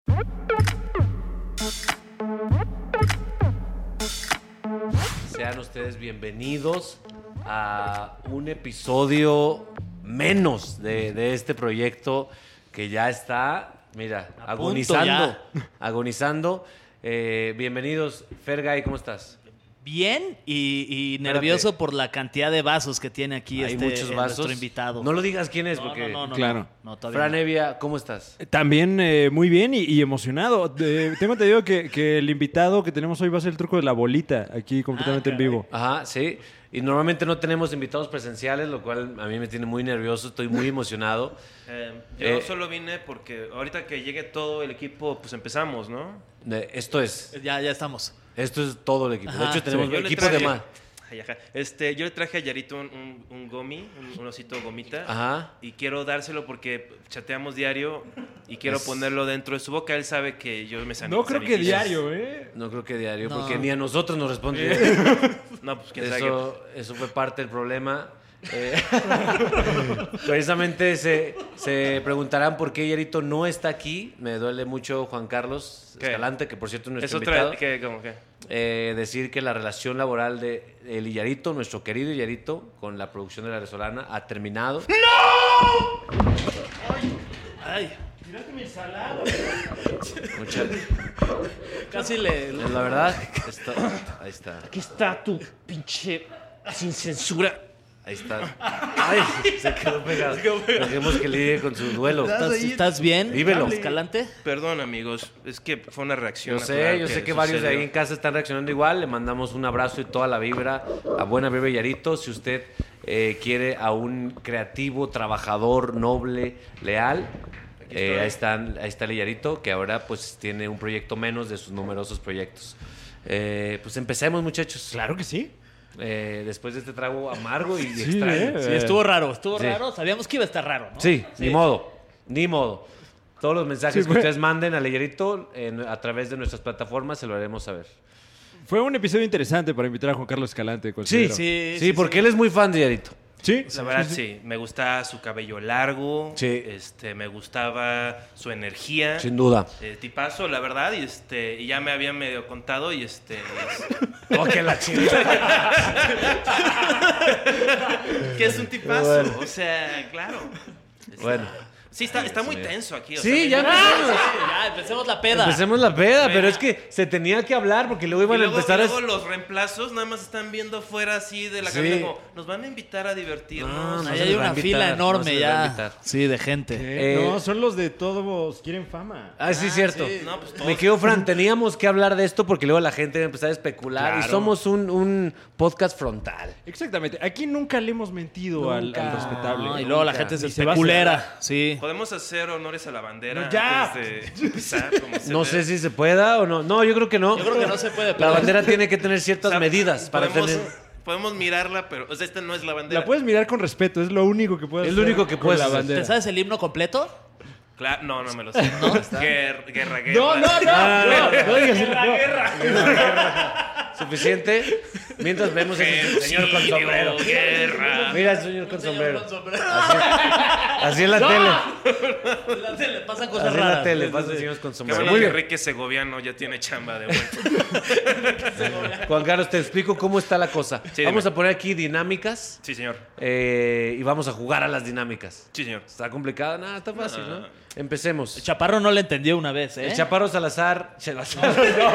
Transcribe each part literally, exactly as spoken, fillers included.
Sean ustedes bienvenidos a un episodio menos de, de este proyecto que ya está, mira, A agonizando, agonizando. Eh, bienvenidos, Fergay, ¿cómo estás? Bien y, y nervioso Espérate. por la cantidad de vasos que tiene aquí Hay este muchos eh, vasos. nuestro invitado. No lo digas quién es, No, porque... no, no, no, Claro. no, no, todavía Fran no. Evia, ¿cómo estás? También eh, muy bien y, y emocionado. Eh, tengo entendido que, que el invitado que tenemos hoy va a ser el truco de la bolita, aquí completamente Ah, en vivo. Ajá, sí. Y normalmente no tenemos invitados presenciales, lo cual a mí me tiene muy nervioso, estoy muy emocionado. Eh, yo Eh, solo vine porque ahorita que llegue todo el equipo, pues empezamos, ¿no? Eh, Esto es, Ya, ya estamos. esto es todo el equipo. De Ajá, hecho, tenemos Yo le equipo de traje- más. Ay, ajá. Este, yo le traje a Yarito un, un, un gomi, un, un osito gomita. Ajá. Y quiero dárselo porque chateamos diario y quiero Es- ponerlo dentro de su boca. Él sabe que yo me sanitizo. No creo que diario, ¿eh? No creo que diario, No. porque ni a nosotros nos responde. No, pues quién sabe. Eso, eso fue parte del problema. Eh, precisamente se, se preguntarán por qué Yarito no está aquí. Me duele mucho Juan Carlos ¿Qué? Escalante, que por cierto es Es nuestro otra. invitado. ¿Qué, cómo, qué? Eh, decir que la relación laboral de el y Yarito, nuestro querido Yarito, con la producción de La Resolana ha terminado. Ay, Mucha- casi le... le- la verdad, está- ahí está. Aquí está tu pinche sin censura. Ahí está. Ay, se quedó pegado. Dejemos que lidie con su duelo. ¿Estás, estás bien? Vívelo. Escalante. Perdón, amigos. Es que fue una reacción. Yo sé, natural yo sé que varios de ahí en casa están reaccionando igual. Le mandamos un abrazo y toda la vibra a Buena Vibra Yarito. Si usted eh, quiere a un creativo, trabajador, noble, leal, eh, ahí, están, ahí está el Yarito, que ahora pues tiene un proyecto menos de sus numerosos proyectos. Eh, pues empecemos, muchachos. Claro que sí. Eh, después de este trago amargo y Sí, extraño. eh. Sí, estuvo raro, estuvo Sí. raro. Sabíamos que iba a estar raro, ¿no? Sí, ni modo, ni modo. Todos los mensajes Sí, que fue- ustedes manden a Leyerito en- a través de nuestras plataformas se lo haremos saber. Fue un episodio interesante para invitar a Juan Carlos Escalante. Sí, considero. sí, sí, porque él es muy fan de Leyerito. Sí, La verdad, sí, Me gusta su cabello largo. Sí. Este, me gustaba su energía. Sin duda. Eh, tipazo, la verdad, y este, y ya me había medio contado, y este. Oh, que la chingada. que es un tipazo. Bueno. O sea, claro. Está- Bueno. Sí, está, está muy tenso aquí. o Sí, sea, ya me- empecemos. Ya, empecemos la peda. Empecemos la peda, Venga. pero es que se tenía que hablar porque luego Y iban luego, a empezar y a... luego los reemplazos nada más están viendo fuera así de la Sí. cabina como, nos van a invitar a divertirnos. No, no Ahí se hay les va a una invitar, fila no enorme se les va a ya. invitar. Sí, de gente. Eh, Eh, no, son los de todos quieren fama. Ah, sí, cierto. sí. No, pues todos. Me quedo, Fran, teníamos que hablar de esto porque luego la gente va a empezar a especular y Claro. somos un, un podcast frontal. Exactamente. Aquí nunca le hemos mentido al, Nunca. al respetable. No, y luego la Nunca. gente se Ni se va a especulera. Sí. Podemos hacer honores a la bandera No, ya. antes de empezar. como se No ve. sé si se pueda o no. No, yo creo que no. Yo creo que no se puede, La pero- bandera tiene que tener ciertas O sea, medidas para podemos, tener... podemos mirarla, pero o sea, esta no es la bandera. La puedes mirar con respeto, es lo único que puedes Es lo hacer único que con puedes la hacer. bandera. ¿Te sabes el himno completo? Cla- no, no me lo sé. Guerra, guerra, guerra. No, no, no. Ah, no, no digas- Guerra, no. guerra. Suficiente. Mientras vemos al señor con Genocidio, sombrero. guerra. Mira al señor con sombrero. Con sombrero. Así en la tele. En la tele pasan cosas Así en la raras. tele. Sí, Pasan sí, sí. señores con Qué sombrero. bueno Muy que bien. Enrique Segoviano ya tiene chamba de vuelta. Juan Carlos, te explico cómo está la cosa. Sí, Vamos dime. a poner aquí dinámicas Sí, señor. eh, y vamos a jugar a las dinámicas. Sí, señor. ¿Está complicada? Nada, está fácil, ¿no? No. Empecemos. Chaparro no le entendió una vez, ¿eh? El Chaparro Salazar. Salazar.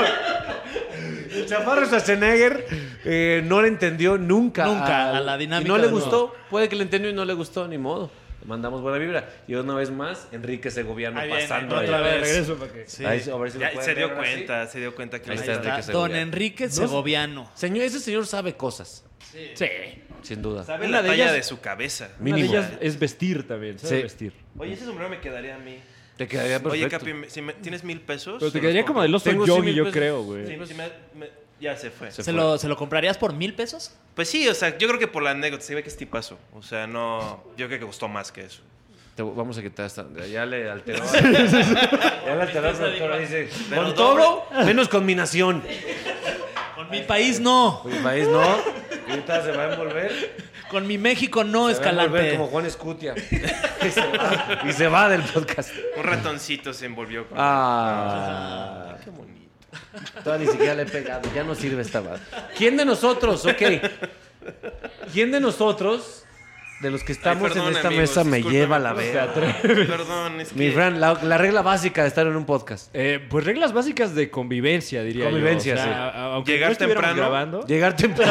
El Chaparro Schwarzenegger eh, no le entendió nunca. Nunca a la dinámica Y no le del gustó. Puede que le entendió y no le gustó, ni modo. Le mandamos buena vibra. Y una vez más, Enrique Segoviano Ahí viene, pasando ahí. Otra vez, vez. regreso para que... Sí. Ahí, a ver si lo Ya pueden se dio ver ahora sí. cuenta, se dio cuenta que Ahí no está, está. Enrique Está Segoviano. Don Enrique Segoviano. Señor, ese señor sabe cosas. Sí. Sin duda. Sabe Una la de talla ellas- de su cabeza. Una de Mínimo. ellas es vestir también, sabe Sí. vestir. Oye, ese sombrero me quedaría a mí. Te quedaría perfecto. Oye, Capi, me- si me- ¿tienes mil pesos? Pero te Se quedaría los como del compro. oso Tengo cien yogi, mil yo pesos. creo, Sí, güey. pues, si me- me- ya se fue. Se ¿Se fue. lo, ¿Se lo comprarías por mil pesos? Pues sí, o sea, yo creo que por la anécdota se ve que es tipazo. O sea, no. Yo creo que costó más que eso. Te- vamos a quitar esta. Ya le alteró. ya le alteró al productor. Dice: Pero con doble. todo, menos combinación. Con mi país no. Mi país no. Y ahorita se va a envolver. Con mi México no, Se va a volver Escalante. como Juan Escutia. y, se va, y se va del podcast. Un ratoncito se envolvió con... Ah, Qué bonito. todavía ni siquiera le he pegado. Ya no sirve esta madre. ¿Quién de nosotros, ok? ¿Quién de nosotros, de los que estamos Ay, perdón, en esta amigos, mesa, me discúlpame. lleva a la verga? Perdón, es que... Mi Fran, la, la regla básica de estar en un podcast. Eh, pues reglas básicas de convivencia, diría Convivencia, yo. O sea, sí. a- a- aunque Llegar no estuviéramos temprano. grabando. Llegar temprano.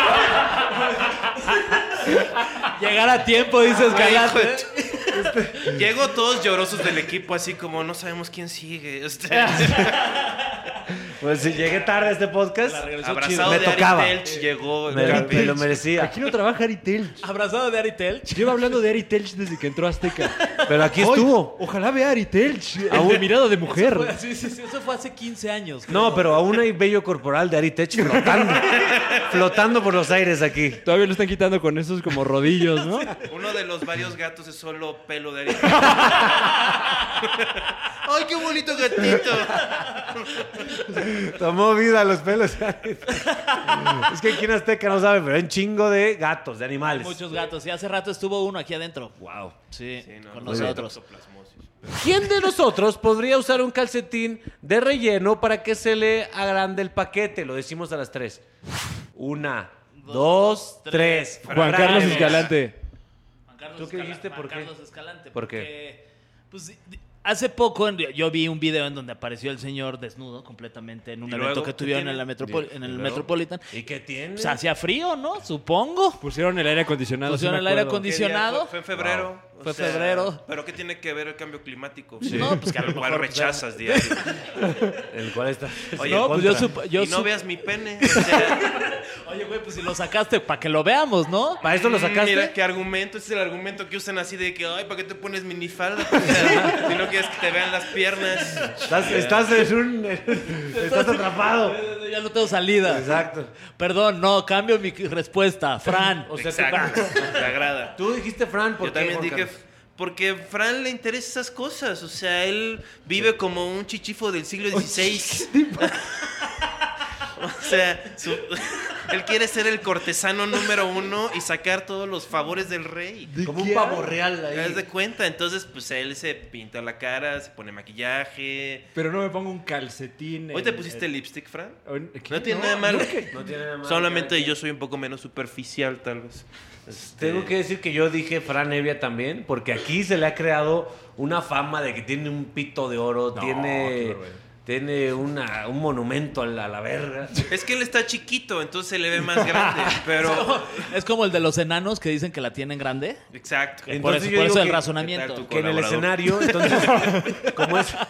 Llegar a tiempo, dices Ay, hijo Escalante. de tu- Llego todos llorosos del equipo, así como no sabemos quién sigue. Este, Pues si llegué tarde a este podcast, abrazado me de tocaba. Ari Telch, llegó Me, Capi. me lo merecía. Aquí no trabaja Ari Telch. Abrazado de Ari Telch. Lleva hablando de Ari Telch desde que entró a Azteca. Pero aquí Ay, estuvo. Ojalá vea Ari Telch. El Aún- de mirada de mujer. Fue- sí, sí, sí, eso fue hace quince años. No, creo. pero aún hay vello corporal de Ari Tech flotando. flotando por los aires aquí. Todavía lo están quitando con esos como rodillos, ¿no? Uno de los varios gatos es solo pelo de Ari. ¡Ay, qué bonito gatito! Tomó vida a los pelos. Es que aquí en Azteca no saben, pero hay un chingo de gatos, de animales. Muchos gatos. Y hace rato estuvo uno aquí adentro. Wow. Sí, Sí, no, con no, nosotros. toxoplasmosis. ¿Quién de nosotros podría usar un calcetín de relleno para que se le agrande el paquete? Lo decimos a las tres. Una, dos, tres. Juan Carlos Escalante. Juan Carlos ¿Tú qué Escala- dijiste? Juan ¿Por qué? Carlos Escalante. ¿Por qué? porque, Pues di- di- hace poco en- yo vi un video en donde apareció el señor desnudo completamente en un ¿Y evento luego? que ¿Qué tuvieron tiene? en, la metropol- en el Metropolitan. ¿Y qué tiene? Pues hacía frío, ¿no? Supongo. Pusieron el aire acondicionado. Pusieron sí me el aire acuerdo. ¿Qué día acondicionado. Fue, fue en febrero. Wow. O Fue sea, febrero. ¿Pero qué tiene que ver el cambio climático? No, pues que a lo Igual mejor, rechazas diario. El cual está. Oye, no, pues yo, contra. sup- yo y no sup- veas mi pene. O sea, Oye, güey, pues si lo sacaste para que lo veamos, ¿no? ¿Para esto lo sacaste? Mira qué argumento. Ese es el argumento que usan así de que, ay, ¿para qué te pones minifalda? O sea, si no quieres que te vean las piernas. Estás, estás en un. Estás atrapado. Ya no tengo salida. Exacto. Perdón, no, cambio mi respuesta. Fran. O sea, Exacto. Me agrada. Tú dijiste Fran, ¿por Yo qué, también Juan dije, Carlos? porque Fran le interesan esas cosas. O sea, él vive como un chichifo del siglo dieciséis. O sea, su- él quiere ser el cortesano número uno y sacar todos los favores del rey. Como un pavo real ¿Te das ahí. de cuenta? Entonces, pues él se pinta la cara, se pone maquillaje. Pero no me pongo un calcetín. ¿Hoy en- te pusiste en- lipstick, Fran? en- ¿qué? No tiene nada de malo. No tiene nada más. Solamente yo soy un poco menos superficial, tal vez. Este, Tengo que decir que yo dije Fran Evia también, porque aquí se le ha creado una fama de que tiene un pito de oro, No, tiene, qué barbaridad. tiene una, un monumento a la, a la verga. Es que él está chiquito, entonces se le ve más grande. Pero. Es como el de los enanos que dicen que la tienen grande. Exacto. por Entonces eso, yo por digo eso el que- razonamiento. ¿qué tal tu Que en el colaborador? escenario, entonces, como es...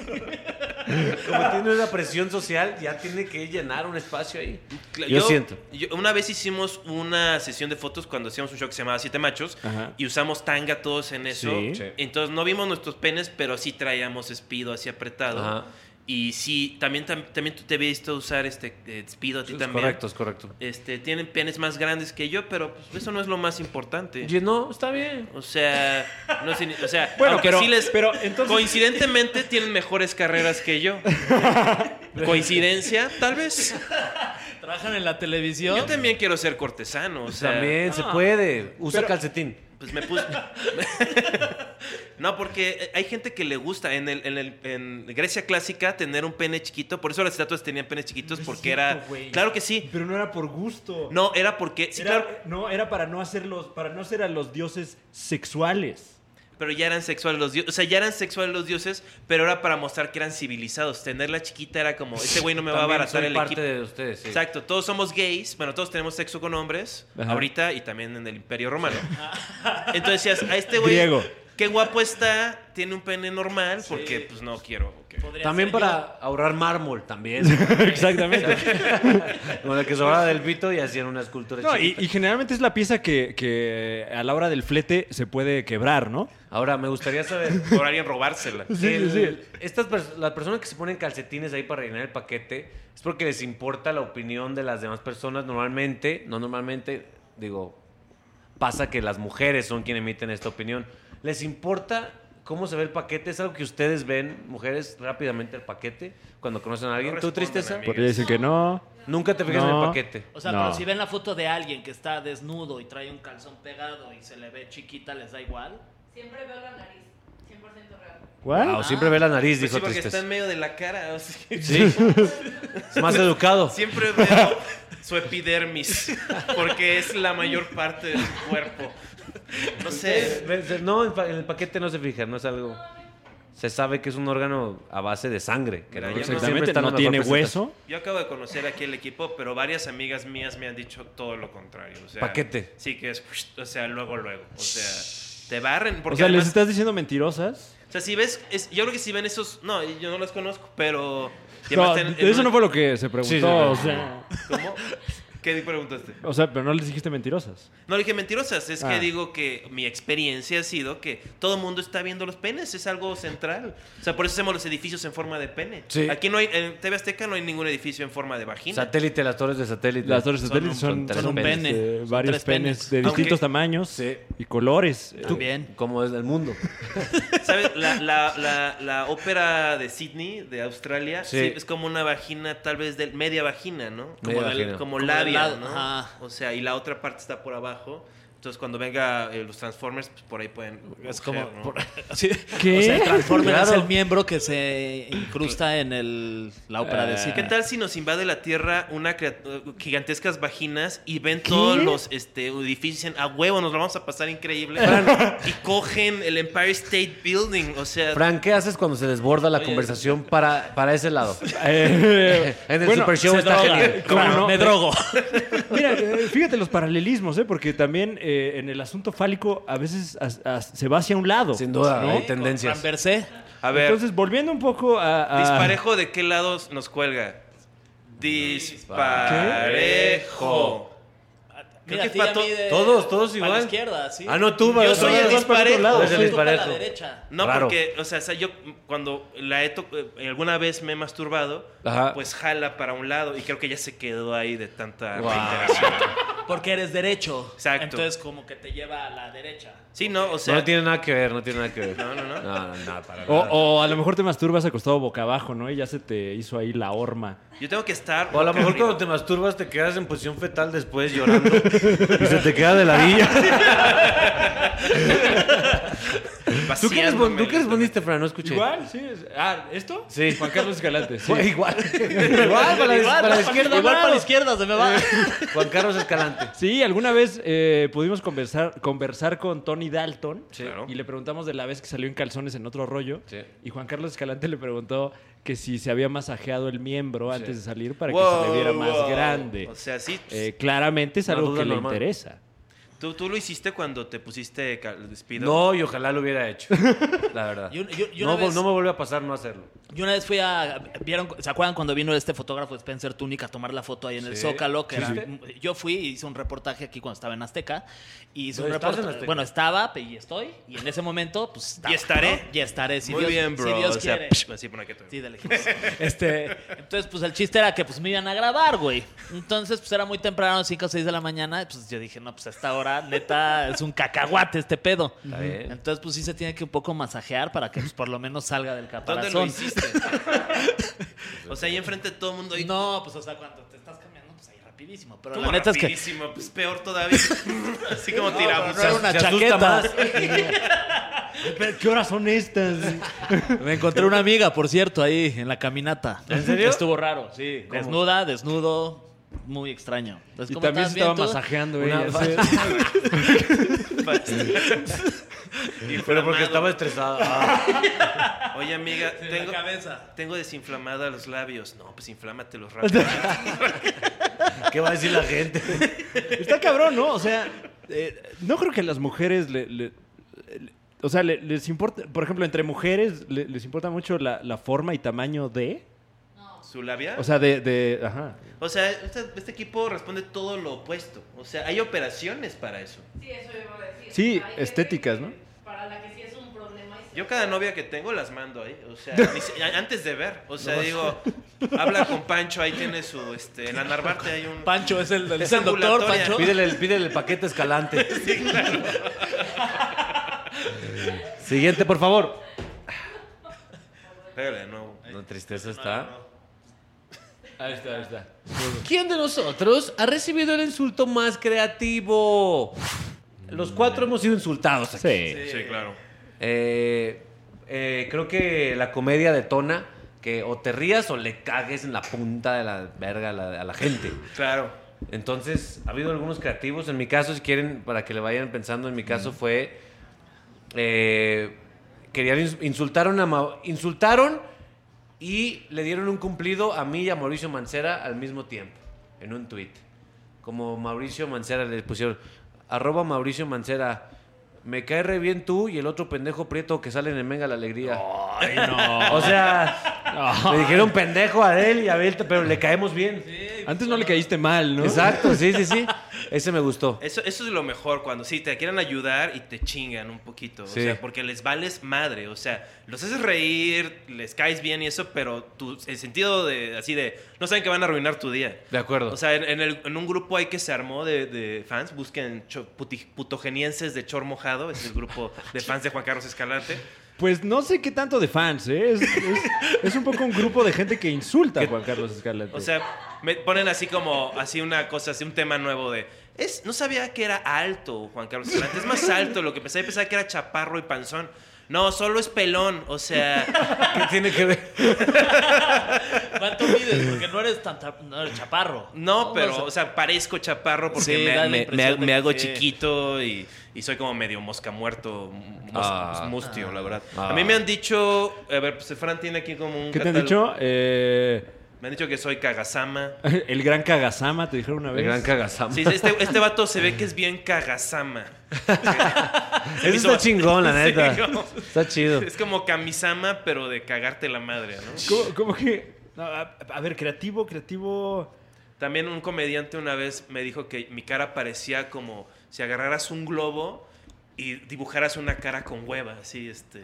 Como tiene una presión social, ya tiene que llenar un espacio ahí. Cla- Yo siento. yo- una vez hicimos una sesión de fotos cuando hacíamos un show que se llamaba Siete Machos Ajá. y usamos tanga todos en eso. Sí. Sí. Entonces no vimos nuestros penes, pero sí traíamos espido así apretado. Ajá. Y sí, también, tam- también tú te he visto usar este eh, Speedo a ti Es también. correcto, es correcto. Este, tienen penes más grandes que yo, pero pues, eso no es lo más importante. Oye, no, está bien. O sea, no sé, o sea, Bueno, aunque pero- sí les pero entonces- coincidentemente tienen mejores carreras que yo. Coincidencia, tal vez. Trabajan en la televisión. Yo también quiero ser cortesano, o sea, También se puede. Usa Pero- calcetín. pues me puse. No, porque hay gente que le gusta en el, en el en Grecia clásica tener un pene chiquito, por eso las estatuas tenían penes chiquitos No es porque cierto, era güey. claro que sí. Pero no era por gusto. No, era porque sí, Era- claro, No, era para no hacerlos, para no ser a los dioses sexuales. pero ya eran sexuales los dioses, o sea, ya eran sexuales los dioses, pero era para mostrar que eran civilizados. Tenerla chiquita era como, ese güey no me va a También abaratar soy el parte equipo. de ustedes, sí. Exacto, todos somos gays, bueno, todos tenemos sexo con hombres, Ajá. ahorita y también en el Imperio Romano. Entonces decías, a este güey, Griego. qué guapo está, tiene un pene normal, porque pues no quiero. ok. Podría También ser para ahorrar mármol, también. Exactamente. Como la que sobraba del pito y hacían una escultura No, y, chiquita. y generalmente es la pieza que, que a la hora del flete se puede quebrar, ¿no? Ahora, me gustaría saber... Por alguien robársela. Sí, el- sí, sí. Estas pers- las personas que se ponen calcetines ahí para rellenar el paquete es porque les importa la opinión de las demás personas. Normalmente, no normalmente, digo, pasa que las mujeres son quienes emiten esta opinión. ¿Les importa ¿Cómo se ve el paquete? ¿Es algo que ustedes ven, mujeres, rápidamente el paquete cuando conocen a alguien? No ¿Tú, respondan, Tristeza? amigas. Porque dicen que no. Nunca te fijas en No. el paquete. O sea, No. pero si ven la foto de alguien que está desnudo y trae un calzón pegado y se le ve chiquita, ¿les da igual? Siempre veo la nariz, cien por ciento real. ¿What? Wow, siempre ve la nariz, Pues dijo sí, porque Tristeza. está en medio de la cara. O sea, Sí. Es más educado. siempre veo su epidermis, porque es la mayor parte de su cuerpo. No sé. Ve- No, en pa- en el paquete no se fijan, no es algo... Se sabe que es un órgano a base de sangre. Que Mira, no- yo no- siempre Exactamente, está en no una tiene mejor presentación. hueso. Yo acabo de conocer aquí el equipo, pero varias amigas mías me han dicho todo lo contrario. O sea, Paquete. Sí, que es, o sea, luego, luego. O sea, te barren. Porque O sea, además, ¿les estás diciendo mentirosas? o sea, si ves, es- yo creo que si ven esos, no, yo no los conozco, pero... y No, además ten- en eso una- no fue lo que se preguntó. Sí, sí, o, sí. sea, ¿Cómo? ¿Qué preguntaste? o sea, pero no les dijiste mentirosas. No dije mentirosas, es Ah. que digo que mi experiencia ha sido que todo el mundo está viendo los penes, es algo central. O sea, por eso hacemos los edificios en forma de pene. Sí. Aquí no hay, en T V Azteca no hay ningún edificio en forma de vagina. Satélite, las torres de satélite. Las torres Son satélites un- son, tres son un penes. pene. este, Son varios tres penes, penes. de Aunque- distintos tamaños Sí. y colores. Eh, También. Como es el mundo. ¿Sabes? La, la, la, la ópera de Sydney, de Australia, Sí. sí, es como una vagina, tal vez de media vagina, ¿no? Media Como, del- vagina. como Como del labia, lado, ¿no? ajá. O sea, y la otra parte está por abajo. Entonces, cuando venga eh, los Transformers, pues por ahí pueden. Es coger, como... ¿no? por- sí. ¿Qué? O sea, el Transformer Claro. es el miembro que se incrusta en el, la ópera de Eh, Sydney. ¿Qué tal si nos invade la Tierra una crea- gigantescas vaginas y ven todos los este, edificios y dicen, a huevo, nos lo vamos a pasar increíble? y cogen el Empire State Building, o sea... Fran, ¿qué haces cuando se desborda la Oye, conversación para, para ese lado? Eh, En el bueno, Super Show se está droga. genial. ¿Cómo Claro, no? me drogo. Mira, eh, fíjate los paralelismos, ¿eh? Porque también eh, en el asunto fálico a veces as- as- se va hacia un lado. Sin duda, ¿no? hay tendencias. Transversé. A ver, Entonces, volviendo un poco a... a- disparejo, ¿de qué lado nos cuelga? Disparejo. Creo Mira, que a ti pa' y a to- mí de- todos, todos para igual. la izquierda, sí. Ah, no, tú, Yo vas- soy vas- el vas para disparejo. otro lado. Tú Es el para la disparejo. derecha. No, Raro. porque, o sea, o sea, yo cuando la he to- eh, alguna vez me he masturbado, Ajá. pues jala para un lado y creo que ya se quedó ahí de tanta Wow. reiteración. Porque eres derecho. Exacto. Entonces como que te lleva a la derecha. Sí, no, o sea, No tiene nada que ver, no tiene nada que ver. No, no, no. No, no, no, para O, nada. o a lo mejor te masturbas acostado boca abajo, ¿no? Y ya se te hizo ahí la horma. yo tengo que estar. O a lo boca mejor arriba. cuando te masturbas te quedas en posición fetal después llorando y se te queda de ladilla. ¿Tú qué, Vaciándome respon- ¿Tú qué la- respondiste, Fran? No escuché. Igual, sí. es- Ah, ¿esto? Sí. Juan Carlos Escalante, sí. Fue igual. igual, para la, Igual, para la izquierda. igual para bravo. la izquierda se me va. Juan Carlos Escalante. Sí, alguna vez eh, pudimos conversar, conversar con Tony Dalton Sí. Claro. y le preguntamos de la vez que salió en calzones en otro rollo. Sí. Y Juan Carlos Escalante le preguntó que si se había masajeado el miembro antes de salir para que Wow, se le viera más wow. grande. O sea, sí. Eh, claramente es Una algo duda que le normal. interesa. ¿Tú, tú lo hiciste cuando te pusiste cal- despido. No, y ojalá lo hubiera hecho. La verdad. Yo- yo- yo no, una vez- no me vuelve a pasar no hacerlo. Yo una vez fui a... ¿vieron, ¿Se acuerdan cuando vino este fotógrafo Spencer Tunick a tomar la foto ahí en el Sí. Zócalo? Que era- ¿Fuiste? yo fui y hice un reportaje aquí cuando estaba en Azteca. Y hice ¿No un estás en reportaje. Azteca? Bueno, estaba y estoy. Y en ese momento, pues... estaba, Y estaré. ¿no? Y estaré. Si Muy Dios, bien, bro. Si Dios o sea, quiere. psh, así por aquí. Sí, de lejitos. este, entonces, pues el chiste era que pues me iban a grabar, güey. Entonces, pues era muy temprano, cinco o seis de la mañana. Pues yo dije, no, pues a esta hora, neta, es un cacahuate este pedo. Está bien. Entonces, pues sí se tiene que un poco masajear para que pues, por lo menos salga del ¿Dónde caparazón. lo hiciste? o sea, ahí enfrente de todo el mundo. ahí- No, pues o sea, cuando te estás cambiando, pues ahí rapidísimo. Pero ¿Cómo la neta rapidísimo? Pues peor todavía. Así como No, tiramos. no era una Se asusta chaqueta. más. Pero, ¿qué horas son estas? es que me encontré una amiga, por cierto, ahí en la caminata. ¿En serio? Estuvo raro, sí. Desnuda, desnudo, muy extraño. Entonces, Y ¿cómo también estás? se estaba ¿Bien tú? masajeando Una- ella. ¿sí? Pero porque estaba estresado. Ah. Oye, amiga, En tengo, la cabeza. tengo desinflamada los labios. No, pues inflámatelos rápido. ¿Qué va a decir la gente? Está cabrón, ¿no? O sea, eh, no creo que a las mujeres le... le- le- o sea, le- les importa... Por ejemplo, entre mujeres le- les importa mucho la, la forma y tamaño de... ¿Su labia? O sea, de... de ajá. O sea, este, este equipo responde todo lo opuesto. O sea, hay operaciones para eso. Sí, eso iba a decir. Sí, Hay gente estéticas, que- ¿no? Para la que sí es un problema. y se- Yo cada novia que tengo las mando ahí. O sea, ni si- antes de ver. O sea, digo, habla con Pancho, ahí tiene su... Este, en la Narvarte hay un... Pancho es el, Es es el doctor, ambulatoria. Pancho. Pídele, el- pídele el paquete escalante. Siguiente, por favor. Pégale de nuevo. No, tristeza está. Ahí está, ahí está. ¿Quién de nosotros ha recibido el insulto más creativo? Los cuatro hemos sido insultados aquí. Sí. Sí, claro. Eh, eh, creo que la comedia detona que o te rías o le cagues en la punta de la verga a la, a la gente. Claro. Entonces, ha habido algunos creativos. En mi caso, si quieren, para que le vayan pensando, en mi caso fue... Eh, querían ins- insultaron a Ma- insultaron y le dieron un cumplido a mí y a Mauricio Mancera al mismo tiempo, en un tuit. Como Mauricio Mancera le pusieron, arroba Mauricio Mancera, me cae re bien tú y el otro pendejo prieto que sale en el Venga la Alegría. Ay, no. O sea, le dijeron pendejo a él y a Abel, pero le caemos bien. Antes no le caíste mal, ¿no? Exacto, sí, sí, sí. Ese me gustó. Eso, eso es lo mejor, cuando sí te quieren ayudar y te chingan un poquito. Sí. O sea, porque les vales madre. O sea, los haces reír, les caes bien y eso, pero tu, el sentido de así de. No saben que van a arruinar tu día. De acuerdo. O sea, en, en el- en un grupo ahí que se armó de, de fans, busquen cho- puti- putogenienses de Chor Mojado, es el grupo de fans de Juan Carlos Escalante. Pues no sé qué tanto de fans, ¿eh? Es, es- es un poco un grupo de gente que insulta a Juan Carlos Escalante. O sea, me ponen así como, así una cosa, así un tema nuevo de... Es, no sabía que era alto Juan Carlos Escalante, es más alto de lo que pensaba, yo pensaba que era chaparro y panzón. No, solo es pelón, o sea... ¿Qué tiene que ver? ¿Cuánto mides? Porque no eres tan ta- no eres chaparro. No, pero, O sea, o sea, parezco chaparro porque Sí, me, da la me- impresión me- de me hago que sí. chiquito y, y soy como medio mosca muerto, mos- Ah. mustio, la verdad. Ah. A mí me han dicho... A ver, pues Fran tiene aquí como un ¿Qué te han catálogo. dicho? Eh, Me han dicho que soy Kagasama. el gran Kagasama, te dijeron una vez. El gran cagasama. Sí, este, este vato se ve que es bien Kagasama. Eso está chingón, la Sí, neta. como- Está chido. Es como Kamisama, pero de cagarte la madre, ¿no? ¿Cómo, cómo que...? No, a, a ver, creativo, creativo... También un comediante una vez me dijo que mi cara parecía como si agarraras un globo y dibujaras una cara con hueva, así, este...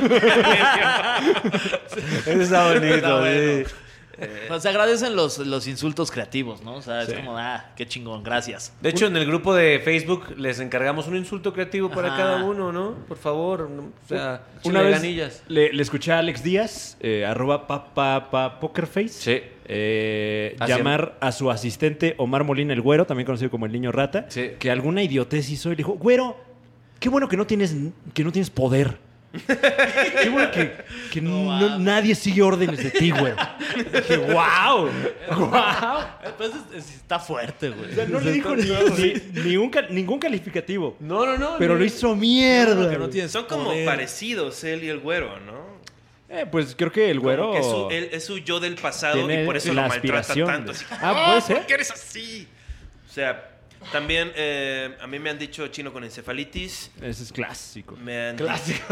Eso está bonito, Está bueno. sí. pues se agradecen los, los insultos creativos, ¿no? O sea, es como, ah, qué chingón, gracias. De hecho, en el grupo de Facebook les encargamos un insulto creativo para Ajá. cada uno, ¿no? Por favor. ¿no? O sea, Una vez ganillas. le, le escuché a Alex Díaz, eh, arroba pa, pa, pa, pokerface, Sí. eh, Así llamar a su asistente Omar Molina el Güero, también conocido como el Niño Rata, Sí. que alguna idiotez hizo y le dijo, Güero, qué bueno que no tienes, que no tienes poder. Qué bueno que, que No, no- wow. nadie sigue órdenes de ti, güero. Dije, wow, wow. Pues es- es- está fuerte, güey. O sea, no le dijo ni, ni- ni un ca- ningún calificativo, No, no, no. pero ni- lo hizo mierda. Que no tienes Son como poder. parecidos él y el güero, ¿no? Eh, pues creo que el güero Como que es su, él- es su yo del pasado tiene y por eso la lo maltrata aspiración. tanto. Así, Ah, puede ser. ¿por qué eres así? O sea, también eh, a mí me han dicho chino con encefalitis. Ese es clásico. Me han Clásico.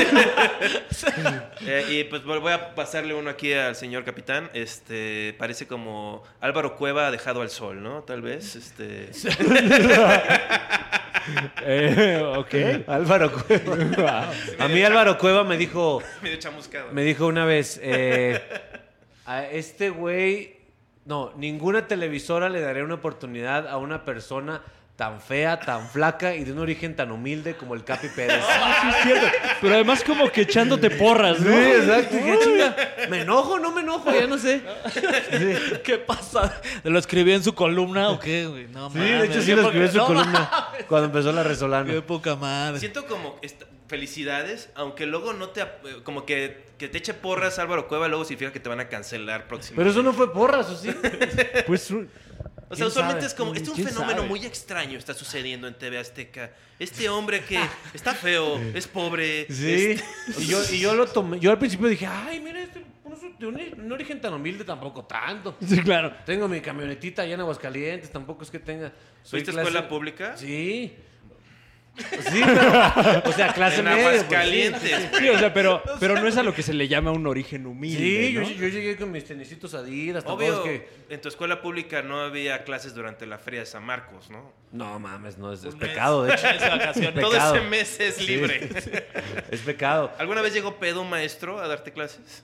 Eh, y pues voy a pasarle uno aquí al señor capitán. Este parece como Álvaro Cueva dejado al sol, ¿no? Tal vez. Este. Eh, ok. Álvaro Cueva. Wow. A mí Álvaro Cueva me dijo, medio chamuscado. me dijo una vez, eh, a este güey, no, ninguna televisora le daría una oportunidad a una persona tan fea, tan flaca y de un origen tan humilde como el Capi Pérez. Sí, es cierto. Pero además como que echándote porras, ¿no? Sí, exacto. Dije, chinga, ¿me enojo? No me enojo, ya no sé. ¿Qué pasa? ¿Lo escribió en su columna o qué, güey? No Sí, mames. de hecho sí lo escribió en su No columna mames. cuando empezó la Resolana. Qué poca madre. Siento como esta- felicidades, aunque luego no te ap- eh, como que, que te eche porras Álvaro Cueva, luego significa que te van a cancelar próximamente. Pero eso no fue porras, ¿o sí? Pues un- O sea, ¿quién usualmente sabe? es como, este es un ¿Quién fenómeno sabe? muy extraño está sucediendo en T V Azteca. Este hombre que está feo, es pobre. Sí. este- Y yo, y yo lo tomé. Yo al principio dije, ay, mira, este, no soy de un, un origen tan humilde tampoco tanto. Sí, claro. Tengo mi camionetita allá en Aguascalientes, tampoco es que tenga. Soy ¿Fuiste a clase- escuela pública? Sí. Sí, pero. O sea, clase En media. pues, Aguascalientes. Sí, o sea, pero, pero no es a lo que se le llama un origen humilde, Sí, ¿no? yo, yo llegué con mis tenisitos Adidas. Tampoco Obvio, es que. en tu escuela pública no había clases durante la Feria de San Marcos, ¿no? No mames, no, es, es Un mes. pecado, de hecho. Es vacaciones. Pecado. Todo ese mes es Sí. libre. Es pecado. ¿Alguna vez llegó pedo un maestro a darte clases?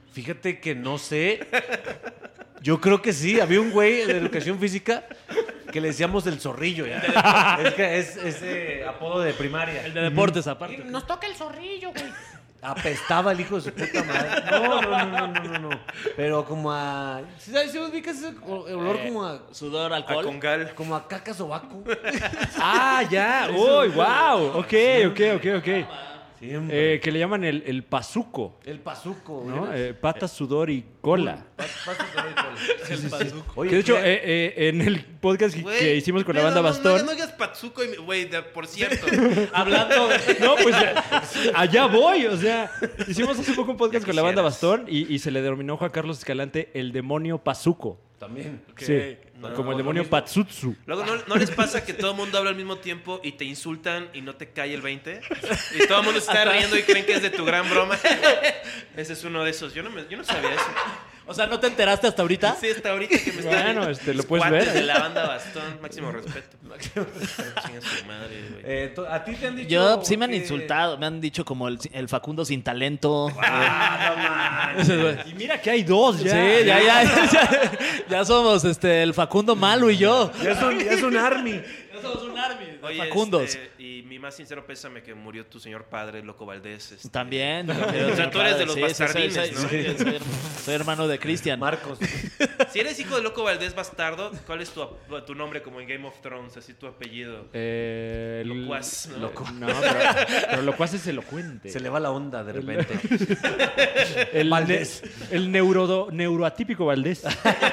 Fíjate que no sé. Yo creo que sí. Había un güey de educación física que le decíamos el zorrillo. Ya. Es que es ese apodo de primaria. El de deportes, aparte. Nos toca el zorrillo, güey. Apestaba el hijo de su puta madre. No, no, no, no, no, no. no. Pero como a... ¿Sabes si ubicas ese olor Eh, como a... Sudor, A alcohol. Congal. Como a caca sobaco? Ah, ya. Uy, wow. Ok, ok, ok, ok. Siempre. Eh, que le llaman el, el pazuco, El pazuco. ¿no? ¿no? Eh, pata, sudor y cola. El pazuco. Oye, Que de hecho, ¿qué? eh, eh, en el podcast que- Güey, que hicimos con la pero banda no, Bastón... No, no digas Patsuko, y- güey, de- por cierto. Hablando de... No, pues eh, allá voy. O sea, hicimos hace poco un podcast Ya con la banda quisieras. Bastón y, y se le denominó Juan Carlos Escalante el demonio Pazuco. También. Sí, No, como el lo demonio mismo. Patsutsu. Luego, ¿no, ¿no les pasa que todo el mundo habla al mismo tiempo y te insultan y no te cae el veinte? Y todo el mundo se está riendo y creen que es de tu gran broma. Ese es uno de esos. Yo no, me, yo no sabía eso. O sea, ¿no te enteraste hasta ahorita? Sí, hasta ahorita que me está Bueno, este, lo puedes cuates ver. de la banda Bastón. Máximo respeto. Chinga su madre, güey. Eh, to- ¿A ti te han dicho Yo sí me han que- insultado, me han dicho como el, el Facundo sin talento. Ah, no Ese güey. Y mira que hay dos ya. Sí, ya, ya, ya, ya somos este, el Facundo malo y yo. Ya es un, ya es un army. Ya somos un army de Oye, Facundos. este, y mi más sincero pésame que murió tu señor padre, Loco Valdés. este. También. O sea, tú eres de los Sí, sí, soy- bastardines, soy, ¿no? soy- soy- soy hermano de Cristian. Marcos. Si eres hijo de Loco Valdés bastardo, ¿cuál es tu, ap- tu nombre como en Game of Thrones? Así tu apellido. Eh, el- Locuaz, ¿no? Loco- No, pero, pero locuaz es elocuente. Se le va la onda de repente. El, Valdés. ne- el neurodo- neuroatípico Valdés.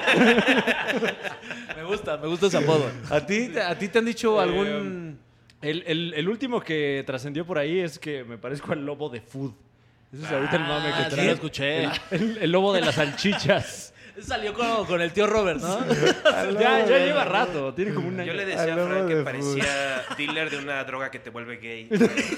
Me gusta, me gusta ese apodo. ¿A ti, a ti te han dicho algún...? El, el- el último que trascendió por ahí es que me parezco al lobo de food. Ese es ahorita el mame Ah, que sí trae. lo escuché. El, el- el lobo de las salchichas. Salió con, con el tío Robert, ¿no? ya, ya lleva rato. Tiene como un año. Yo le decía a Hablamos Frank que de parecía dealer de una droga que te vuelve gay.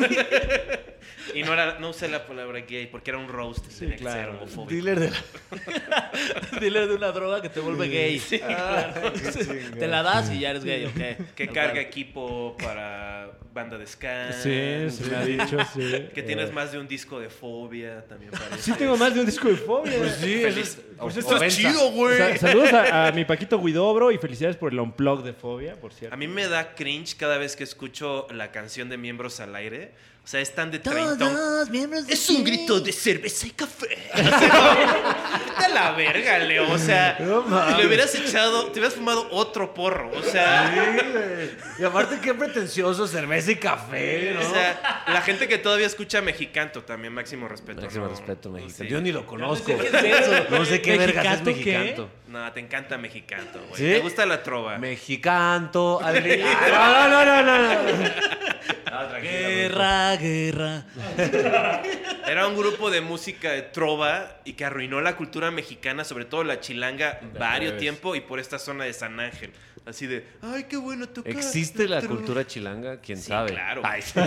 Y no, era, no usé la palabra gay porque era un roast. tenía que ser claro. homofóbico. Dealer de la... Dile de una droga que te vuelve gay. Ah, Te la das y ya eres gay, ¿ok? Que Tal carga cual. equipo para banda de ska. Sí, se me ha dicho, sí. Que tienes Eh, más de un disco de fobia, también parece. Sí tengo más de un disco de fobia. Pues sí, eso es... Pues o- esto es ofensa. chido, güey. Sa- saludos a, a mi Paquito Guidobro y felicidades por el unplug de fobia, por cierto. A mí me da cringe cada vez que escucho la canción de Miembros al Aire. O sea, es tan de treintón. Todos miembros de Es un aquí. grito de cerveza y café. O sea, vete a la verga, Leo. O sea, No mames. le hubieras echado, te hubieras fumado otro porro. O sea, Sí, güey. Y aparte qué pretencioso, cerveza y café, ¿no? o sea, la gente que todavía escucha mexicanto también, máximo respeto. Máximo ¿no? respeto, mexicano. Sí. Yo ni lo conozco. ¿Qué es eso? No sé qué vergas es ¿Mexicanto qué? mexicanto. No, te encanta mexicanto, güey. ¿Sí? Te gusta la trova. Mexicanto, alegría. No, no, no, no, no. No, tranquila, Guerra, guerra. Era un grupo de música de trova y que arruinó la cultura mexicana, sobre todo la chilanga, varios ves. tiempo y por esta zona de San Ángel. Así de, ay, qué bueno tocar. ¿Existe la trova". cultura chilanga? ¿Quién Sí, sabe? claro. Ay, sí.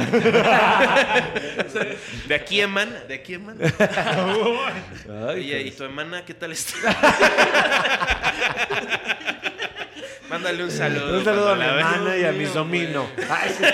De aquí emana, de aquí emana. Ay, Oye, ¿y pues. tu hermana qué tal está? Mándale un saludo. Un saludo a mi cuando la veas. hermana y a mi somino. Ay, sí.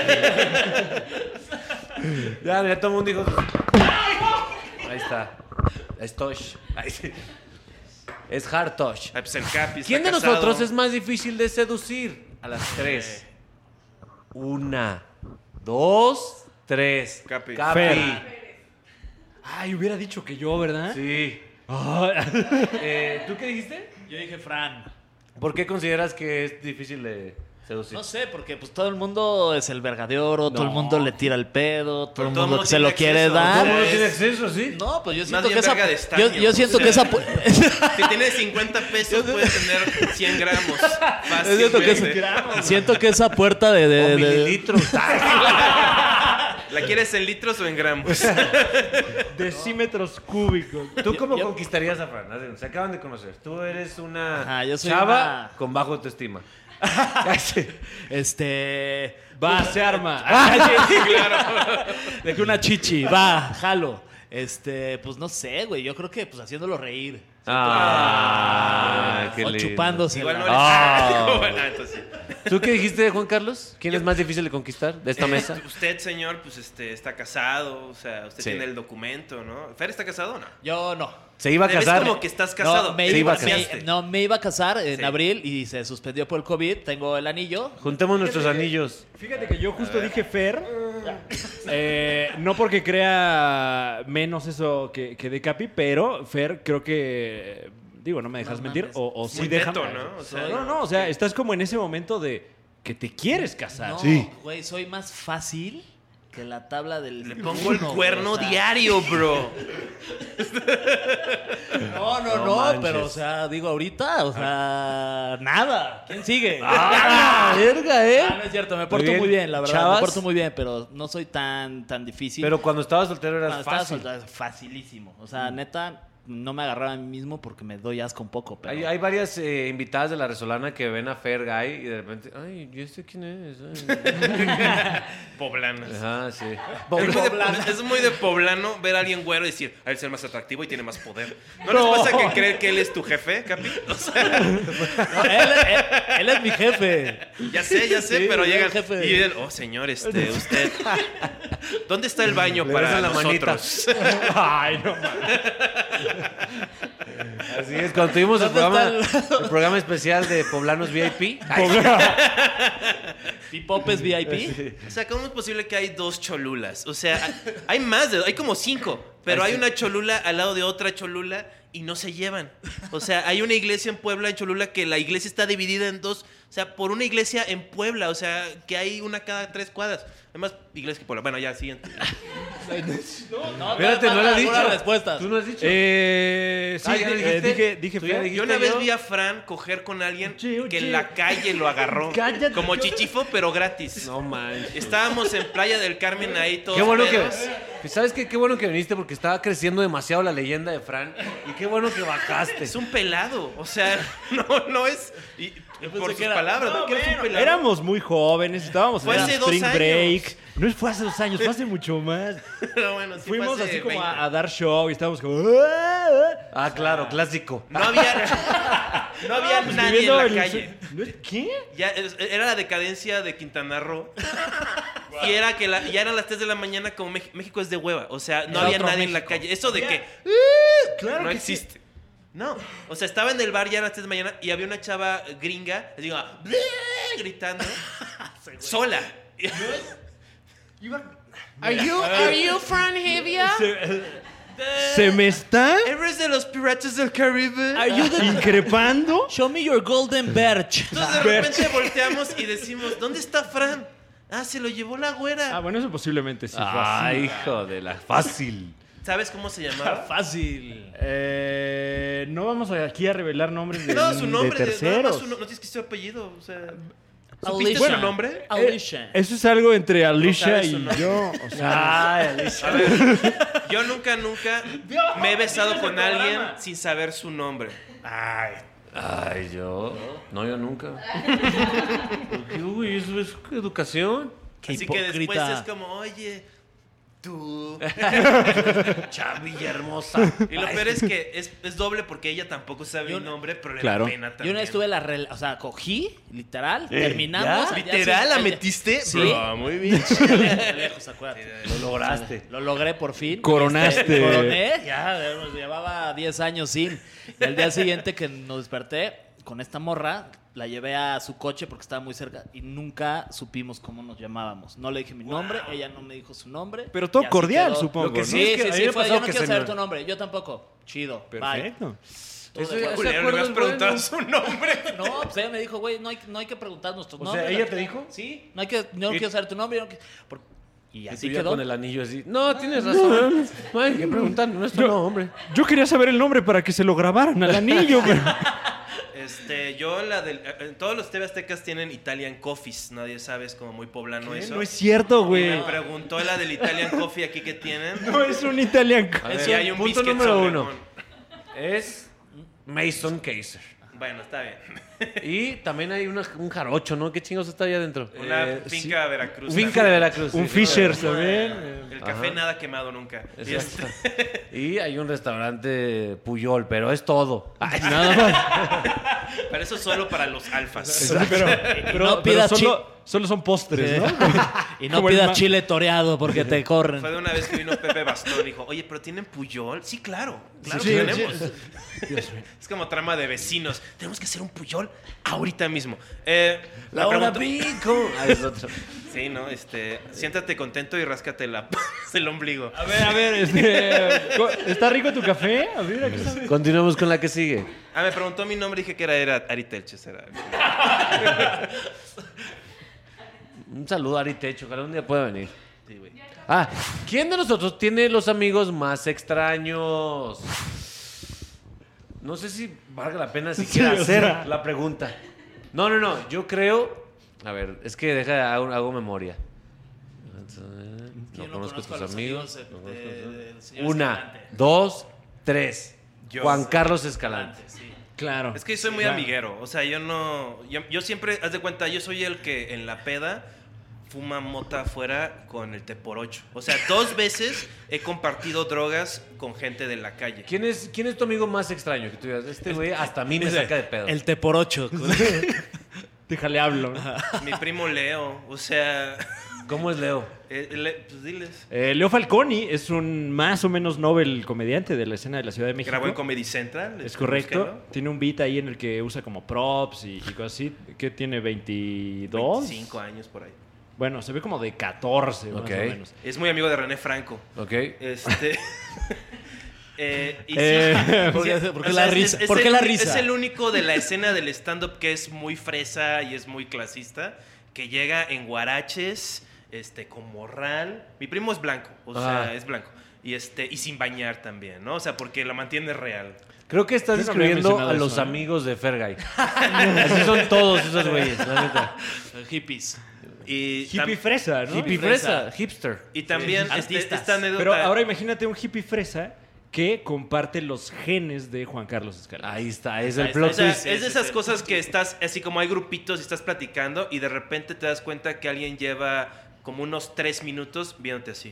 Ya, ya todo el mundo dijo. Ahí está. Es Tosh. Ay, sí. Es Hard Tosh. Ay, pues el Capi está ¿Quién de casado. nosotros es más difícil de seducir? A las tres. Una, dos, tres. Capi. Fer. Ay, hubiera dicho que yo, ¿verdad? Sí. Ah, Eh, ¿Tú qué dijiste? Yo dije Fran. ¿Por qué consideras que es difícil de seducir? No sé, porque pues todo el mundo es el verga de oro, todo el No. mundo le tira el pedo, todo Pero el todo mundo mundo se tiene lo quiere acceso. dar. ¿Todo el mundo es- tiene acceso, sí? No, pues yo Más siento bien que esa verga de yo, estaño, yo siento o que sea. esa pu- Si tienes cincuenta pesos, puedes tener cien gramos. yo siento que Fácilmente. esa, siento que esa puerta de, de- O de- mililitros. ¿La quieres en litros o en gramos? decímetros cúbicos. ¿Tú cómo yo- conquistarías a Fran? Se acaban de conocer. Tú eres una Ajá, yo soy chava una- con bajo autoestima. este Va, se arma. de que una chichi, va, jalo. Este, pues no sé, güey, yo creo que pues haciéndolo reír. Ah, qué o lindo. chupándose. Igual no la- eres. Ah. Bueno, entonces sí. ¿Tú qué dijiste, Juan Carlos? ¿Quién es más difícil de conquistar de esta Eh, mesa? Usted, señor, pues este, está casado, o sea, usted Sí. tiene el documento, ¿no? ¿Fer está casado o no? Yo no. Se iba a Te ves casar. como que estás casado. No, me, Se iba, iba a me- casar. no, me iba a casar en Sí. abril y se suspendió por el COVID. Tengo el anillo. Juntemos nuestros anillos. Fíjate que yo justo dije Fer, eh, no porque crea menos eso que, que de Capi, pero Fer creo que, digo, no me dejas No mentir, mames. o, o sí Muy deja... teto, ¿no? O sea, no, no, o sea, estás como en ese momento de que te quieres casar. No, güey, soy más fácil que la tabla del... Le pongo el uno, cuerno o sea, diario, bro. No, no, No no, manches. pero, o sea, digo ahorita, o sea, nada. ¿Quién sigue? ¡Ah, verga, eh! Ah, no es cierto, me porto bien. muy bien, la verdad, ¿Chavas? me porto muy bien, pero no soy tan, tan difícil. Pero cuando estabas soltero eras Cuando estaba fácil. soltero, facilísimo. O sea, neta, no me agarraba a mí mismo porque me doy asco un poco, pero... Hay, hay varias eh, invitadas de la Resolana que ven a Fer Guy y de repente, ay, ¿y este quién es? Ay". Poblanas. Ajá, sí. Es muy, de, es muy de poblano ver a alguien güero y decir, a él ser más atractivo y tiene más poder. ¿No, les pasa que creer que él es tu jefe, Capi? O sea, No, él, él- él es mi jefe. ya sé, ya sé, Sí, pero él es llegan el jefe. y él, oh, señor, este, usted, ¿dónde está el baño Le para besan la manita. nosotros? Ay, no mames. Así es, cuando tuvimos el ¿Dónde programa, está el programa especial de Poblanos V I P. Pipopes V I P. O sea, ¿cómo es posible que hay dos cholulas? O sea, hay- hay más, de, hay como cinco, pero hay una cholula al lado de otra cholula y no se llevan. O sea, hay una iglesia en Puebla, en Cholula, que la iglesia está dividida en dos. O sea, por una iglesia en Puebla, o sea, que hay una cada tres cuadras. Además, iglesia que Puebla. Bueno, ya, siguiente. No, Espérate, no lo las has dicho. respuestas. Tú no has dicho. Eh, sí, Ah, ¿ya lo eh, dijiste? dije, dije ¿Tú ya Fer. dijiste? Yo una vez yo? vi a Fran coger con alguien Oye, oye. que en la calle lo agarró. Cállate, Como yo- chichifo, pero gratis. No manches. Estábamos en Playa del Carmen ahí todos Qué bueno pedos. que. ¿Sabes qué? Qué bueno que viniste porque estaba creciendo demasiado la leyenda de Fran. Y qué bueno que bajaste. Es un pelado, o sea, no, no es... y- pensé por que sus era- palabras, ¿no? Que eres un pelado. Éramos muy jóvenes, estábamos Fue en hace el dos Spring años. Break. No fue hace dos años, fue hace mucho más. Pero bueno, sí Fuimos fue hace así como veinte. a, a dar show y estábamos como... "Ah, ah". Ah, claro, clásico. No había, no había Pues nadie en viviendo la el- calle. ¿No? ¿Qué? Ya, es- era la decadencia de Quintana Roo. Y era que la- ya eran las tres de la mañana como Mex- México es de hueva. O sea, no Era había otro nadie en la México. calle. Eso de que Claro no que sí. existe. No, o sea, estaba en el bar ya a las tres de la mañana y había una chava gringa, les digo, gritando, sola. Are you, are you Fran Hevia? Se, ¿Se me está ¿Eres de los Piratas del Caribe? increpando? Show me your golden birch. Entonces de repente volteamos y decimos, ¿dónde está Fran? Ah, se lo llevó la güera. Ah, bueno, eso posiblemente sí fue así. Ay, hijo de la fácil. ¿Sabes cómo se llamaba? Fácil. Eh, no vamos aquí a revelar nombres de, No, su de nombre, de- nada más terceros. su no, no tienes que decir su apellido, o sea... Alicia. ¿Supiste su nombre? Eh, Alicia. eso es algo entre Alicia sabes y su nombre. yo. O sea, Ay, Alicia. A ver, yo nunca, nunca me he besado con alguien sin saber su nombre. ay, Ay, yo. No, yo nunca. ¿Por qué, güey? Eso es educación. Qué Así que después hipócrita. es como, oye, tú... Chavilla hermosa. Y lo peor es que es, es doble porque ella tampoco sabe Yo- mi nombre, pero le Claro. da pena también. Yo una vez tuve la rel- o sea, cogí, literal, terminamos. ¿ya? al día ¿Literal la siguiente- metiste? Sí. Bro, muy bien. De lejos, acuérdate. Lo lograste. Lo logré por fin. Coronaste. Este, coroné, ya nos llevaba diez años sin. Y al día siguiente que nos desperté con esta morra, la llevé a su coche porque estaba muy cerca y nunca supimos cómo nos llamábamos. No le dije mi nombre, ella no me dijo su nombre. Pero todo y así cordial, quedó. supongo, Lo que ¿no? sí Sí, es que sí, a mí sí, me fue, pasó yo no que quiero se saber me- tu nombre, yo tampoco. Chido, bye. Perfecto. Todo Eso de ya- acuerdo. Culero, acuerdo le has es preguntado bueno. su nombre. No, pues ella me dijo, güey, no hay, no hay que preguntar nuestros O nombres. sea, ¿ella te dijo? Sí, no hay que, no Y- quiero saber tu nombre. no que- por- Y Y así tú ya quedó. con el anillo así. No, tienes razón. No hay que preguntar nuestro nombre. Yo quería saber el nombre para que se lo grabaran al anillo, pero... Este, yo la del... En todos los T V Aztecas tienen Italian Coffees. Nadie sabe, es como muy poblano eso. No es cierto, Y güey. me preguntó la del Italian Coffee aquí que tienen. No es un italiano. A Y ver, hay un punto biscuit número sobre uno. limón. Es Mason Kaiser. Bueno, está bien. Y también hay una- un jarocho, ¿no? ¿Qué chingos está allá adentro? Una Eh, finca Veracruz. Finca de Veracruz. Un sí. Fisher El también. café Ajá. nada quemado nunca. Y Exacto. este- Y hay un restaurante Puyol, pero es todo. Ay, Nada más. Para eso solo para los alfas. Sí, pero, pero- no pero pidas solo, solo son postres, ¿no? Y no Como el pidas ma- chile toreado porque te corren. Fue de una vez que vino Pepe Bastón y dijo, oye, ¿pero tienen Puyol? Sí, claro, claro Sí, que sí, tenemos. sí. Dios mío. Es como trama de vecinos. Tenemos que hacer un Puyol ahorita mismo. Eh, La me hora pregunto- pico. Ah, es otro. Sí, ¿no? Este, siéntate contento y ráscate la, el ombligo. A ver, a ver, este, co- ¿está rico tu café? A ver, aquí está. Continuamos con la que sigue. Ah, me preguntó mi nombre y dije que era, era Ari Telches. Era. Un saludo a Ari Techo, ojalá un día pueda venir. Sí, güey. Ah, ¿quién de nosotros tiene los amigos más extraños? No sé si valga la pena siquiera o hacer sea. la pregunta. No, no, no, yo creo... A ver, es que deja, hago, hago memoria. No Yo conozco a tus a los amigos. de- no conozco a de- tus- del señor Una, Escalante. dos, tres. Yo. Juan Carlos Escalante. Sí. Claro. Es que soy muy Claro. amiguero. O sea, yo no. Yo, yo siempre, haz de cuenta, yo soy el que en la peda fuma mota afuera con el té por ocho. O sea, dos veces he compartido drogas con gente de la calle. ¿Quién es, ¿Quién es tu amigo más extraño? Que tú digas, este güey hasta a mí me saca de pedo. El té por ocho. Déjale hablo. ¿no? Mi primo Leo. O sea. ¿Cómo es Leo? eh, le- pues diles. Eh, Leo Falconi es un más o menos Nobel comediante de la escena de la Ciudad de México. Grabó en Comedy Central. Es este, correcto. búsquenlo. Tiene un beat ahí en el que usa como props y, y cosas así. ¿Qué tiene? ¿veintidós? veinticinco años por ahí. Bueno, se ve como de catorce, Ok. más o menos. Es muy amigo de René Franco. ¿Ok? Este. eh, y sí, Eh, ¿por qué- sí, por qué o la sea, risa? es- es ¿Por qué el la uni- risa? Es el único de la escena del stand-up que es muy fresa y es muy clasista, que llega en guaraches, este, con morral. Mi primo es blanco, o sea, Ah. es blanco. Y, este, y sin bañar también, ¿no? O sea, porque la mantiene real. Creo que estás Yo no había describiendo mencionado a los eso, ¿eh? amigos de Fergay. Así son todos esos güeyes, la neta. Hippies. Y, Hippie tam- fresa, ¿no? Hippie fresa, hipster. y también Sí, este, artistas. esta anécdota... Pero ahora imagínate un hippie fresa que comparte los genes de Juan Carlos Escalante. Ahí está, es el Ahí está, plot O sea, twist. es de sí, esas sí. cosas que estás, así como hay grupitos y estás platicando y de repente te das cuenta que alguien lleva como unos tres minutos viéndote así.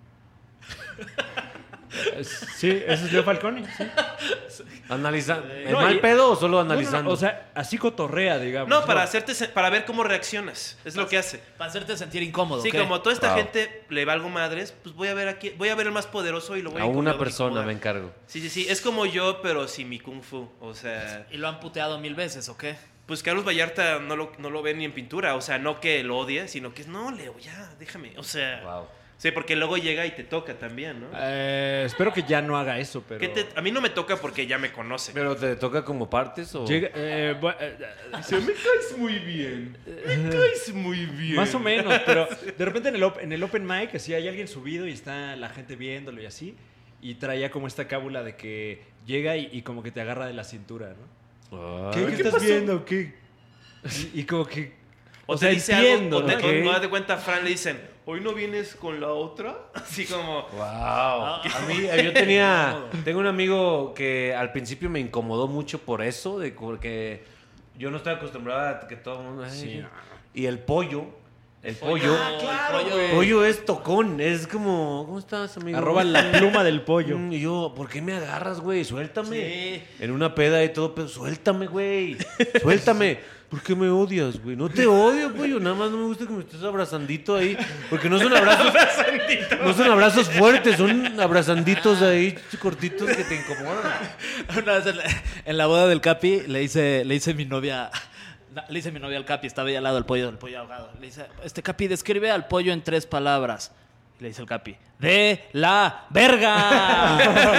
Eh, Sí, ese es Leo Falconi. Sí. Analizando. ¿En No, mal y- pedo o solo No, no, no, analizando? o sea, así cotorrea, digamos. No, para hacerte, se- para ver cómo reaccionas. Es lo que hace. Para hacerte sentir incómodo. Sí, ¿qué? como toda esta Wow. gente le valgo madres, pues voy a ver aquí, voy a ver el más poderoso y lo voy a a una incomodar, persona incomodar. me encargo. Sí, sí, sí. Es como yo, pero sin mi kung fu. O sea, ¿Y lo han puteado mil veces o qué? pues Carlos Vallarta no lo, no lo ve ni en pintura. O sea, no que lo odie, sino que es, no, Leo, ya, déjame. O sea, Wow. sí, porque luego llega y te toca también, ¿no? Eh, espero que ya no haga eso, pero... ¿Qué te- a mí no me toca porque ya me conoce. ¿Pero te toca como partes o...? Llega- eh, bu- eh, Dice, me caes muy bien. Me caes muy bien. Más o menos, pero de repente en el, op- en el open mic, así hay alguien subido y está la gente viéndolo y así, y traía como esta cábula de que llega y, y como que te agarra de la cintura, ¿no? Ah. ¿Qué, ¿Qué estás viendo? ¿Qué? Y, y como que... O, O te sea, dice entiendo, algo, o, te, ¿no? o no das de cuenta a Fran le dicen, ¿hoy no vienes con la otra? Así como, Wow. A mí, eh, yo tenía, tengo un amigo que al principio me incomodó mucho por eso, de porque yo no estaba acostumbrado a que todo el mundo... ay, Sí, no, no. Y el pollo, el pollo, Ah, claro, el güey. pollo es tocón, es como, ¿cómo estás, amigo? Arroba la pluma del pollo. Mm, Y yo, ¿por qué me agarras, güey? Suéltame. Sí. En una peda y todo, pero suéltame, güey. Suéltame. ¿Por qué me odias, güey? No te odio, pollo. Nada más no me gusta que me estés abrazandito ahí. Porque no son abrazos. No son abrazos fuertes, son abrazanditos ahí cortitos que te incomodan. Una vez en la, en la boda del Capi le dice, le dice mi novia, le dice mi novia al Capi, estaba ahí al lado del pollo, del pollo ahogado. Le dice, este Capi, describe al pollo en tres palabras. Le dice el Capi, ¡de la verga!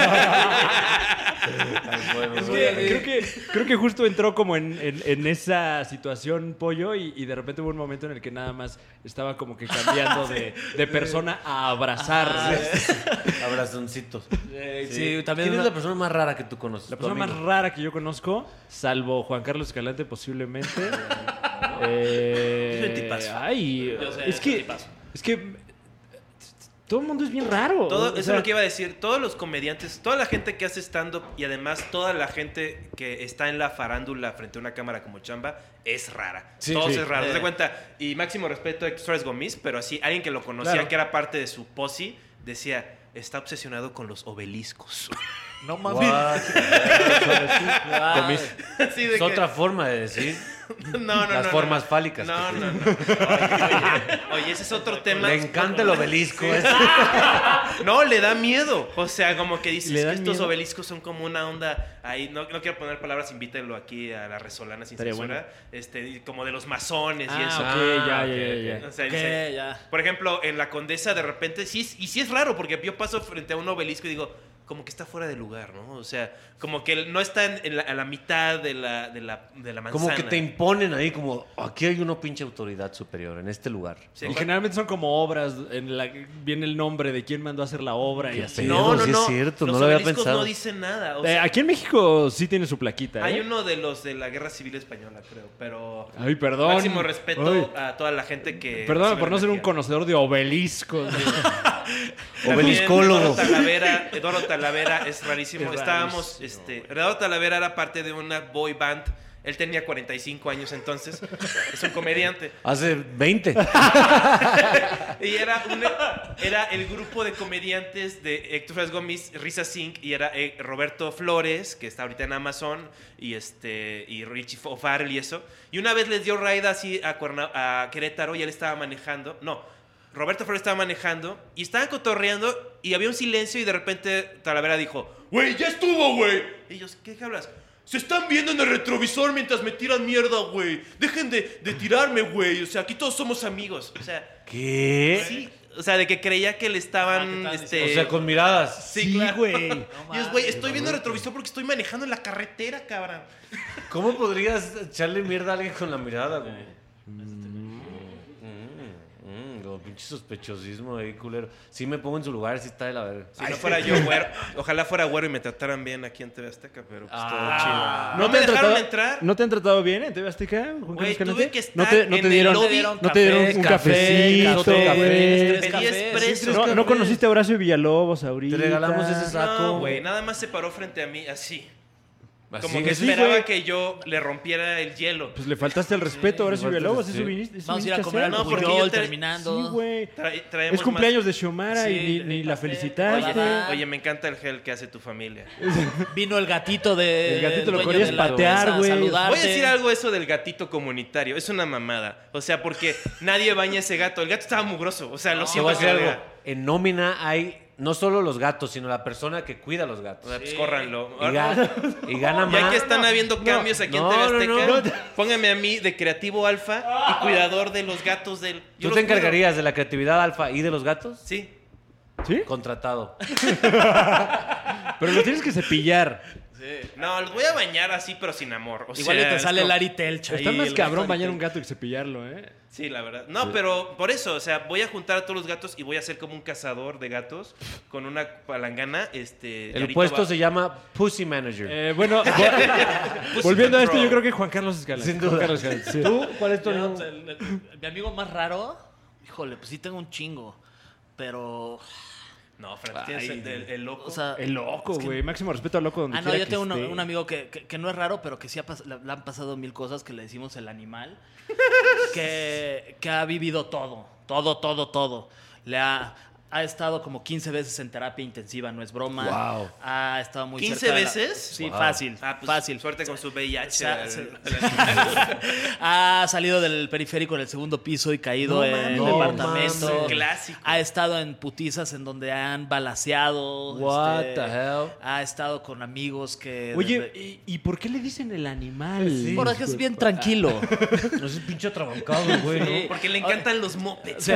Es que creo, que, creo que justo entró como en, en- en esa situación pollo y, y de repente hubo un momento en el que nada más estaba como que cambiando de, de persona a abrazar. Abrazoncitos. Eh, sí, también ¿Quién una- es la persona más rara que tú conoces? La tu persona más amigo? rara que yo conozco, salvo Juan Carlos Escalante posiblemente. eh, Es un tipazo. Ay, Yo sé, es es un que, tipazo. es que eh, todo el mundo es bien raro. todo, o eso sea, es lo que iba a decir. Todos los comediantes, toda la gente que hace stand-up y además toda la gente que está en la farándula frente a una cámara como chamba es rara. Sí, Todos sí. es raro. Eh. ¿Te das cuenta? Y máximo respeto a Héctor Suárez Gómez, pero así alguien que lo conocía, Claro. que era parte de su posi, decía, está obsesionado con los obeliscos. No mames. What? Comis- Así de Es que- otra forma de decir No, no, las no, formas no. fálicas. No, que no, tiene. no. Oye, oye, oye, ese es otro tema. Le encanta el obelisco. ese. No, le da miedo. O sea, como que dices ¿Le que dan estos miedo? obeliscos son como una onda ahí. No, no quiero poner palabras, invítenlo aquí a la Resolana sin Estaría censura. bueno. Este, como de los masones y Ah, eso. ok, ya, Ah, ya, ok, ya, ok. ya. O sea, Ok, dice- ya. Por ejemplo, en la Condesa de repente sí, es- y sí es raro porque yo paso frente a un obelisco y digo, como que está fuera de lugar, ¿no? O sea, como que no está en, en la, a la mitad de la, de la, de la manzana. Como que te imponen ahí, como aquí hay una pinche autoridad superior en este lugar. Sí, Y cuando- generalmente son como obras, en la que viene el nombre de quién mandó a hacer la obra y Qué así. pedo. No, no, sí es no. cierto, Los no lo había obeliscos pensado. no dicen nada. O Eh, sea, aquí en México sí tiene su plaquita, ¿eh? hay uno de los de la Guerra Civil Española, creo, pero... Ay, perdón. Máximo respeto Ay. a toda la gente que... Perdón recibe por no ser un energía. conocedor de obeliscos. También Obeliscólogo. Eduardo Talavera, Eduardo Talavera es rarísimo. Es Estábamos, rarísimo, este, Eduardo Talavera era parte de una boy band. Él tenía cuarenta y cinco años entonces. Es un comediante. Hace veinte. Y era, un- era el grupo de comediantes de Héctor Flores Gómez, Risa Singh, y era eh, Roberto Flores, que está ahorita en Amazon, y este y Richie O'Farrell y eso. Y una vez les dio raid así a, Cuerna- a Querétaro y él estaba manejando. No, Roberto Flores estaba manejando y estaban cotorreando y había un silencio y de repente Talavera dijo, güey, ya estuvo, güey. Y ellos, ¿qué, qué hablas? Se están viendo en el retrovisor mientras me tiran mierda, güey. Dejen de, de tirarme, güey. O sea, aquí todos somos amigos. O sea, ¿Qué? sí. O sea, de que creía que le Ah, ¿qué estaban, tal? este... O sea, con miradas. Sí, claro. güey. Y es, güey, estoy viendo el retrovisor porque estoy manejando en la carretera, cabrón. ¿Cómo podrías echarle mierda a alguien con la mirada, güey? Mm, como pinche sospechosismo ahí, culero. Sí me pongo en su lugar, sí está de la verga. Si no fuera yo güero, ojalá fuera güero y me trataran bien aquí en T V Azteca, pero pues Ah. todo chido. ¿No, ¿No te me han dejaron tratado, entrar? ¿No te han tratado bien en T V Azteca, Juan Güey, Carlos Escalante? tuve que estar ¿No te, no en te el dieron, lobby. ¿no te dieron Café, un café, cafecito, otro güey? café. Pedí Tres expreso. cafés. ¿No, ¿No conociste a Horacio Villalobos ahorita? Te regalamos ese saco. No, güey, nada más se paró frente a mí así. Así Como que es. sí, esperaba güey. que yo le rompiera el hielo. Pues le faltaste el respeto a Horacio faltaste- Villalobos. sí. Eso viniste, eso Vamos a ir a viniste comer al hacer. No, porque Puyol yo te- terminando. Sí, güey. Trae- traemos Es cumpleaños más- de Xiomara Sí, y ni, ni la café, felicitaste. hola. Oye, me encanta el gel que hace tu familia. Vino el gatito de. El gatito lo dueño querías de la patear, empresa a güey. saludarte. Voy a decir algo eso del gatito comunitario. Es una mamada. O sea, porque nadie baña ese gato. El gato estaba mugroso. O sea, lo Te siento. voy a decir que lo algo. diga. En nómina hay no solo los gatos, sino la persona que cuida a los O gatos. sea, pues córranlo. Y, ga- y gana más. Ya que están habiendo cambios aquí no, en no, T V no, Azteca, póngame a mí de creativo alfa y cuidador de los gatos del. ¿Tú Yo te los encargarías de la creatividad alfa y de los gatos? cuido. Sí. ¿Sí? Contratado. Pero lo tienes que cepillar. No, los voy a bañar así, pero sin amor. O Igual sea, y te es sale como- Larry Telch ahí. Está más el cabrón gato bañar ahorita. un gato que cepillarlo, ¿eh? Sí, la verdad. No, pero por eso, o sea, voy a juntar a todos los gatos y voy a ser como un cazador de gatos con una palangana. Este, El Yarito puesto va- se llama Pussy Manager. Eh, bueno, vo- volviendo a esto, yo creo que Juan Carlos Escalante. Sin Juan duda. Carlos Escalante, sí. ¿Tú? ¿Cuál es tu Yo, amigo? o sea, el- el- mi amigo más raro, híjole, pues sí tengo un chingo. Pero. No, Fran, tienes el, el- el loco. O sea. El loco, es que- güey. Máximo respeto al loco donde Ah, no, quiera yo que tengo uno- esté. un amigo que, que- que no es raro, pero que sí ha pas- le, le han pasado mil cosas que le decimos el animal. que, que ha vivido todo, todo, todo, todo. Le ha, ha estado como quince veces en terapia intensiva, no es broma. Wow. Ha estado muy ¿quince cerca de la- veces? Sí, Wow. fácil, Ah, pues, fácil. Suerte con su V I H. Se ha- al- se- al- Ha salido del periférico en el segundo piso y caído No en mames. el No departamento. mames. Clásico. Ha estado en putizas en donde han balaceado. What este, the hell? Ha estado con amigos que. Oye, desde- ¿y, y por qué le dicen el animal? Sí. Porque es bien tranquilo. No es un pinche atrabancado, güey, ¿no? Porque le encantan los mopeds.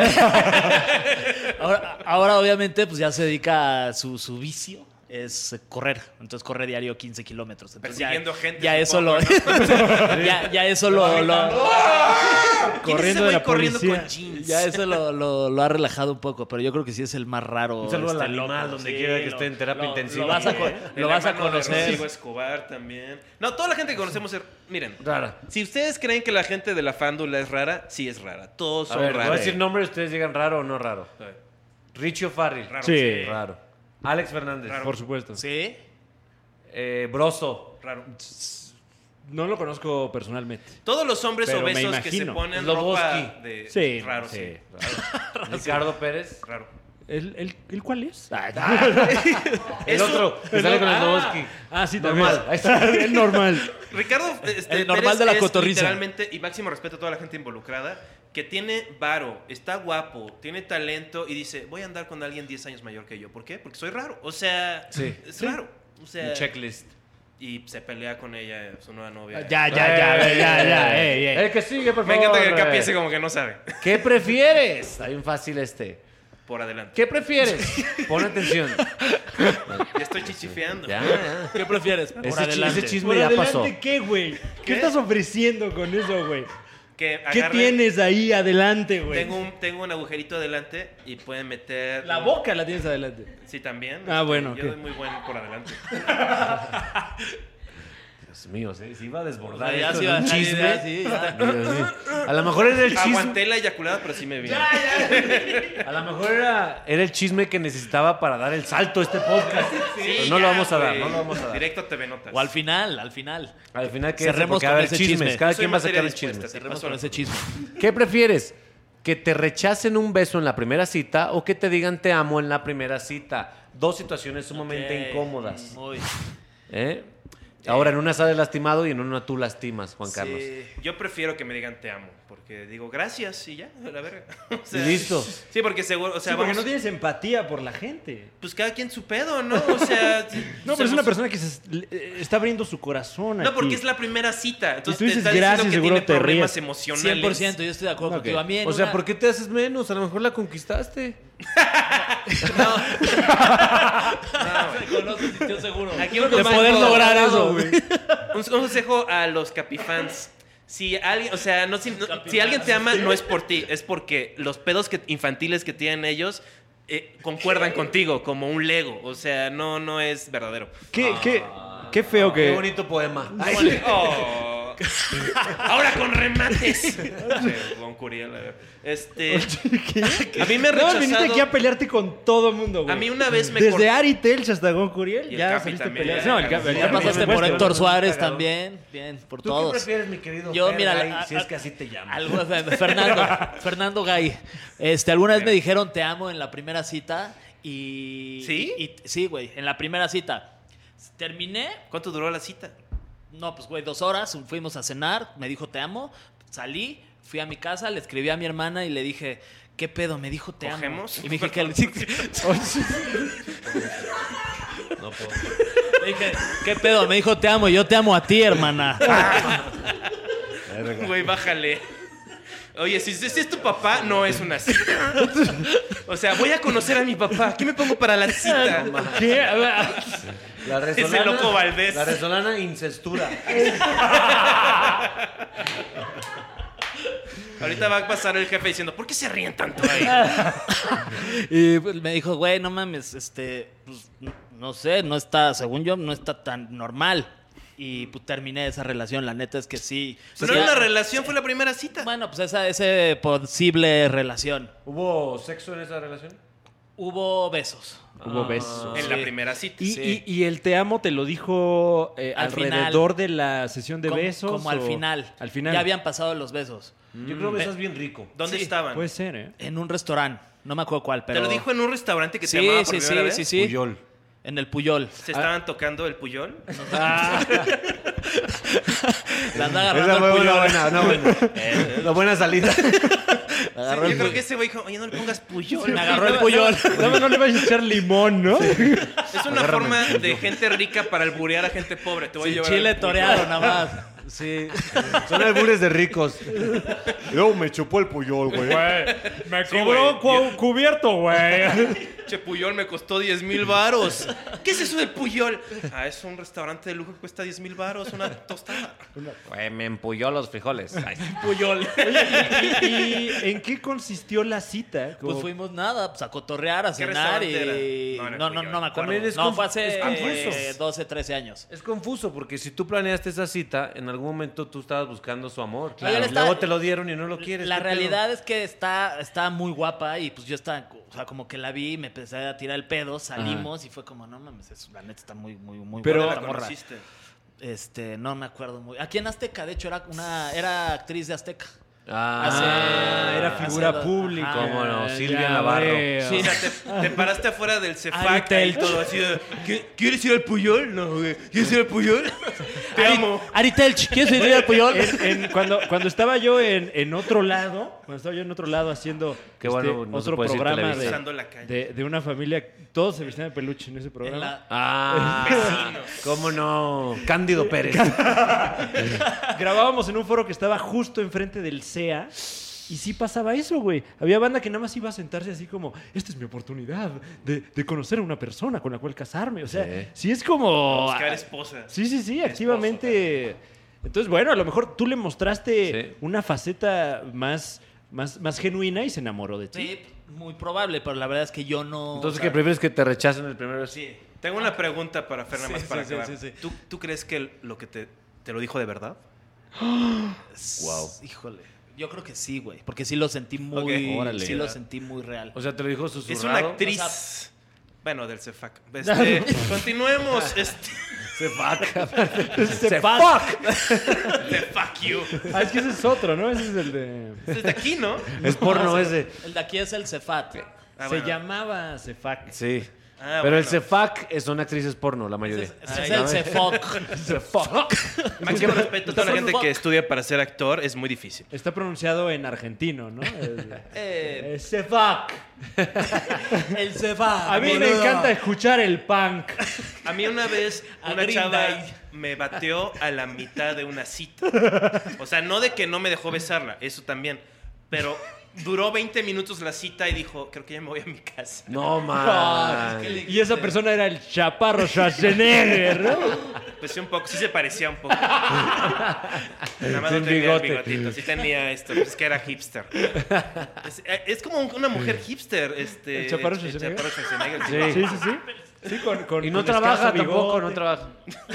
Ahora, ahora, obviamente, pues ya se dedica a su, su vicio. Es eh, correr. Entonces corre diario quince kilómetros. Entonces, ya- Persiguiendo gente, Ya eso lo. supongo, ya, ya eso lo. lo- ¿Quién es ese Corriendo de güey la corriendo policía. con jeans? ya eso lo, lo- lo ha relajado un poco. Pero yo creo que sí es el más raro. Un saludo al este, animal, loco. donde quiera que esté en terapia lo- intensiva. Lo vas a, co- El lo vas a hermano de conocer. Rodrigo Escobar también. No, toda la gente que conocemos es... Miren, Rara. si ustedes creen que la gente de la fándula es rara, sí es rara. Todos A son ver, voy a raros. decir nombres, ustedes digan raro o no raro. A ver, Richie O'Farrill. Raro, Sí. Raro. Alex Fernández. Raro. Por supuesto. Sí. Eh, Broso. raro. No lo conozco personalmente. Todos los hombres Pero me obesos que se imagino. ponen Slobodsky. ropa de... Sí, Raro, sí. Ricardo Pérez. Raro. ¿El, el, el cuál es? Ah, El Es un- otro, que sale con el Slobodsky. ah, sí, Normal. también. Ahí está, el normal. Ricardo este, El normal Pérez de la es cotorriza. literalmente, y máximo respeto a toda la gente involucrada, que tiene varo, está guapo, tiene talento y dice, voy a andar con alguien diez años mayor que yo. ¿Por qué? Porque soy raro. O sea, Sí. es Sí. raro. O sea, Un checklist. y se pelea con ella, su nueva novia. Ya, ya, ya, ya, ya. ey, ey. El que sigue, por Me favor. encanta que acá piense como que no sabe. ¿Qué prefieres? Hay un fácil este. Por adelante. ¿Qué prefieres? Pon atención. Ya estoy chichifeando. Ya, ya. ¿Qué prefieres? Por Ese, chi- adelante. ese chisme ¿Por ya adelante pasó. qué, güey? ¿Qué? ¿Qué? estás ofreciendo con eso, güey? Que ¿Qué agarren- tienes ahí adelante, güey? Tengo un, tengo un agujerito adelante y pueden meter... La boca la tienes adelante. Sí, también. Ah, Este, bueno, Yo ok. soy muy bueno por adelante. Dios mío, se, se iba a O desbordar sea, ya esto sí en va un a salir, chisme. ya, sí, ya. Dios mío. A lo mejor era el chisme. Aguanté la eyaculada, pero sí me vino. A lo mejor era, era el chisme que necesitaba para dar el salto a este podcast. Pero no ya, lo vamos a dar, güey. no lo vamos a dar. Directo a T V Notas. O al final, al final. Al final que Cerremos porque va a con haber ese chismes. chisme. Cada Soy quien va a materia sacar el dispuesta, chisme. sí. Cerremos pasó con la- ese chisme. ¿Qué prefieres? ¿Que te rechacen un beso en la primera cita o que te digan te amo en la primera cita? Dos situaciones sumamente Ok. incómodas. Muy. ¿Eh? Ahora, en una sales lastimado y en una tú lastimas, Juan Carlos. Sí, yo prefiero que me digan te amo, porque digo gracias y ya, a la verga. O sea, Y listo. Sí, porque seguro, o sea, Sí, porque vamos, no tienes empatía por la gente. pues cada quien su pedo, ¿no? O sea, No, pero es una persona que se eh, está abriendo su corazón No, aquí. porque es la primera cita. Entonces Y tú dices te está diciendo gracias, que seguro tiene te problemas ríes. emocionales. cien por ciento, yo estoy de acuerdo Ok. contigo. A mí en O sea, una- ¿por qué te haces menos? A lo mejor la conquistaste. Me conoce, sintió seguro. Aquí un de consejo- poder lograr eso, güey. Un, un consejo a los capifans. Si alguien, o sea, no, si, no- si alguien te ama, no es por ti, es porque los pedos que, infantiles que tienen ellos eh, concuerdan contigo, como un Lego. O sea, no, no es verdadero. ¿Qué, qué, qué feo Qué que... bonito poema. Oh. Ahora con remates. Sí, con Curiel, a ver. Este. A mí me ha No, viniste rechazado. aquí a pelearte con todo mundo, güey. A mí una vez me Desde cortó- Ari Telch hasta Gon Curiel, Y el ya Capi saliste a también, pelear. ya, No, el Capi. Capi, Ya el Capi, pasaste por por supuesto. Héctor Suárez Cagado. también. Bien, por ¿Tú todos. qué prefieres, mi querido Yo, Fer mira, Gay, a- si a- es que así te llamas? Algo, Fernando, Fernando Gay. Este, alguna vez me dijeron te amo en la primera cita y... ¿Sí? y- sí, güey, en la primera cita. Terminé, ¿Cuánto duró la cita? no, pues, güey, dos horas, fuimos a cenar, me dijo te amo, salí, fui a mi casa, le escribí a mi hermana y le dije, ¿qué pedo? Me dijo te ¿Cogemos? amo. Y me dije que... No puedo. Le dije, ¿qué pedo? Me dijo te amo, y yo te amo a ti, hermana. Güey, bájale. Oye, si, si es tu papá, no es una cita. O sea, voy a conocer a mi papá. ¿Qué me pongo para la cita? ¿Qué? La resolana, Ese loco Valdés. La resolana incestura. Ahorita va a pasar el jefe diciendo, ¿por qué se ríen tanto ahí? Y pues, me dijo, güey, no mames, este, pues, no sé, no está, según yo, no está tan normal. Y pues terminé esa relación, la neta es que sí. Pero Sí, no era ya- una relación, fue la primera cita. Bueno, pues esa ese posible relación. ¿Hubo sexo en esa relación? Hubo besos. Hubo besos. En la sí. primera cita. Y, Sí. y- y el te amo te lo dijo eh, Al alrededor de la sesión de como, besos. como al o- final. Al final. Ya habían pasado los besos. Yo creo que estás bien rico. ¿Dónde Sí. estaban? Puede ser, ¿eh? En un restaurante. No me acuerdo cuál, pero. ¿Te lo dijo en un restaurante que Sí, te amaba por sí, primera sí, vez? sí, sí. Puyol. En el Puyol. ¿Se estaban tocando el puyol? La anda Esa agarrando fue el una Puyol. buena, una buena. Una buena salida. Sí, Agarró yo el creo Puyol. que ese güey dijo, oye, no le pongas puyol. Me agarró el Puyol. Nada más no le vayas a echar limón, ¿no? Es una forma de gente rica para alburear a gente pobre. Te voy a Sí, llevar chile al puyol. toreado nada más. Sí. Son albures de ricos. Yo me chupó el puyol, güey. Me Sí, cobró güey. cubierto, güey. Che, puyol me costó diez mil varos. ¿Qué es eso del puyol? Ah, es un restaurante de lujo que cuesta diez mil varos, una tostada. Güey, me empuyó los frijoles. Ay, Puyol. ¿Y, y en qué consistió la cita? Pues Como- fuimos nada, pues a cotorrear, a ¿Qué cenar y... restaurante era? No, No, en el no, Puyol. no me acuerdo. También es no, conf- fue hace es confuso. eh, doce, trece años. Es confuso porque si tú planeaste esa cita, en algún momento tú estabas buscando su amor. Claro. Él Y está- luego te lo dieron y no lo quieres. La ¿qué pedo? realidad es que está, está muy guapa y pues yo estaba, o sea, como que la vi, me empecé a tirar el pedo, salimos y fue como, no mames, es- la neta está muy, muy, muy Pero- buena ¿La la morra. conociste? Este, no me acuerdo muy. Aquí en Azteca, de hecho, era una, era actriz de Azteca. Ah, era hace figura dos- pública. Ajá. Cómo no, Ya Silvia Navarro. veo. O sea, te, te paraste afuera del Cefac Ari y todo así de, ¿qué- ¿quieres ir al Puyol? No, güey. ¿Quieres ir al Puyol? Te amo. Ari Telch, ¿quieres ir al Puyol? En- en- cuando, cuando estaba yo en, en otro lado, cuando estaba yo en otro lado haciendo Qué este, bueno, no se otro puede decir programa Televisa. de, Cruzando la calle. de, de una familia, todos se vestían de peluche en ese En programa. la- Ah, Vecinos. ¿cómo no? Cándido Pérez. Grabábamos en un foro que estaba justo enfrente del C E A. Y sí pasaba eso, güey. Había banda que nada más iba a sentarse así como, esta es mi oportunidad de, de conocer a una persona con la cual casarme. O sea, Sí. sí, es como... Buscar esposa. Sí, sí, sí, activamente. Entonces, bueno, a lo mejor tú le mostraste Sí. una faceta más, más, más genuina y se enamoró de ti. Sí, muy probable, pero la verdad es que yo no... Entonces, o ¿qué sea, prefieres que te rechacen el primero? Sí. Tengo una pregunta para Fer, nada más Sí, para sí, sí, acabar. sí, sí. ¿Tú, ¿Tú crees que el- lo que te, te lo dijo de verdad? Wow. Híjole. Yo creo que sí, güey. Porque sí lo sentí muy... Ok. Órale. Sí lo sentí muy real. O sea, te lo dijo Es una susurrado. actriz. O sea- bueno, del Cefac. Este, continuemos. Este, Se fuck. Se Cefac you. Ah, es que ese es otro, ¿no? Ese es el de... Es de aquí, ¿no? Es porno ese. El de aquí es el Cefat. Ah, se bueno. llamaba Cefac. Sí. Ah, Pero el bueno. Cefac son actrices porno, la mayoría. Ese es, Ay, ese es el ya Cefoc. Cefac. Máximo respeto a toda la gente Fuck. que estudia para ser actor. Es muy difícil. Está pronunciado en argentino, ¿no? Es- Eh, es Cefac. El Cefat. A mí me boludo. encanta escuchar el punk. a mí una vez A una Green chava Day. me bateó a la mitad de una cita. O sea, no de que no me dejó besarla, eso también. Pero duró veinte minutos la cita y dijo, creo que ya me voy a mi casa. No, man. Y esa persona era el chaparro Schwarzenegger, ¿no? Pues sí, un poco, sí se parecía un poco. Nada más no Sin tenía bigote. el bigotito, sí tenía esto, pues es que era hipster. Es, es como un- una mujer hipster, este. ¿El chaparro el Schwarzenegger? chaparro Schwarzenegger, Sí. Sí, sí, sí. Sí, con, con- Y no con trabaja escaso tampoco, bigote. no trabaja.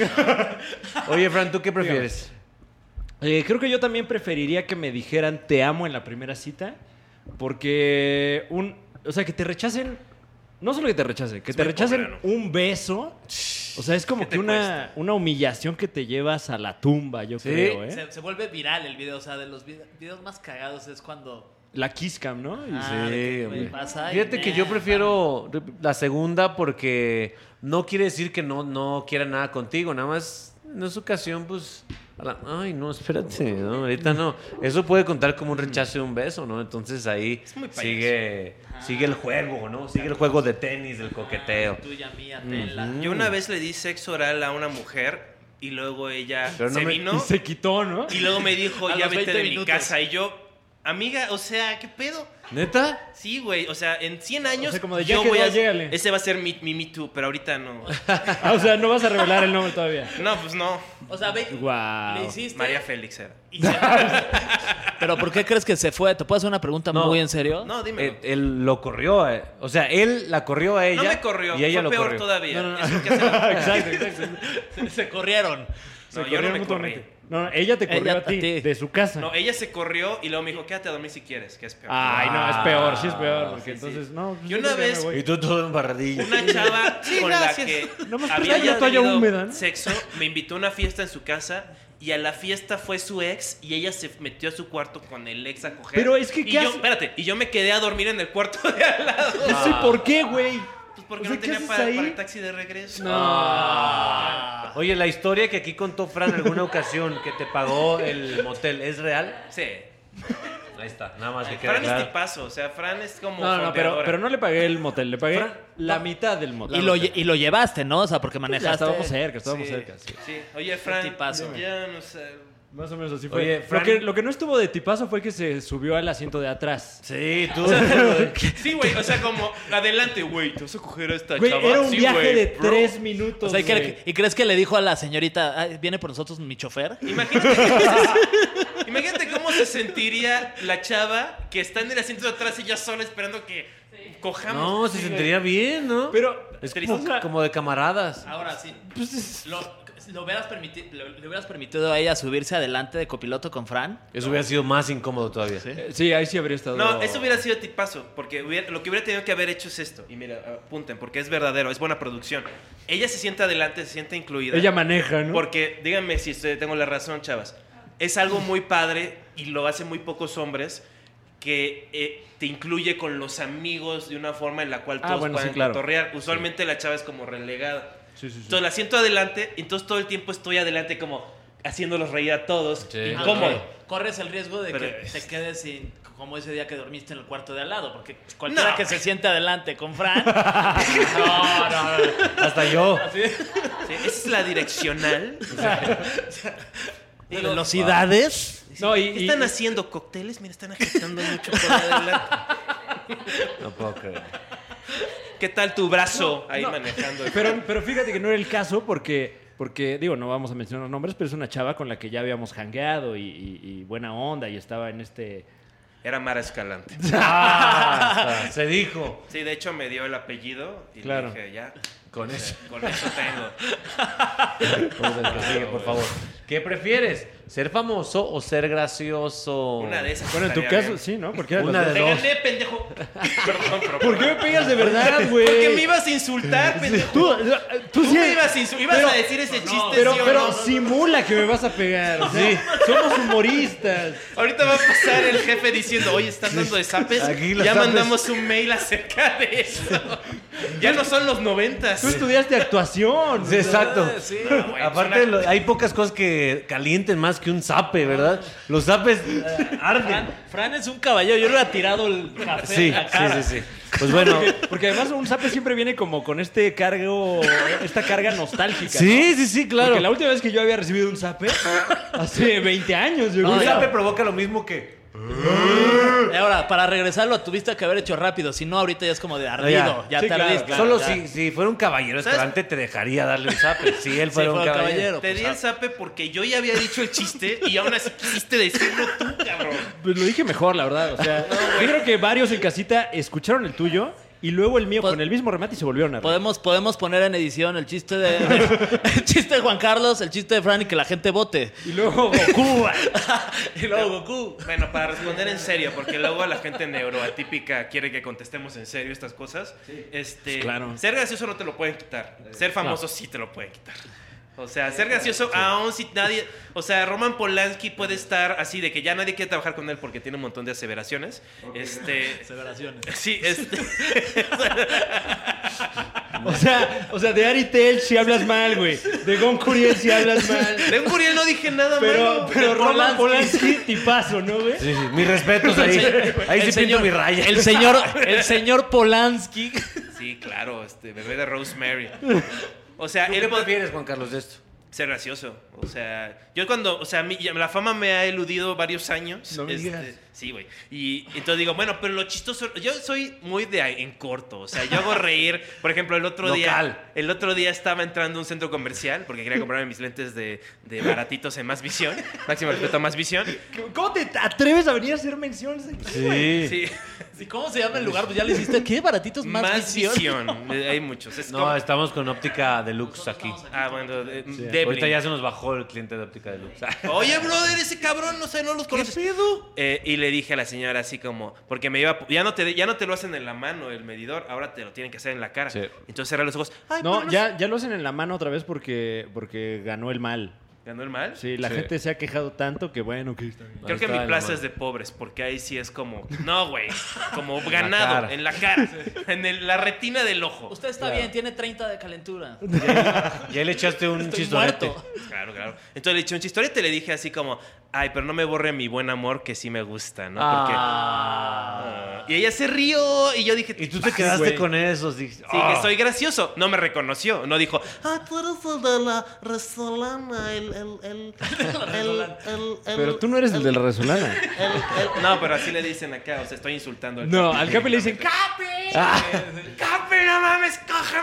Oye, Fran, ¿tú qué prefieres? Eh, creo que yo también preferiría que me dijeran te amo en la primera cita. Porque un. O sea, que te rechacen. No solo que te rechacen, que te muy rechacen pobre, un beso. O sea, es como ¿Qué que te una, cuesta? una humillación que te llevas a la tumba, yo Sí. creo, ¿eh? Se, se vuelve viral el video. O sea, de los vide- videos más cagados es cuando... La kiss cam, ¿no? Y- Ah, de que, güey, hombre. pasa y Fíjate que yo neta. prefiero la segunda porque no quiere decir que no, no quiera nada contigo, nada más en esa ocasión, pues, a la- ay, no, espérate, no, ahorita no. Eso puede contar como un rechazo de un beso, ¿no? Entonces ahí muy payaso. sigue, sigue el juego, ¿no? Sigue el juego de tenis, del coqueteo. Tuya, mía, tela. Yo una vez le di sexo oral a una mujer y luego ella Pero no se me- vino Y se quitó, ¿no? y luego me dijo, A ya los vete veinte de mi minutos. casa. Y yo, amiga, o sea, ¿qué pedo? ¿Neta? Sí, güey, o sea, en cien años O sea, como de, ya yo quedó, voy a... llégale. Ese va a ser mi, mi Me Too, pero ahorita no. Ah, o sea, no vas a revelar el nombre todavía. No, pues no. O sea, ve, Guau. le hiciste... María Félix era. y se- Pero ¿por qué crees que se fue? ¿Te puedo hacer una pregunta No. muy en serio? No, dímelo. Él, él lo corrió, eh. O sea, él la corrió a ella. no me corrió, y ella fue lo peor corrió. todavía. No, no, no. Es lo que hace la- Exacto, exacto. Se, se corrieron. Se No, yo no corrieron me mutuamente. corrí. No, no, ella te corrió Ella a ti, a ti. de su casa. No, ella se corrió y luego me dijo, quédate a dormir si quieres, que es peor. Ay, no, es peor, sí es peor. Porque sí, entonces, sí. no. pues Yo yo una creo que ya vez- me voy. Y tú todo embarradillo. Una chava con gracias. la que Nomás había prestaba una ya toalla tenido húmeda, ¿no? sexo, me invitó a una fiesta en su casa y a la fiesta fue su ex y ella se metió a su cuarto con el ex a coger. Pero es que, y ¿qué yo, hace? espérate, y yo me quedé a dormir en el cuarto de al lado. No sé por qué, güey. Pues porque O sea, no ¿qué tenía haces para, ahí? para el taxi de regreso. Oye, la historia que aquí contó Fran en alguna ocasión que te pagó el motel, ¿es real? Sí. Ahí está, nada más que quede Fran es claro. tipazo, o sea, Fran es como No, no, pero, fondeadora. pero no le pagué el motel, le pagué Fran, la mitad del motel. Y lo, lle- y lo llevaste, ¿no? O sea, porque Ya manejaste... estábamos cerca, estábamos Sí, cerca. Sí. sí. Oye, Fran, tipazo. ya no sé. Más o menos así fue. Oye, lo, Fran- que, lo que no estuvo de tipazo fue que se subió al asiento de atrás. Sí, tú. Sí, güey, o sea, como, adelante, güey, te vas a coger a esta Güey, chava. era un Sí, viaje güey, de bro. tres minutos. O sea, ¿y, güey. cre- ¿y crees que le dijo a la señorita, "Ah, viene por nosotros mi chofer? Imagínate cómo, se, imagínate cómo se sentiría la chava que está en el asiento de atrás y ya sola esperando que cojamos. No, se sentiría bien, ¿no? Pero, es triste. como, como de camaradas. Ahora sí. Lo, lo hubieras permiti- lo- ¿Le hubieras permitido a ella subirse adelante de copiloto con Fran? Eso hubiera sido más incómodo todavía. eh, sí, ahí sí habría estado. No, eso hubiera sido tipazo, porque hubiera- lo que hubiera tenido que haber hecho es esto. Y mira, apunten, porque es verdadero, es buena producción. Ella se siente adelante, se siente incluida. Ella maneja, ¿no? Porque, díganme si estoy- tengo la razón, chavas. Es algo muy padre y lo hacen muy pocos hombres, que eh, te incluye con los amigos de una forma en la cual Ah, todos bueno, sí, pueden claro. cotorrear. Usualmente la chava es como relegada. Sí, sí, sí. Entonces la siento adelante, y entonces todo el tiempo estoy adelante como haciéndolos reír a todos. Sí. Incómodo. Ok. Corres el riesgo de Pero- que te quedes sin, como ese día que dormiste en el cuarto de al lado, porque cualquiera No. que se siente adelante con Fran. no, no, no. Hasta yo. Así. Sí, esa es la direccional. Digo, Velocidades. No, y, ¿qué y- están y- haciendo? ¿Cócteles? Mira, están agitando mucho por adelante. No puedo creer. ¿Qué tal tu brazo ahí no. manejando? Pero, pero fíjate que no era el caso porque, porque, digo, no vamos a mencionar nombres, pero es una chava con la que ya habíamos jangueado y, y- y buena onda y estaba en este... Era Mara Escalante. Ah, se dijo. Sí, de hecho me dio el apellido y Claro. le dije, ya. Con o sea, eso. Con eso tengo. Vamos al que sigue, por favor. ¿Qué prefieres? ¿Ser famoso o ser gracioso? Una de esas. Bueno, en tu estaría caso, bien. sí, ¿no? Cualquiera de Una las de dos. Te dos. gané, pendejo. Perdón, pero. ¿Por qué me pegas de verdad, güey? Porque me ibas a insultar, pendejo. Tú, tú Tú sí- me ibas a insultar. Ibas pero- a decir ese chiste, Pero, ¿sí o pero no? simula que me vas a pegar. O sea, somos humoristas. Ahorita va a pasar el jefe diciendo, oye, están dando de zapes. Aquí los Ya zapes. mandamos un mail acerca de eso. Ya no son los noventas. Tú estudiaste actuación. Sí, exacto. Sí. güey, Aparte, es una- lo- hay pocas cosas que calienten más que un zape, ¿verdad? Los zapes eh, arden. Fran, Fran es un caballero. Yo le hubiera tirado el café Sí, en la cara. sí, sí, sí. Pues bueno. Porque, porque además un zape siempre viene como con este cargo, esta carga nostálgica. Sí, ¿no? sí, sí, claro. Porque la última vez que yo había recibido un zape, hace veinte años. Yo Un creo. zape provoca lo mismo que. Y ahora, para regresarlo, tuviste que haber hecho rápido. Si no, ahorita ya es como de ardido. Ya. Ya, Sí, te claro, ardiste. claro. Solo Ya. si, si fuera un caballero ¿Sabes? escalante te dejaría darle un zape. Si él fuera Sí, un fue un caballero. caballero. Te di el zape porque yo ya había dicho el chiste y aún así quisiste decirlo tú, cabrón. Pues lo dije mejor, la verdad. O sea, yo creo que varios en casita escucharon el tuyo y luego el mío Pues- con el mismo remate y se volvieron a reír. Podemos, podemos poner en edición el chiste de, el chiste de Juan Carlos, el chiste de Fran y que la gente vote. Y luego Goku. Y luego Goku. Bueno, para responder en serio, porque luego la gente neuroatípica quiere que contestemos en serio estas cosas. Este, Claro. Ser gracioso no te lo pueden quitar. Ser famoso sí te lo pueden quitar. O sea, ser gracioso, aún si nadie. O sea, Roman Polanski puede estar así de que ya nadie quiere trabajar con él porque tiene un montón de aseveraciones. Este. Aseveraciones. Sí, este. O sea, o sea, de Ari Telch si hablas mal, güey. De Gon Curiel si hablas mal. De un Curiel no dije nada Pero, malo. pero de Roman Polanski. Polanski, tipazo, ¿no, güey? Sí, sí, mis respetos ahí. Ahí sí El pinto señor- mi raya. El señor, el señor Polanski. Sí, claro, este, bebé de Rosemary. O sea, ¿Tú él qué pod- prefieres, Juan Carlos, de esto? ser gracioso. O sea, yo cuando, o sea, mi- ya- la fama me ha eludido varios años. No me este, digas. Sí, güey. Y entonces digo, bueno, pero lo chistoso, yo soy muy de ahí- en corto, o sea, yo hago reír. Por ejemplo, el otro día, Local. el otro día estaba entrando a un centro comercial porque quería comprarme mis lentes de, de baratitos en Más Visión. Máximo respeto a Más Visión. ¿Cómo te atreves a venir a hacer menciones aquí, güey? Sí. Sí, ¿Y cómo se llama el lugar? Pues ya le hiciste. ¿Qué baratitos más, Más visión? Visión. Eh, Hay muchos. Es No, como- estamos con óptica deluxe aquí. Ah, bueno, de, Sí. Deblin. Ahorita ya se nos bajó el cliente de óptica deluxe. Oye, brother, ese cabrón, no sé, no los conoces. Eh, y le dije a la señora así como, porque me iba, ya no te, ya no te lo hacen en la mano el medidor, ahora te lo tienen que hacer en la cara. Sí. Entonces cerré los ojos. Ay, No, pero ya, ya lo hacen en la mano otra vez porque, porque ganó el mal. ¿Ganó el mal? Sí, la Sí. gente se ha quejado tanto que bueno, que está bien. Creo Ahí que está mi el plaza mal. es de pobres, porque ahí sí es como, no, güey, como la ganado, cara. en la cara, en el- la retina del ojo. Usted está bien, tiene treinta de calentura. Ya le echaste un Estoy chistorete. muerto. Claro, claro. Entonces le eché un chistorete y le dije así como, ay, pero no me borre mi buen amor que sí me gusta, ¿no? Porque... Ah. Y ella se rió y yo dije, Y tú te Ay, quedaste güey. con esos. Dijiste, sí, "Ah". que soy gracioso. No me reconoció. No dijo, ah, tú eres el de la Resolana, el, el, el, el, el, el- Pero tú no eres el de la Resolana. el- el- No, pero así le dicen acá, o sea, estoy insultando al No, Capi. al Capi le dicen Directamente. ¡Capi! ¡Capi, no mames,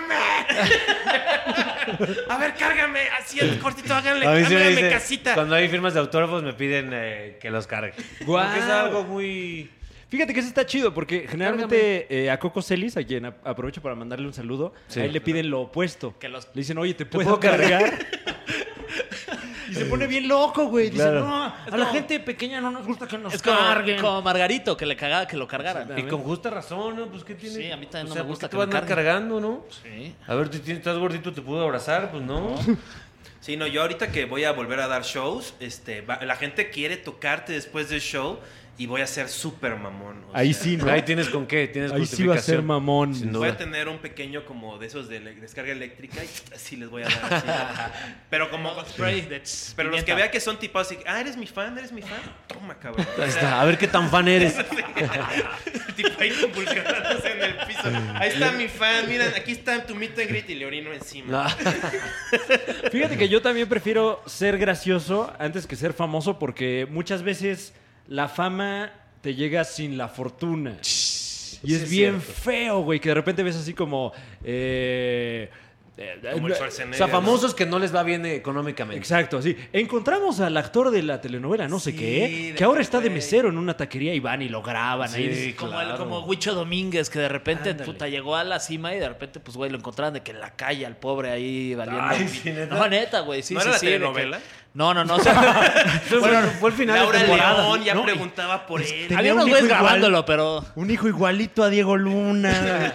cógeme! A ver, cárgame, así el cortito, háganle, A mí sí me háganme dice, casita. cuando hay firmas de autógrafos me piden eh, que los cargue. Guau. Porque es algo muy... Fíjate que eso está chido porque generalmente eh, a Coco Celis, a quien a- aprovecho para mandarle un saludo, Sí. a él le piden lo opuesto. Que los- Le dicen, oye, ¿te puedo, puedo cargar? Y se pone bien loco, güey. Dice, Claro. no, a la gente pequeña no nos gusta que nos Es como, carguen. como Margarito, que le cagaba, que lo cargaran. Y con justa razón, ¿no? Pues, ¿qué tiene? Sí, a mí también O no sea, me ¿por gusta qué que te vas a me andar carguen. cargando, no? Sí. A ver, ¿tú tienes- estás gordito, ¿te puedo abrazar? Pues no. Sí, no, yo ahorita que voy a volver a dar shows, este, va- la gente quiere tocarte después del show y voy a ser súper mamón. o Ahí sea, sí, ¿no? Ahí tienes con qué, tienes Ahí sí va a ser justificación. mamón. Sin Voy duda. a tener un pequeño como de esos de le- descarga eléctrica y así les voy a dar. Así. Pero como... Spray de Pero los que pimienta. vean que son tipos así, ah, ¿eres mi fan? ¿Eres mi fan? Toma, cabrón. Ahí está, a ver qué tan fan eres. Tipo ahí convulsionándose en el piso. Ahí está mi fan, miren, aquí está tu meet and greet y le orino encima. No. Fíjate que yo también prefiero ser gracioso antes que ser famoso porque muchas veces la fama te llega sin la fortuna. Y es es bien cierto. feo, güey, que de repente ves así como... eh, eh, Como el eh, O Schwarzenegger. sea, famosos que no les va bien económicamente. Exacto, sí. Encontramos al actor de la telenovela, no sé Sí, qué, de que ahora que, está de güey. mesero en una taquería y van y lo graban ahí. Sí, Como, claro. el, como Huicho Domínguez, que de repente Ándale. puta, llegó a la cima y de repente, pues, güey, lo encontraban de que en la calle al pobre ahí valiendo. Ay, sí, ¿neta? No, neta, güey, sí, ¿No sí, era la sí, de que- telenovela? No, no, no. O sea, Bueno, fue el final Laura de temporada. León ya ¿no? preguntaba por él. Tenía había un unos hijo güeyes igual. grabándolo, pero... Un hijo igualito a Diego Luna.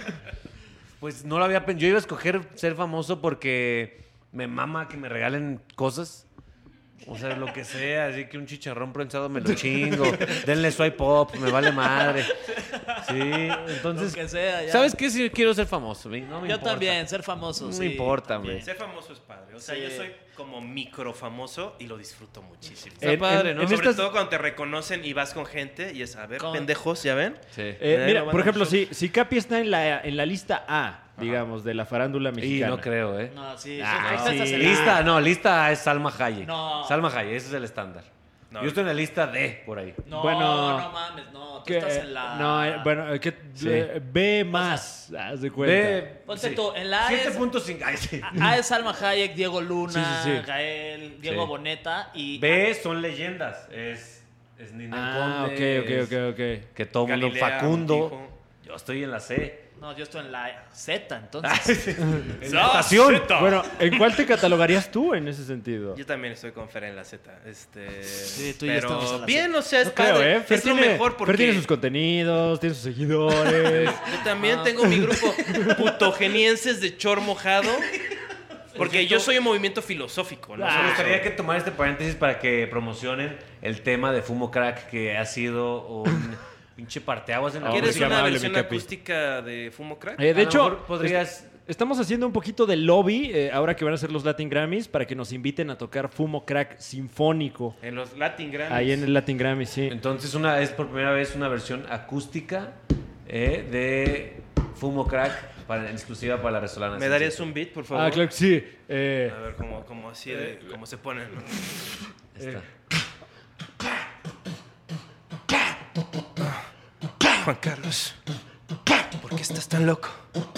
Pues no lo había pensado. Yo iba a escoger ser famoso porque me mama que me regalen cosas. O sea, lo que sea, así que un chicharrón prensado me lo chingo. Denle swipe pop, me vale madre. Sí, entonces. Lo que sea, ya. ¿Sabes qué? Si quiero ser famoso. No me Yo importa. también, ser famoso. No sí, me importa, también. güey. Ser famoso es padre. O sea, Sí. yo soy como micro famoso y lo disfruto muchísimo. Está En- padre, en- ¿no? en Sobre estas- todo cuando te reconocen y vas con gente y es, a ver, Con- pendejos, ¿ya ven? Sí. Eh, Eh, mira, lo van por a ejemplo, show. si, si Capi está en la, en la lista A, digamos, de la farándula y mexicana. no creo, ¿eh? No, sí. Ah, sí, sí. estás en la- Lista, no, lista es Salma Hayek. No. Salma Hayek, ese es el estándar. No. Yo estoy en la lista D, por ahí. No, Bueno, no mames, no. Tú Que, estás en la... No, eh, bueno, eh, que, Sí. eh, B más, haz de cuenta. D. Ponte tú, en la A es- siete punto cinco. Ay, sí. A es Salma Hayek, Diego Luna, Sí, sí, sí. Gael, Diego Sí. Boneta y... B son leyendas. Es, es Ninel Ah, ok, Conde, ok, es- ok, ok. Que todo el mundo, Galilea Facundo. Montijo. Yo estoy en la C. No, yo estoy en la Z, entonces. En Ah, la estación. Bueno, ¿en cuál te catalogarías tú en ese sentido? Yo también estoy con Fer en la Z. Este, Sí, tú y yo pero estamos en la bien, o sea, es No creo, padre. ¿eh? Fer Es lo tiene, mejor porque Fer tiene sus contenidos, tiene sus seguidores. yo también tengo mi grupo putogenienses de chor mojado. Porque yo soy un movimiento filosófico, ¿no? Me Solo gustaría soy- que tomar este paréntesis para que promocionen el tema de Fumo Crack, que ha sido un pinche parteaguas en la ¿Quieres qué una amable, versión mi Capi. acústica de Fumo Crack? Eh, A de lo hecho, mejor podrías- est- estamos haciendo un poquito de lobby eh, ahora que van a ser los Latin Grammys para que nos inviten a tocar Fumo Crack sinfónico En los Latin Grammys. ahí en el Latin Grammy, sí. Entonces una es por primera vez una versión acústica eh, de Fumo Crack para, en exclusiva para la Resolana. ¿Me darías un beat, por favor? Ah, claro que sí. Eh, A ver, como, como así, de, como se ponen. ¿no? Está. Juan Carlos, ¿por qué estás tan loco?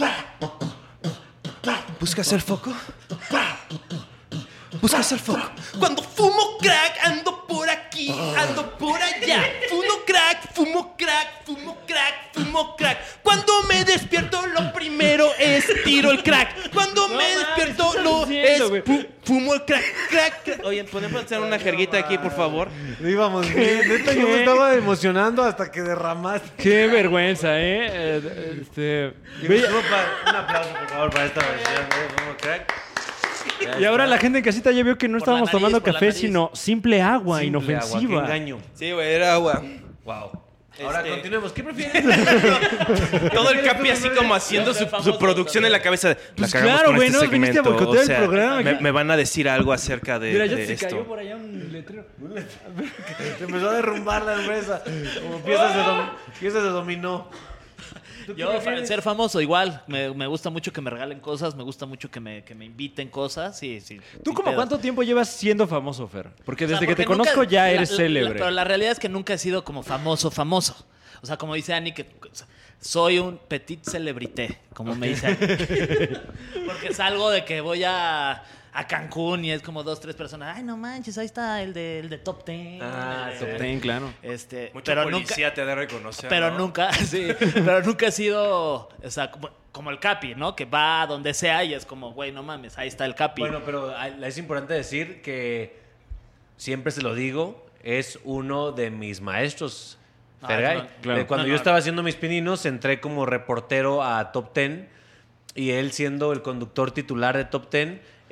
¿Buscas el foco? ¿Buscas el foco? Cuando fumo crack, ando por aquí, ando por allá. Fumo crack, fumo crack, fumo crack, fumo crack. Cuando me despierto, lo primero es tiro el crack. Cuando me mames, despierto, ¿qué lo estás diciendo, es güey? fu- fumo el crack, crack, crack. Oye, ¿podemos hacer una jerguita aquí, por favor? Íbamos bien. Neta, yo me estaba emocionando hasta que derramaste. qué vergüenza, ¿eh? Eh, este, ve- Un aplauso, por favor, para esta versión de Fumo Crack. Ya y ahora está. la gente en casita ya vio que no Por la estábamos nariz, tomando por la café, nariz. sino simple agua Simple agua, inofensiva. qué engaño. Sí, güey, era agua. Wow. Ahora Este- continuemos. ¿Qué prefieres? Todo el Capi así como haciendo su, su producción en la cabeza. de, Pues "La cagamos claro, con güey, este no viniste a segmento, boicotear o el sea, programa. Me, me van a decir algo acerca de, Mira, ya de se esto. cayó por allá un letrero. Se empezó a derrumbar la empresa. Como piezas de, dom- piezas de dominó. Yo, fa- ser famoso, igual. Me, me gusta mucho que me regalen cosas, me gusta mucho que me, que me inviten cosas. Sí, sí. ¿Tú sin como pedos. cuánto tiempo llevas siendo famoso, Fer? Porque O sea, desde que te porque nunca- conozco ya la- eres la- célebre. la- pero la realidad es que nunca he sido como famoso, famoso. O sea, como dice Ani, que o sea, soy un petit celebrité, como me dice Ani. Porque es algo de que voy a, a Cancún y es como dos, tres personas. Ay, no manches, ahí está el de, el de Top Ten. Ah, el de- Top Ten, claro. Este, Mucho pero policía nunca, te ha de reconocer. pero ¿no? nunca, sí, pero nunca he sido, o sea, como, como el Capi, ¿no? Que va a donde sea y es como, güey, no mames, ahí está el Capi. Bueno, pero ah, es importante decir que siempre se lo digo, es uno de mis maestros. Ah, Fergay. claro, claro. Eh, Cuando No, yo no. estaba haciendo mis pininos, entré como reportero a Top Ten y él siendo el conductor titular de Top Ten,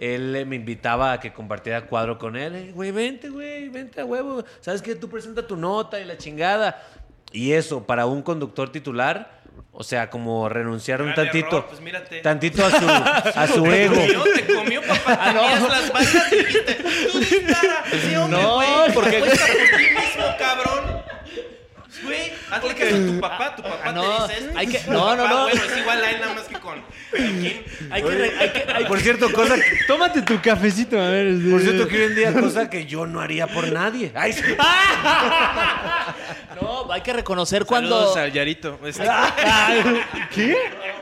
él eh, me invitaba a que compartiera cuadro con él. Eh, güey, vente, güey, vente a huevo. ¿Sabes qué? Tú presenta tu nota y la chingada. Y eso, para un conductor titular, o sea, como renunciar un Gran tantito, error, pues mírate. tantito a su, a su Te ego. comió, te comió, papá. Tenías las balas y dijiste, tú dispara. Sí, hombre, No, güey. porque- Apuesta por ti mismo, cabrón. Güey, hazle caso a tu papá. Tu papá Ah, no, te dice esto. hay que- Tu no, no, papá, no. Bueno, es igual a él, nada más que con Pekín. Hay que, re- hay que, hay Por cierto, cosa que, Tómate tu cafecito, a ver. este- por cierto que hoy en día cosa que yo no haría por nadie. Ay, sí. no, hay que reconocer cuando... Saludos al Yarito. Este, ¿Qué?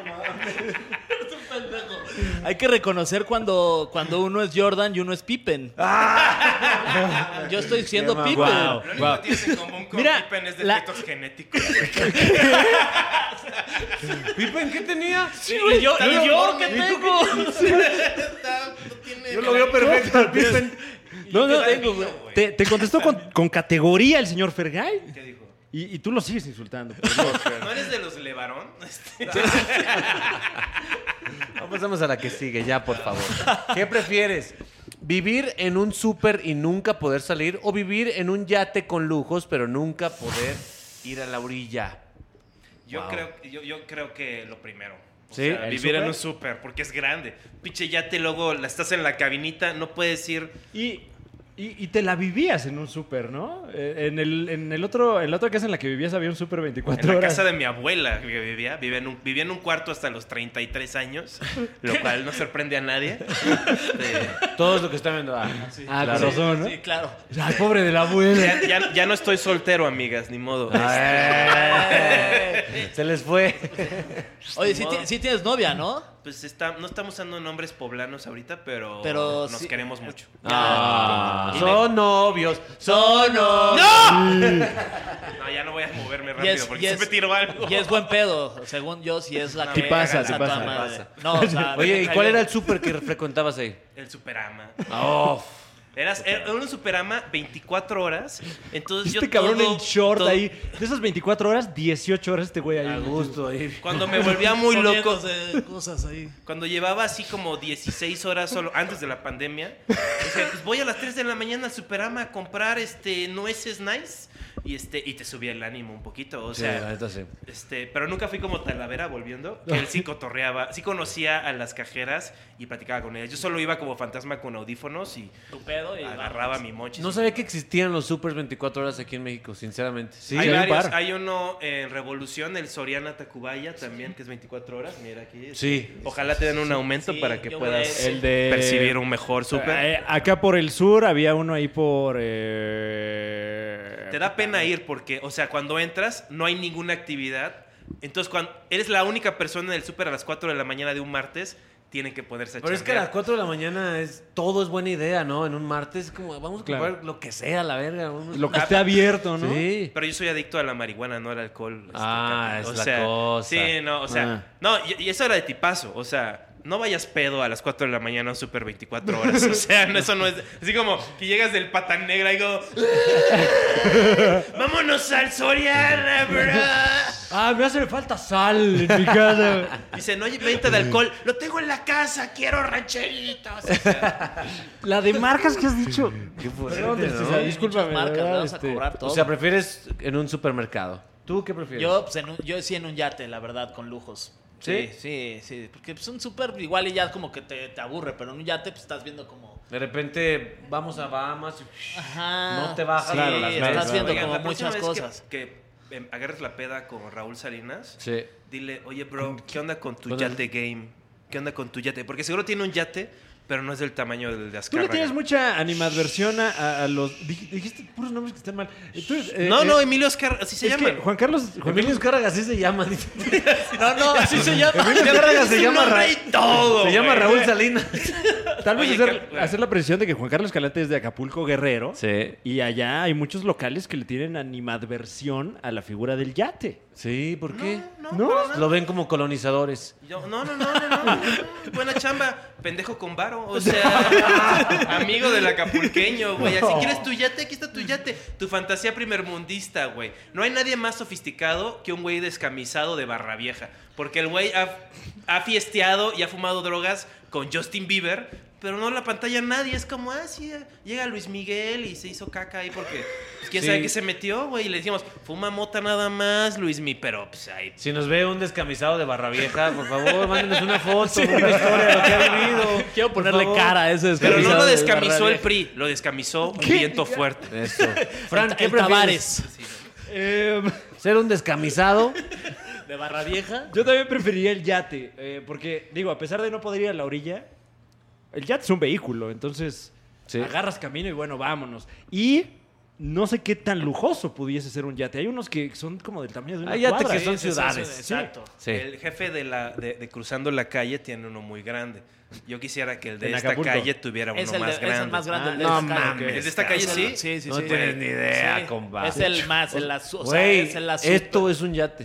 Hay que reconocer cuando, cuando uno es Jordan y uno es Pippen. Yo estoy siendo Qué Pippen. mamá. Lo único que tienes en común con Mira, Pippen es la- defectos genéticos. ¿Pippen qué tenía? ¿Y yo, y yo qué tengo? Está- no tiene- Yo lo veo perfecto al Pippen. No, no, ¿Qué tengo, vino, güey. güey? Te, te contestó con, con categoría el señor Fergay. ¿Qué dijo? Y, y tú lo sigues insultando. ¿No eres de los Levarón? Este, No, pasamos a la que sigue, ya, por favor. ¿Qué prefieres? ¿Vivir en un súper y nunca poder salir? ¿O vivir en un yate con lujos, pero nunca poder ir a la orilla? Yo, Wow. creo, yo, yo creo que lo primero. O ¿Sí? sea, ¿El vivir en súper? un súper, porque es grande. Pinche yate, luego la estás en la cabinita, no puedes ir. Y, y, y te la vivías en un súper, ¿no? Eh, En el, en el otro, en la otra casa en la que vivías había un súper En veinticuatro la horas. casa de mi abuela que vivía, vivía en, un, vivía en un cuarto hasta los treinta y tres años, lo cual no sorprende a nadie. Este, Todo es lo que está viendo. Ah, Ah, claro. con razón, ¿no? Sí, claro. Ay, pobre de la abuela. ya, ya- ya no estoy soltero, amigas, ni modo. Ay, se les fue. Oye, sí, ti- sí tienes novia, ¿no? Pues está, no estamos usando nombres poblanos ahorita, pero, Pero nos sí- queremos mucho. Ah, Y son novios. Son ¡No! No, ya no voy a moverme Y rápido es, porque y es- siempre tiro algo. y es buen pedo, según yo, si es la No, que... te pasa, a te toda pasa, te madre. pasa. No, o sea, Oye, me ¿y cae cuál bien. era el súper que frecuentabas ahí? El Superama. Oh, Eras, era un Superama veinticuatro horas. Entonces Este yo cabrón todo- en short todo- ahí. De esas veinticuatro horas, dieciocho horas este güey ahí. a gusto ahí. Cuando me volvía muy loco, Poniéndose cosas ahí. cuando llevaba así como dieciséis horas solo antes de la pandemia, decía, pues voy a las tres de la mañana al Superama a comprar este nueces nice y este y te subía el ánimo un poquito, o Sí, sea, la neta sí. este, pero nunca fui como Talavera volviendo, que él sí cotorreaba, sí conocía a las cajeras y platicaba con ellas. Yo solo iba como fantasma con audífonos y Tu pedo y agarraba mi mochi. No sabía que existían los supers veinticuatro horas aquí en México, sinceramente. Sí, hay hay un varios, par. hay uno en Revolución, el Soriana Tacubaya también, que es veinticuatro horas, mira aquí. Sí. Ojalá te den un aumento sí, para que yo puedas voy a- El de- percibir un mejor súper. Eh, acá por el sur había uno ahí por. eh, Te da pena ir porque, o sea, cuando entras no hay ninguna actividad. Entonces, cuando eres la única persona en el súper a las cuatro de la mañana de un martes, tienen que ponerse a Pero es que a chambear. las cuatro de la mañana es, todo es buena idea, ¿no? En un martes es como, vamos a Claro. comprar lo que sea, la verga. vamos- Lo que esté abierto, ¿no? Sí. Pero yo soy adicto a la marihuana, no al alcohol. este, Ah, cabrón. es la cosa. Sí, no, o sea, Ah. no, y, y eso era de tipazo, o sea, no vayas pedo a las cuatro de la mañana a un súper veinticuatro horas, o sea, no, eso no es, así como que llegas del Pata Negra y digo, vámonos al Soriana, bro. Ah, me hace falta sal en mi casa. Dice, no hay venta de alcohol, lo tengo en la casa, quiero rancheritos. O sea, La de marcas que has dicho. Qué fuerte, Perdón, ¿no? César, discúlpame. Muchas marcas, de verdad, vamos a este, cobrar todo. O sea, prefieres en un supermercado. ¿Tú qué prefieres? Yo, pues, en un- yo sí en un yate, la verdad, con lujos. ¿Sí? Sí, sí, sí. Porque pues, un súper igual y ya como que te, te aburre, pero en un yate pues estás viendo como... De repente vamos a Bahamas y Ajá. no te bajas. Sí, Claro, las estás mesas. viendo oigan, como la próxima muchas vez que- cosas. Que, em, agarres la peda con Raúl Salinas, Sí. dile, oye, bro, ¿qué onda con tu Bueno, yate game? ¿Qué onda con tu yate? Porque seguro tiene un yate, pero no es del tamaño del de Tú Azcárraga. le tienes mucha animadversión a, a- a los. dij- Dijiste puros nombres que están mal. Eh, tú, eh, No, eh, no, Emilio Azcárraga, así se es llama. que Juan Carlos. Juan Emilio Carlos Azcárraga así se llama. dice. No, no, así se llama. Emilio Azcárraga se Su llama, nombre Ra- y todo, se llama güey. Raúl Salinas. Tal vez Oye, hacer, ¿qué- hacer la precisión de que Juan Carlos Escalante es de Acapulco, Guerrero. Sí. Y allá hay muchos locales que le tienen animadversión a la figura del yate. Sí, ¿por qué? No, ¿No? para nada. Lo ven como colonizadores. Yo- no, no, no, no, no, no. Buena chamba, pendejo con varo. O sea, amigo del acapulqueño, güey. Así quieres tu yate, aquí está tu yate. Tu fantasía primermundista, güey. No hay nadie más sofisticado que un güey descamisado de Barra Vieja. Porque el güey ha, ha fiesteado y ha fumado drogas con Justin Bieber, pero no en la pantalla nadie. Es como, ah, sí, llega Luis Miguel y se hizo caca ahí porque pues, quién Sí. sabe qué se metió, güey. Y le decimos, fuma mota nada más, Luismi, pero pues ahí. Si nos ve un descamisado de Barra Vieja, por favor, mándenos una foto, una historia de lo que ha vivido. Quiero Por ponerle favor. cara a ese Pero no descamisado lo de descamisó Barra el P R I, lo descamisó un viento fuerte. Eso. Fran, El- ¿qué el prefieres? Tavares. Eh, ¿Ser un descamisado? De Barra Vieja. yo también preferiría el yate. eh, porque, digo, a pesar de no poder ir a la orilla, el yate es un vehículo. Entonces, Sí. agarras camino y bueno, vámonos. Y no sé qué tan lujoso pudiese ser un yate. Hay unos que son como del tamaño de una Hay yates cuadra. que son Sí, sí, sí, ciudades. sí. Exacto. Sí. El jefe de, la, de, de Cruzando la Calle tiene uno muy grande. Yo quisiera que el de En esta Acapulco. calle tuviera uno Es el, de- más es grande. el más grande. Ah, el de no esta calle. mames. ¿El de esta calle Es el- sí? Sí, sí, No sí. tienes ni idea, Sí. compa. Es el más, el azu- o sea, Güey, es el azul. esto es un yate.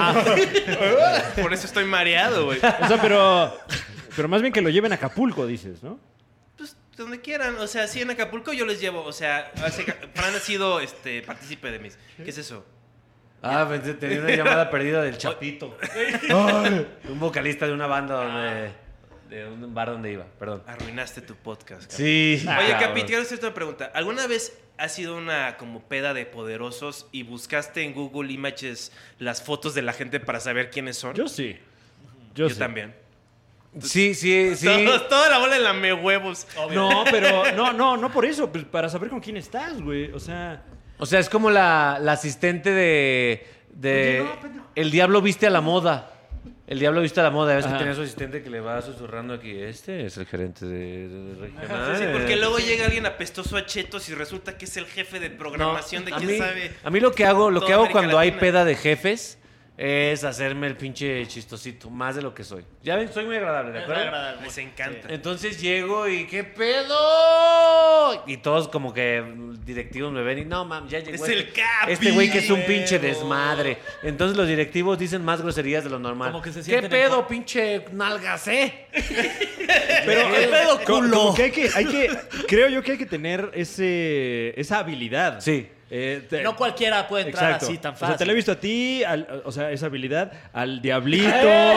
Por eso estoy mareado, güey. O sea, pero, pero más bien que lo lleven a Acapulco, dices, ¿no? Pues donde quieran. O sea, sí, en Acapulco yo les llevo. O sea, hace- Fran ha sido este, partícipe de mis. ¿Qué es eso? Ah, pensé, tenía una llamada perdida del Chapito. Un vocalista de una banda donde... De un bar donde iba, perdón. Arruinaste tu podcast. Capi. Sí. Oye, cabrón. Capi, quiero hacerte una pregunta. ¿Alguna vez has sido una como peda de poderosos y buscaste en Google Images las fotos de la gente para saber quiénes son? Yo sí. Yo, Yo, sí. también. Sí, sí, sí. Todos- toda la bola en la me huevos. No, pero no, no, no por eso, pues para saber con quién estás, güey. O sea, O sea, es como la, la asistente de... de Oye, no, pendejo. El diablo viste a la moda. El diablo viste a la moda. ¿Ves que Ajá. tenía su asistente que le va susurrando aquí? Este es el gerente de, de- de regional. Sí, porque luego llega alguien apestoso a chetos y resulta que es el jefe de programación de a quién mí, sabe. a mí lo que hago, lo toda que hago América cuando hay Latina. peda de jefes es hacerme el pinche chistosito, más de lo que soy. Ya ven, soy muy agradable, ¿de Es acuerdo? agradable. Les encanta. Entonces llego y ¿qué pedo? Y todos como que directivos me ven y no, mam, ya llegó. Es este, el Capi, Este güey que es un huevo. pinche desmadre. Entonces los directivos dicen más groserías de lo normal. Como que se ¿Qué sienten pedo, en- pinche nalgas, eh? pero ¿Qué pedo, co- culo? como que hay que, hay que, creo yo que hay que tener ese, esa habilidad. Sí. Eh, te- No cualquiera puede entrar Exacto. así tan O fácil. sea, te lo he visto a ti, al- o sea, esa habilidad, al diablito,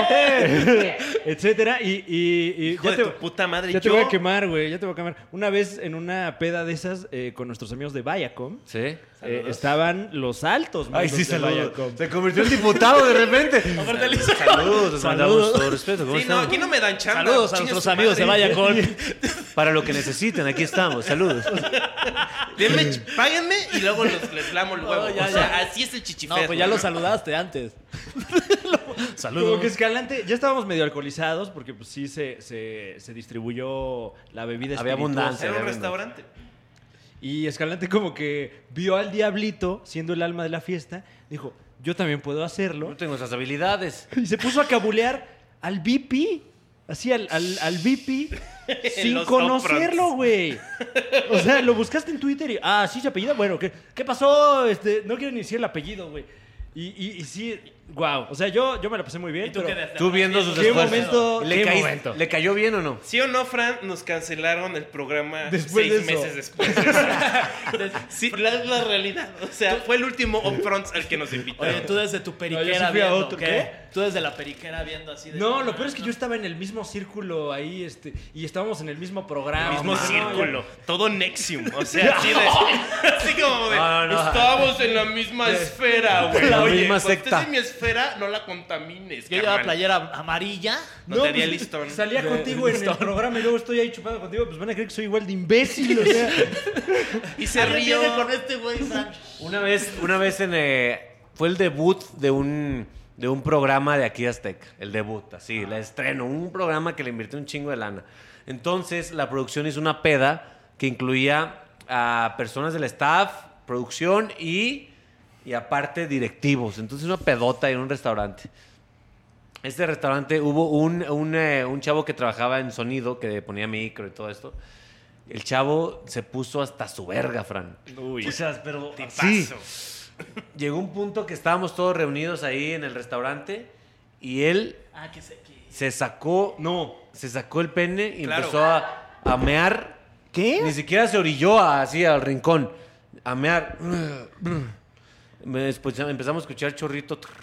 etcétera. Y, y, y Hijo ya de te, tu puta madre. ya te yo, voy a quemar, güey, ya te voy a quemar. Una vez en una peda de esas eh, con nuestros amigos de Viacom, Sí. eh, estaban los altos. Ay, mandos sí, de saludos. Viacom. Se convirtió en diputado de repente. Saludos, les mandamos Saludos. todo respeto. ¿Cómo Sí, no, están? aquí no me dan chamba. Saludos a Chingue nuestros su amigos de madre. Vaya con. Para lo que necesiten, aquí estamos. Saludos. Denme, ch- páguenme y luego los, les lamo el huevo. No, ya, o sea, ya. así es el No, chichifeo. pues ya lo saludaste antes. Como Saludos. que Escalante, ya estábamos medio alcoholizados porque pues sí se, se, se distribuyó la bebida Había espirituosa. abundancia. Era un Había restaurante. Y Escalante como que vio al diablito siendo el alma de la fiesta, dijo, yo también puedo hacerlo. No tengo esas habilidades. Y se puso a cabulear al V P, así al, al, al V P, sin Los conocerlo, upfronts. güey. O sea, lo buscaste en Twitter y, ah, sí se apellida. Bueno, ¿qué, qué pasó? Este, no quiero ni decir el apellido, güey. Y, y, y sí, wow. O sea, yo, yo me la pasé muy bien. ¿Y tú pero- qué de- Tú viendo sus ¿Qué esfuerzos. momento? ¿Le, ¿Qué caí- momento? ¿Le cayó bien o no? ¿Sí o no, Fran? Nos cancelaron el programa Después seis de eso. meses después. Sí, la, es la realidad. O sea, fue el último upfront al que nos invitaron. Oye, tú desde tu No, periquera yo sí fui a viendo, otro, ¿qué? ¿qué? Tú desde la periquera viendo así de... No, lo peor es que yo estaba en el mismo círculo ahí, este, y estábamos en el mismo programa. mismo No, círculo, todo Nexium, o sea, así de, así como de, No, no. estábamos en la misma esfera, güey. La Oye, misma cuando secta. estés en mi esfera, no la contamines, Yo llevaba carnal. playera amarilla. No, te haría pues, listón. Salía contigo en el programa y luego estoy ahí chupando contigo, pues van a creer que soy igual de imbécil, o sea. Y se ¿Alguien rió. viene con este güey, Fran? Una vez, una vez en eh, fue el debut de un de un programa de aquí Azteca, el debut, así, la estreno, un programa que le invirtió un chingo de lana. Entonces, la producción hizo una peda que incluía a personas del staff, producción y y aparte directivos. Entonces, una pedota en un restaurante. Este restaurante hubo un, un, eh, un chavo que trabajaba en sonido, que ponía micro y todo esto. El chavo se puso hasta su verga, Fran. Uy. O sea, pero Tipazo. sí. Llegó un punto que estábamos todos reunidos ahí en el restaurante y él Ah, que se... Que... se sacó, No. se sacó el pene y Claro. empezó a, a mear. ¿Qué? Ni siquiera se orilló así al rincón. A mear. Me- Después empezamos a escuchar chorrito.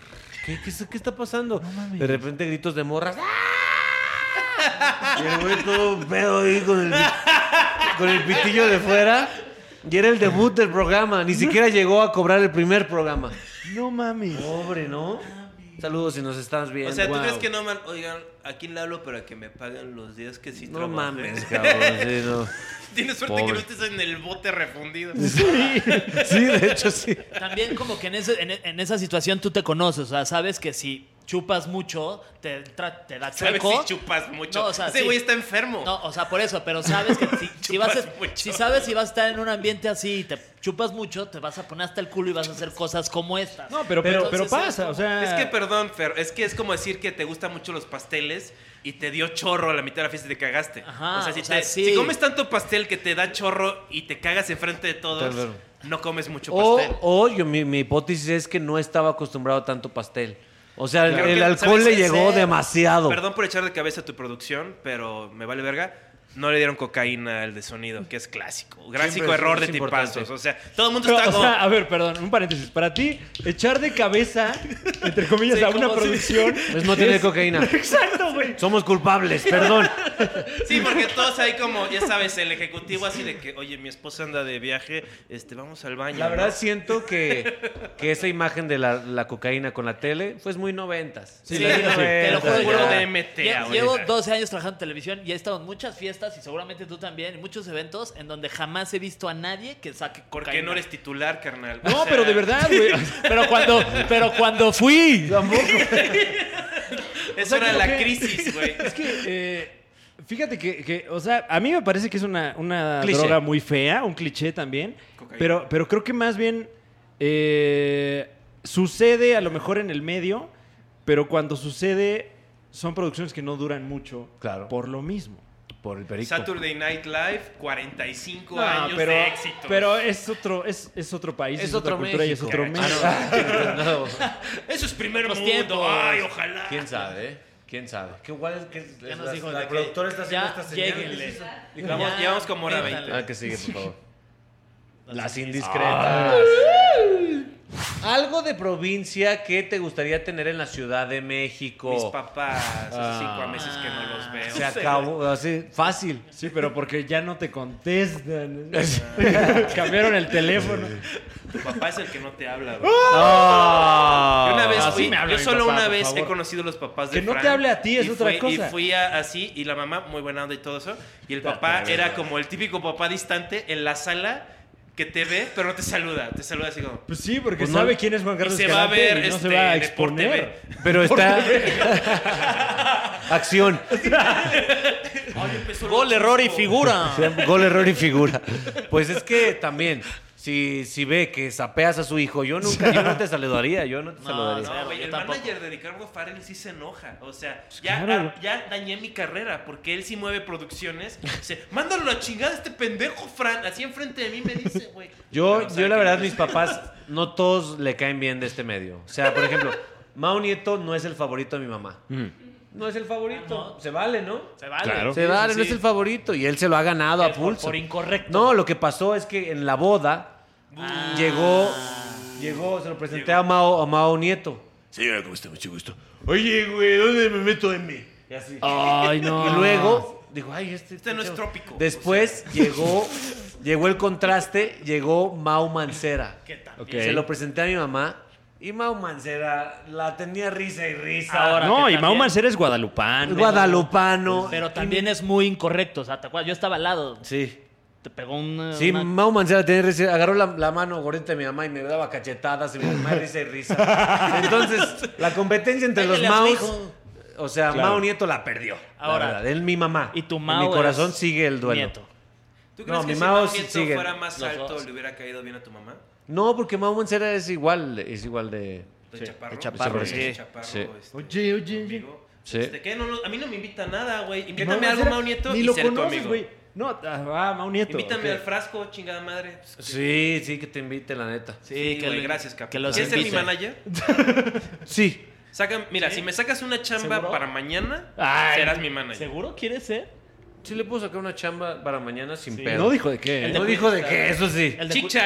¿qué, qué, qué está pasando? De repente gritos de morras. ¡Ah! Y el güey todo pedo ahí con el, con el pitillo de fuera. Y era el debut del programa. Ni siquiera llegó a cobrar el primer programa. No mames. Pobre, ¿no? Saludos si nos estás viendo. O sea, ¿tú Wow. crees que no, man? Oigan, ¿a quién le hablo para que me paguen los días que sí No trabajé? mames, cabrón. Sí, no. Tienes suerte que Pobre. no estés en el bote refundido. Sí, de hecho sí. También como que en, ese- en, en esa situación tú te conoces, o sea, sabes que si chupas mucho, te, tra- te da ¿Sabes chueco. si chupas mucho? No, o sea, Ese sí. güey está enfermo. No, o sea, por eso, pero sabes que si, si vas a- Chupas mucho. si sabes si vas a estar en un ambiente así y te chupas mucho, te vas a poner hasta el culo y vas a hacer cosas como estas. No, pero, pero, pero Entonces, pasa, o sea... Es que, perdón, Fer, es que es como decir que te gustan mucho los pasteles y te dio chorro a la mitad de la fiesta y te cagaste. Ajá, o sea, si, o sea, te- sí. si comes tanto pastel que te da chorro y te cagas enfrente de todos, Claro. no comes mucho O, pastel. o yo, mi, mi hipótesis es que no estaba acostumbrado a tanto pastel. O sea, el, Creo el que, alcohol ¿sabes? le llegó Ser. demasiado. Perdón por echar de cabeza a tu producción, pero me vale verga. No le dieron cocaína al de sonido, que es clásico. Clásico Siempre es- error es de importante. tipazos. O sea, todo el mundo Pero, está o como... sea, a ver, perdón, un paréntesis. Para ti, echar de cabeza, entre comillas, Sí, a una como si- producción... Pues no tiene cocaína. Exacto, güey. Somos culpables, perdón. Sí, porque todos ahí como, ya sabes, el ejecutivo así de que, oye, mi esposa anda de viaje, este, vamos al baño. La ¿no? verdad siento que, que esa imagen de la, la cocaína con la tele fue muy noventas. Sí, la neta, te lo sí. juro. Puro yo- de M T lle- ahorita. Llevo doce años trabajando en televisión y he estado en muchas fiestas y seguramente tú también, en muchos eventos en donde jamás he visto a nadie que saque ¿Por qué cocaína. no eres titular, carnal? No, O sea, pero de verdad, güey. Pero cuando, pero cuando fui. Eso O sea, era creo la que- crisis, güey. Es que, eh, fíjate que, que, o sea, a mí me parece que es una, una Cliché. droga muy fea, un cliché también. Cocaína. Pero, pero creo que más bien eh, sucede a lo mejor en el medio, pero cuando sucede son producciones que no duran mucho. Claro. Por lo mismo. Por el perico. Saturday Night Live, cuarenta y cinco No, años pero, de éxito. pero es otro, es, es otro país, Es es, otra otro cultura y es México. otro Ah, México. no. No. Eso es primer Los mundo. tiempos. Ay, ojalá. ¿Quién sabe? eh? ¿Quién sabe? Qué igual es que Ya nos la, dijo la de que productora está haciendo ya esta señal. lléguenle. Vamos, Ya, ya vamos como hora métanle. veinte. Ah, que sigue, por favor. Las Las indiscretas. indiscretas. Algo de provincia que te gustaría tener en la Ciudad de México. Mis papás, hace Ah. cinco meses que no los veo. Se acabó, así, fácil. Sí, pero porque ya no te contestan. Cambiaron el teléfono. Tu papá es el que no te habla, güey. No. Yo una vez Así fui, me habla yo mi solo papá, una por vez favor. he conocido a los papás de Que no Fran, te hable a ti, es y otra fui- cosa. Y fui a- así, y la mamá muy buena onda y todo eso. Y el papá era como el típico papá distante en la sala que te ve, pero no te saluda. Te saluda así como... Pues sí, porque Pues no- sabe quién es Juan Y Carlos se va a Escalante ver y no este, se va a Deporte exponer. Pero está. Acción. Ay, empezó Gol, lo error y chusco. figura. Se llama Gol, error y figura. Pues es que también, si, si ve que sapeas a su hijo, yo nunca, yo no te saludaría, yo no te No, saludaría. No, güey, Yo el tampoco. manager de Ricardo Farrell sí se enoja. O sea, ya, Claro. ah, ya dañé mi carrera porque él sí mueve producciones. Dice, mándalo a la chingada este pendejo, Fran. Así enfrente de mí me dice, güey. Yo, Pero, o sea, yo la que- verdad, mis papás, no todos le caen bien de este medio. O sea, por ejemplo, Mau Nieto no es el favorito de mi mamá. No es el favorito. Se vale, ¿no? Se vale. Claro. Se vale, sí, no sí. es el favorito. Y él se lo ha ganado a Por, pulso. por incorrecto. No, lo que pasó es que en la boda Ah. llegó, llegó, se lo presenté a Mao, a Mao Nieto. Señora, ¿cómo está? Mucho gusto. Oye, güey, ¿dónde me meto M? Y así. Ay, no. Y luego dijo, ay, este, Este no es chavo". trópico. Después llegó, llegó el contraste, llegó Mau Mancera. Que también. Ok. Se lo presenté a mi mamá y Mau Mancera la tenía risa y risa. Ahora, No, que y Mau también- Mancera es guadalupano. Guadalupano. Pero también es muy incorrecto. O sea, ¿te acuerdas? Yo estaba al lado. Sí. Te pegó una. Sí, una- Mau Mancera tenía risa, agarró la, la mano gordita de mi mamá y me daba cachetadas y mi mamá risa y risa. Entonces, la competencia entre los Pégale a su Maus, hijo. o sea, Claro. Mau Nieto la perdió. Ahora, la verdad. Él mi mamá. Y tu En Mau mi corazón es sigue el duelo. Nieto. ¿Tú crees No, que mi si Mao Mau sí Nieto sigue. fuera más Los alto dos. le hubiera caído bien a tu mamá? No, porque Mau Mancera es igual, es igual de... ¿De Sí, Chaparro? de Chaparro, Sí, sí. Chaparro, Sí. este, Oye, oye, oye. amigo. Sí. Este, ¿qué? No, no, a mí no me invita a nada, güey. Mau Invítame a algo, Mancera, Mau Nieto, Ni y lo ser tu conoces, amigo. güey. No, ah, Mau Nieto. Invítame ok. al frasco, chingada madre. Pues, Sí, sí, que te invite, la neta. Sí, Sí, que güey, lo- gracias, capo. que los ¿Quieres ser mi invite. manager? Sí. Saca, mira, si me sacas una chamba ¿Seguro? para mañana, Ay, serás mi manager. ¿Seguro quieres ser? Sí le puedo sacar una chamba para mañana sin pedo. No dijo de qué. El ¿eh? de No dijo de qué, eso sí. El de Chic Cu- Chac.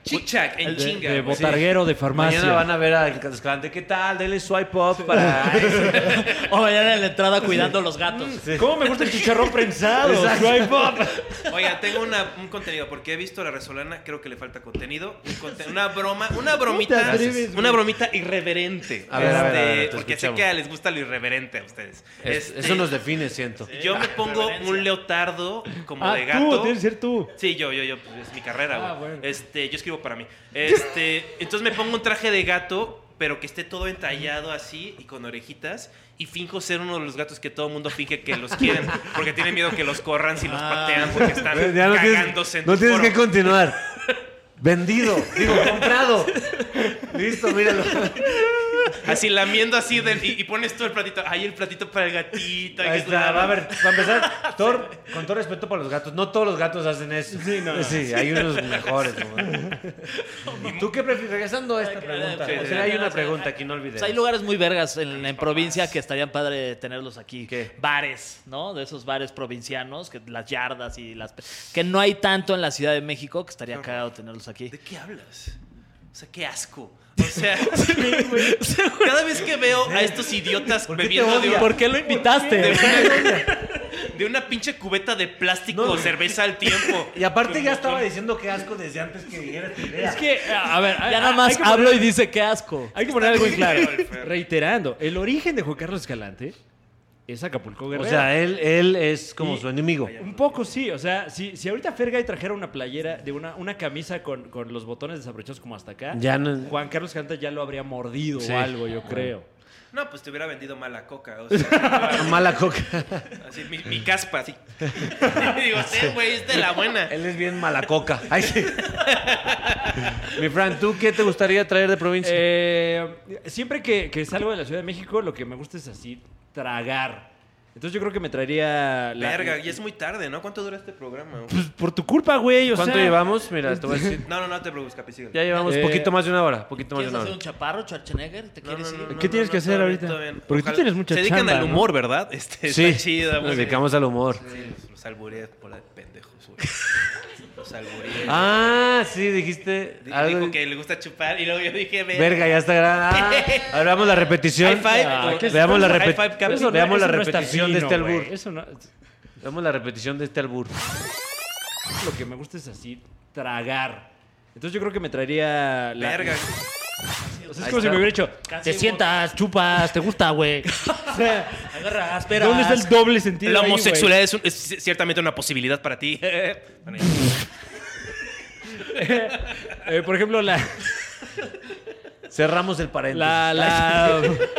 Chic-chac, en De, chinga. de güey. botarguero de farmacia. Mañana van a ver a Escalante. ¿Qué tal? Dele swipe up para... O mañana en la entrada cuidando los gatos. ¿Cómo me gusta el chicharrón prensado? Exacto. Swipe up. Oiga, tengo una, un contenido, porque he visto a la Resolana, creo que le falta contenido. Un conte- una broma, una bromita, atreves, güey? una bromita irreverente. A ver, a ver, a ver, te porque sé escuchamos. que les gusta lo irreverente a ustedes. Es- Este, Eso nos define, siento. Yo me pongo un leotardo como Ah, de tú, gato. tienes que ser tú. Sí, yo, yo, yo, pues, es mi carrera, güey. Ah, bueno. Este, yo escribo para mí. Este, entonces me pongo un traje de gato, pero que esté todo entallado así y con orejitas. Y finjo ser uno de los gatos que todo el mundo finge que los quieren, porque tienen miedo que los corran si los patean, porque están Ya no cagándose tienes, en no tu tienes foro. que continuar. Vendido. Digo, comprado. Listo, míralo. Así lamiendo así del- y, y pones tú el platito. Ahí el platito para el gatito. Ahí está. Va a ver, para empezar, Thor, con todo respeto para los gatos, no todos los gatos hacen eso. Sí, no. Sí, hay unos mejores. ¿No? ¿Y tú qué prefieres? Regresando a esta pregunta. sí, O sí. sea, hay una pregunta aquí, no olvides. Pues hay lugares muy vergas en, en provincia que estarían padre tenerlos aquí. ¿Qué? Bares, ¿no? De esos bares provincianos, que las yardas y las... Que no hay tanto en la Ciudad de México, que estaría cagado tenerlos aquí. ¿De qué hablas? O sea, qué asco. O sea, cada vez que veo a estos idiotas ¿Por qué te bebiendo de, odia? un- ¿Por qué lo invitaste? de una, de una pinche cubeta de plástico No. cerveza al tiempo. Y aparte ya estaba diciendo que asco desde antes que dijeras tu idea. Es que, a ver, Ya nada más hay que hablo poner- y dice qué asco. Hay que poner algo en claro. feo el Fer. Reiterando, el origen de Juan Carlos Escalante es Acapulco O Guerrero. sea, él, él es como Y- su enemigo. Un poco sí, o sea, si, si ahorita Fergay trajera una playera de una, una camisa con, con los botones desabrochados como hasta acá, Ya no- Juan Carlos Escalante ya lo habría mordido Sí. o algo, yo creo. No, pues te hubiera vendido mala coca. O sea, Mala coca. así, mi, mi caspa, así. Digo, sí, güey, es de la buena. Él es bien mala coca. Ay, sí. Mi Fran, ¿tú qué te gustaría traer de provincia? Eh, siempre que, que salgo de la Ciudad de México, lo que me gusta es así, tragar. Entonces yo creo que me traería... la- Verga, ya es muy tarde, ¿no? ¿Cuánto dura este programa? güey? Pues por tu culpa, güey, o ¿Cuánto sea... llevamos? Mira, te voy a decir. No, no, no te preocupes, Capi, síguele. Ya llevamos Eh, poquito más de una hora. Poquito más de ¿Quieres una hacer hora. un chaparro, Schwarzenegger? ¿Te No, quieres no, ir? no, ¿Qué no, tienes no, que hacer todo bien, ahorita? todo bien. Porque tú tienes mucha Se dedican chamba, al ¿no? humor, ¿verdad? Este, Sí, está chida. nos güey. dedicamos al humor. Sí, los, los albureé por la de pendejos, güey. Los albureé. Ah, sí, dijiste Di- algo. Dijo que le gusta chupar y luego yo dije, "Verga". Verga, ya está grande. Ah, a ver, veamos la repetición. High five. Ah, ¿qué es veamos la eso? High repetición. five, Capi. Eso no- Veamos la eso no está repetición de fino, este güey. albur. Eso no... Veamos la repetición de este albur. Lo que me gusta es así, tragar. Entonces yo creo que me traería... La... Verga. O sea, es Ahí como si está. me hubiera dicho, Casi te hubo- sientas, chupas, te gusta, güey. O sea, Agarras, esperas. ¿dónde está el doble sentido La ahí, güey? homosexualidad es, un- es ciertamente una posibilidad para ti. Bueno, ya. Eh, por ejemplo, la... Cerramos el paréntesis. la, la...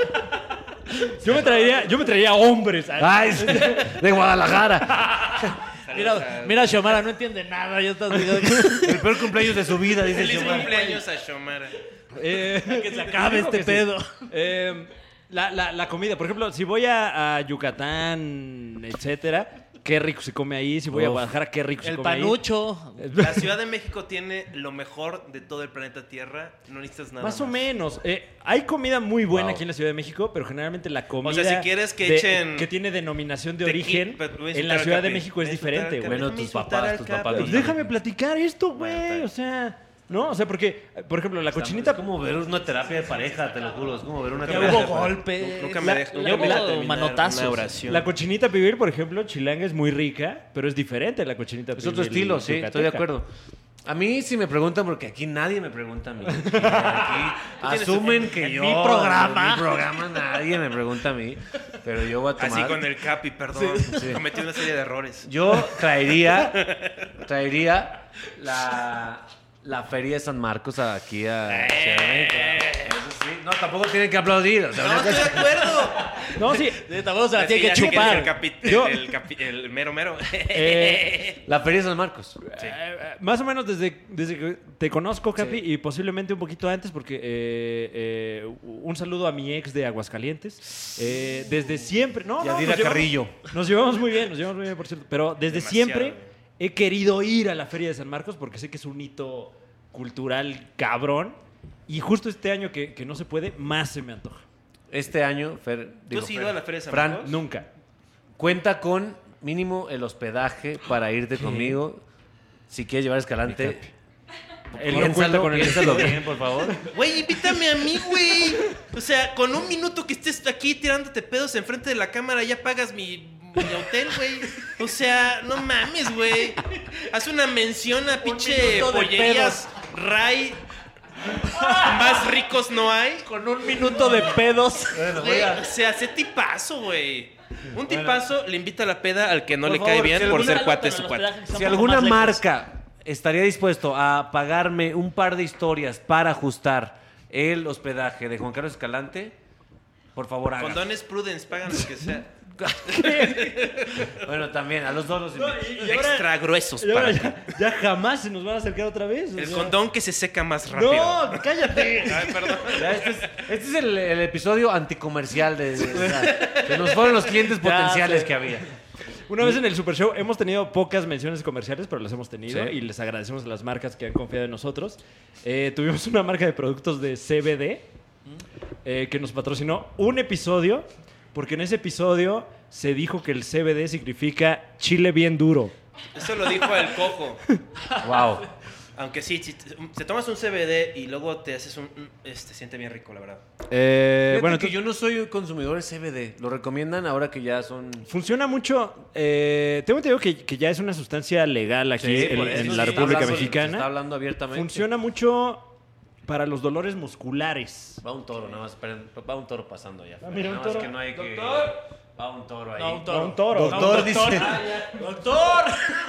Yo me traería, yo me traería hombres. Ay, sí, de Guadalajara. Mira, mira, Xiomara, no entiende nada. Ya estás El peor cumpleaños de su vida, dice Feliz Xiomara. cumpleaños a Xiomara. Eh, que se acabe digo este que sí. pedo. Eh, la, la, la comida, por ejemplo, si voy a, a Yucatán, etcétera, qué rico se come ahí. Si voy a Uf. Guadalajara, qué rico se El come panucho. ahí. La Ciudad de México tiene lo mejor de todo el planeta Tierra. No necesitas nada Más o menos. Eh, hay comida muy buena Wow. aquí en la Ciudad de México, pero generalmente la comida... sea, si quieres que de- echen- que tiene denominación de Tequi- origen, pero voy a en insultar la al Ciudad de Capi. México es Voy a insultar al diferente, Capi. güey. Bueno, Déjame tus insultar papás, al tus Capi. papás. Pues déjame platicar esto, güey. Bueno, O sea... No, o sea, porque, por ejemplo, la cochinita... Es como ver una terapia de pareja, te lo juro. Es como ver una Ya terapia hubo de pareja. golpe. Nunca me La- dejo. la- nunca me la- dejo terminar manotazos. una oración. La cochinita pibil, por ejemplo, chilanga es muy rica, pero es diferente a la cochinita Es pibil otro estilo, sí, yucateca. estoy de acuerdo. A mí sí me preguntan, porque aquí nadie me pregunta a mí. Aquí asumen que en yo... mi programa. En mi programa nadie me pregunta a mí. Pero yo voy a tomar... Así con el Capi, perdón. Cometí una serie de errores. Yo traería... Traería la... La feria de San Marcos aquí a... Ciudad de México. Eso sí. No, tampoco tienen que aplaudir. O sea, No, una estoy de cosa- acuerdo. No, sí. Sí, tampoco se la Es tiene que ya sé que eres chupar. El, capi- el- Yo- el capi- el mero mero. Eh, La feria de San Marcos. eh, eh, más o menos desde, desde que te conozco, Capi, y posiblemente un poquito antes, porque eh, eh, un saludo a mi ex de Aguascalientes. Eh, desde siempre. No, no, Yadira nos llevamos- Carrillo. Nos llevamos muy bien, nos llevamos muy bien, por cierto. Pero desde Demasiado, siempre güey. he querido ir a la Feria de San Marcos porque sé que es un hito cultural cabrón. Y justo este año que, que no se puede, más se me antoja. Este año, Fer... ¿Tú digo, has ido Fer, a la Feria de San Fran, Marcos? Nunca. cuenta con mínimo el hospedaje para irte conmigo. Si quieres llevar Escalante, Él lo cuenta Piénsalo, con el piénsalo bien, por favor. Güey, invítame a mí, güey. O sea, con un minuto que estés aquí tirándote pedos enfrente de la cámara, ya pagas mi, mi hotel, güey. O sea, no mames, güey. Haz una mención a pinche minuto de pollerías Ray. Más ricos no hay. Con un minuto de pedos. Güey, o sea, sé tipazo, güey. Un tipazo le invita a la peda al que no Por le favor, cae bien si por alguna- ser cuate su cuate. Si alguna marca estaría dispuesto a pagarme un par de historias para ajustar el hospedaje de Juan Carlos Escalante, por favor, haga. Condones Prudence, pagan lo que sea. Bueno, también, a los dos los invito. Extra gruesos Y ahora para ti. ya, ya jamás se nos van a acercar otra vez. o El sea. condón que se seca más rápido. No, cállate. Ay, perdón. Ya, este es, este es el, el episodio anticomercial de, de- o sea, se nos fueron los clientes potenciales sé. que había. Una vez en el Super Show hemos tenido pocas menciones comerciales, pero las hemos tenido Sí. y les agradecemos a las marcas que han confiado en nosotros. Eh, tuvimos una marca de productos de C B D eh, que nos patrocinó un episodio, porque en ese episodio se dijo que el C B D significa chile bien duro. Eso lo dijo el cojo. Wow. Aunque sí, si te, te tomas un C B D y luego te haces un... Este, siente bien rico, la verdad. Eh, Fíjate bueno, que entonces, yo no soy un consumidor de C B D. ¿Lo recomiendan ahora que ya son...? funciona mucho. Eh, tengo entendido que, que ya es una sustancia legal aquí Sí, en, por en eso la se está República hablando- se Mexicana. está hablando abiertamente. Funciona mucho para los dolores musculares. Va un toro, nada más. Esperen, va un toro pasando ya. Ah, mira, un Nada más toro. que no hay que... Doctor. Va un toro ahí. No, un Va toro. un toro. Doctor, dice. ¡Doctor!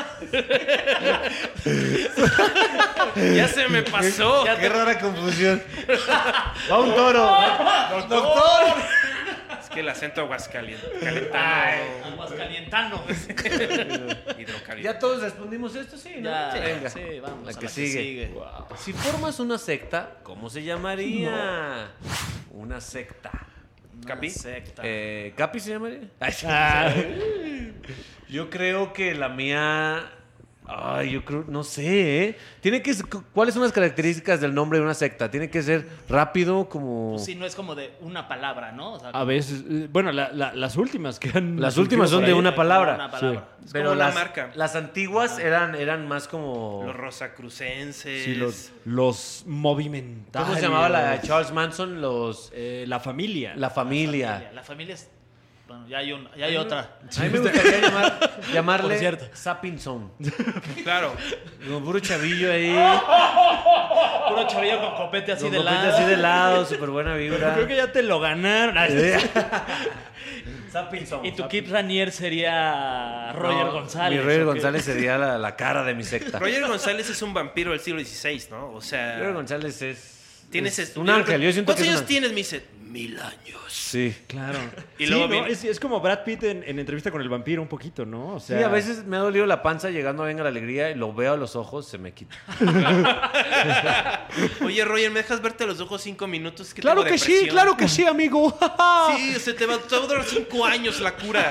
¡Ya se me pasó! Qué rara confusión. Va un toro. Doctor. Es que el acento aguascaliente. Calentano. Aguascalientano. Hidrocálido. ¿Ya todos respondimos esto? Sí, ¿no? Ya, Sí, venga. sí, vamos La a que la sigue. Si formas una secta, ¿cómo se llamaría? Una secta. ¿Capi? Secta. Eh, ¿Capi se llamaría? Ay, sí. Ah, Yo creo que la mía... Ay, yo creo... No sé, ¿eh? Tiene que... ser- ¿Cuáles son las características del nombre de una secta? Tiene que ser rápido, como... Pues sí, no es como de una palabra, ¿no? O sea, a veces, eh, bueno, la- la- las últimas que han. Las últimas son de surgido por ahí. una palabra. Una palabra. Es Pero como una las, marca. las antiguas eran, eran más como... Los rosacrucenses. Sí, los, los movimentarios. ¿Cómo se llamaba la de Charles Manson? Los... Eh, la familia. La familia. familia. La familia es... Bueno, ya hay, un, ya hay otra. A mí me gustaría llamar, llamarle Por cierto. Sapping Zone. Claro. Como puro chavillo ahí. Puro chavillo con copete así Con de copete lado. así de lado, súper buena vibra. Creo que ya te lo ganaron. Ay, Sapping Zone. Y tu Kid Ranier sería Roger No, González. Mi Roger ¿o qué? González sería la, la cara de mi secta. Roger González es un vampiro del siglo dieciséis, ¿no? O sea... Roger González es, Tienes es ese- un ángel. Yo siento que ¿Cuántos es un años ángel. tienes? Me dice, mil años. Sí. Claro. Y Sí, luego ¿no? viene- es, es como Brad Pitt en, en entrevista con el vampiro, un poquito, ¿no? O sea, Sí, a veces me ha dolido la panza llegando a Venga la Alegría y lo veo a los ojos, se me quita. Oye, Roger, ¿me dejas verte a los ojos cinco minutos? Que Claro tengo que sí, depresión. claro que sí, amigo. Sí, o sea, te va, te va a durar cinco años la cura.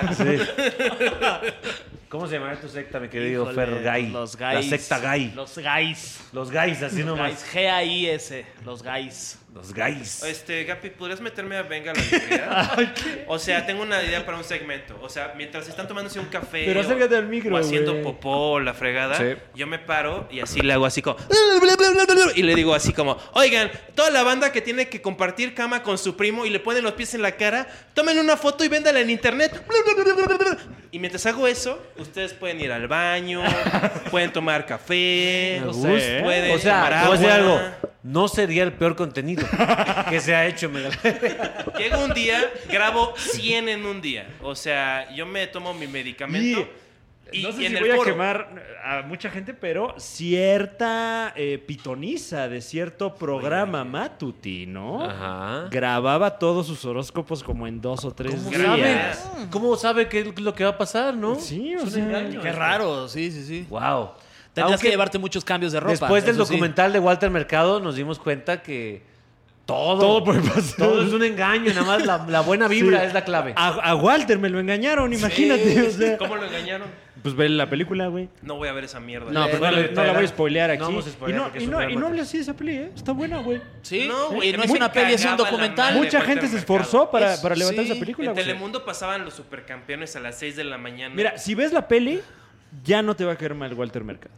¿Cómo se llama tu secta, mi querido Híjole, Fer Gay? Los La gays. secta Gay. Los gays. Los gays, así Los nomás. gays. G A I S. Los gays. Los gays. Este, Gapi, ¿podrías meterme a Venga la Alegría? O sea, tengo una idea para un segmento. O sea, mientras están tomándose un café Pero o- acércate al micro, o haciendo güey. popó, la fregada, Sí. yo me paro y así le hago así como... Y le digo así como, oigan, toda la banda que tiene que compartir cama con su primo y le ponen los pies en la cara, tomen una foto y véndala en internet. Y mientras hago eso, ustedes pueden ir al baño, pueden tomar café, Me ustedes gusta, ¿eh? pueden O sea, tomar te voy a decir agua. algo. No sería el peor contenido que se ha hecho. Mega- Llega un día, grabo cien en un día. O sea, yo me tomo mi medicamento y, no sé y en si el voy a foro. quemar a mucha gente, pero cierta eh, pitoniza de cierto programa matutino Ajá. grababa todos sus horóscopos como en dos o tres ¿Cómo días. sabe? ¿Cómo sabe qué es lo que va a pasar, no? Sí, o Es un sea, engaño. Qué raro, sí, sí, sí. Wow. Tendrías Aunque que llevarte muchos cambios de ropa. después del eso sí. documental de Walter Mercado nos dimos cuenta que todo, Todo puede pasar. todo es un engaño, nada más la, la buena vibra Sí. es la clave. A, a Walter me lo engañaron, imagínate. O sea, ¿Cómo lo engañaron? pues ve la película, güey. No voy a ver esa mierda. No, Eh, pero no, no la- le- no la voy a spoilear no aquí. vamos a spoilear y no, porque y es no, un y no gran hable así de esa peli, ¿eh? Está buena, güey. Sí, No, güey, y no a es mí me una peli, es un cagaba la documental. madre. Mucha Walter gente se Mercado. esforzó para, Es- para levantar sí, esa película, En güey. Telemundo pasaban los supercampeones a las seis de la mañana. Mira, si ves la peli, ya no te va a caer mal Walter Mercado.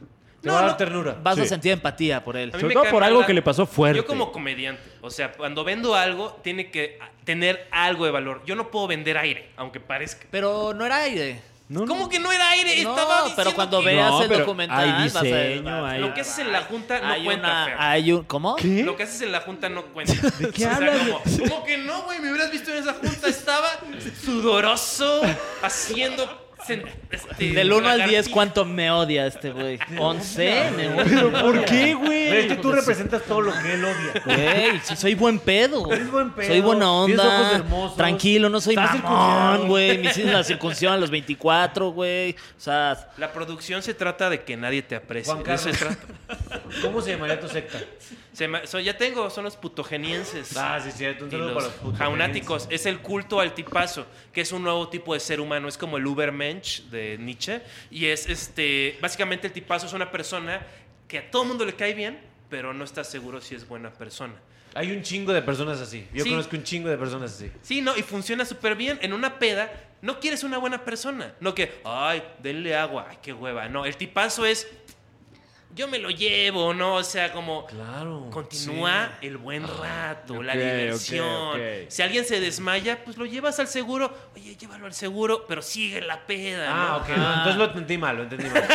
Te No, va a dar no. ternura. Vas a Sí. sentir empatía por él. A mí Sobre me todo cae por mal algo la- que le pasó fuerte. Yo como comediante, o sea, cuando vendo algo, tiene que tener algo de valor. Yo no puedo vender aire, aunque parezca. Pero no era aire. No, no. ¿Cómo que no era aire? No, Estaba diciendo pero cuando que- veas No, el pero documental hay vas a ver- diseño, hay- Lo que haces en la junta no hay cuenta, una- feo. hay un, ¿Cómo? ¿Qué? Lo que haces en la junta no cuenta. ¿De qué hablas? Como, ¿Cómo que no, güey? Me hubieras visto en esa junta. Estaba sudoroso, haciendo... sen- este, Del uno al diez, lagartijas. ¿cuánto me odia este güey? once, me odia. ¿Pero por qué, güey? Pero es que tú representas todo lo que él odia. Güey, sí, soy buen pedo. Eres buen pedo, Soy buena tienes onda. ojos hermosos, Tranquilo, no soy estás mamón, circuncidado. güey. Me hiciste la circuncisión a los veinticuatro, güey. O sea, La producción se trata de que nadie te aprecie. Juan De eso se Carlos. trata. ¿Cómo se llamaría tu secta? Se me- so- ya tengo, son los putogenienses. Ah, sí, cierto. Un Y saludo los para los putos jaunáticos. Es el culto al tipazo, que es un nuevo tipo de ser humano. Es como el Ubermensch de Nietzsche. Y es este. Básicamente, el tipazo es una persona que a todo mundo le cae bien, pero no está seguro si es buena persona. Hay un chingo de personas así. Yo Sí. conozco un chingo de personas así. Sí, no, y funciona súper bien. En una peda, no quieres una buena persona. No que, ay, denle agua, ay, qué hueva. No, el tipazo es. Yo me lo llevo, ¿no? O sea, como. Claro. Continúa el buen rato, la ok, diversión. ok, ok. Si alguien se desmaya, pues lo llevas al seguro. Oye, llévalo al seguro, pero sigue la peda. Ah, ¿no? ok. no, entonces lo entendí mal, lo entendí mal.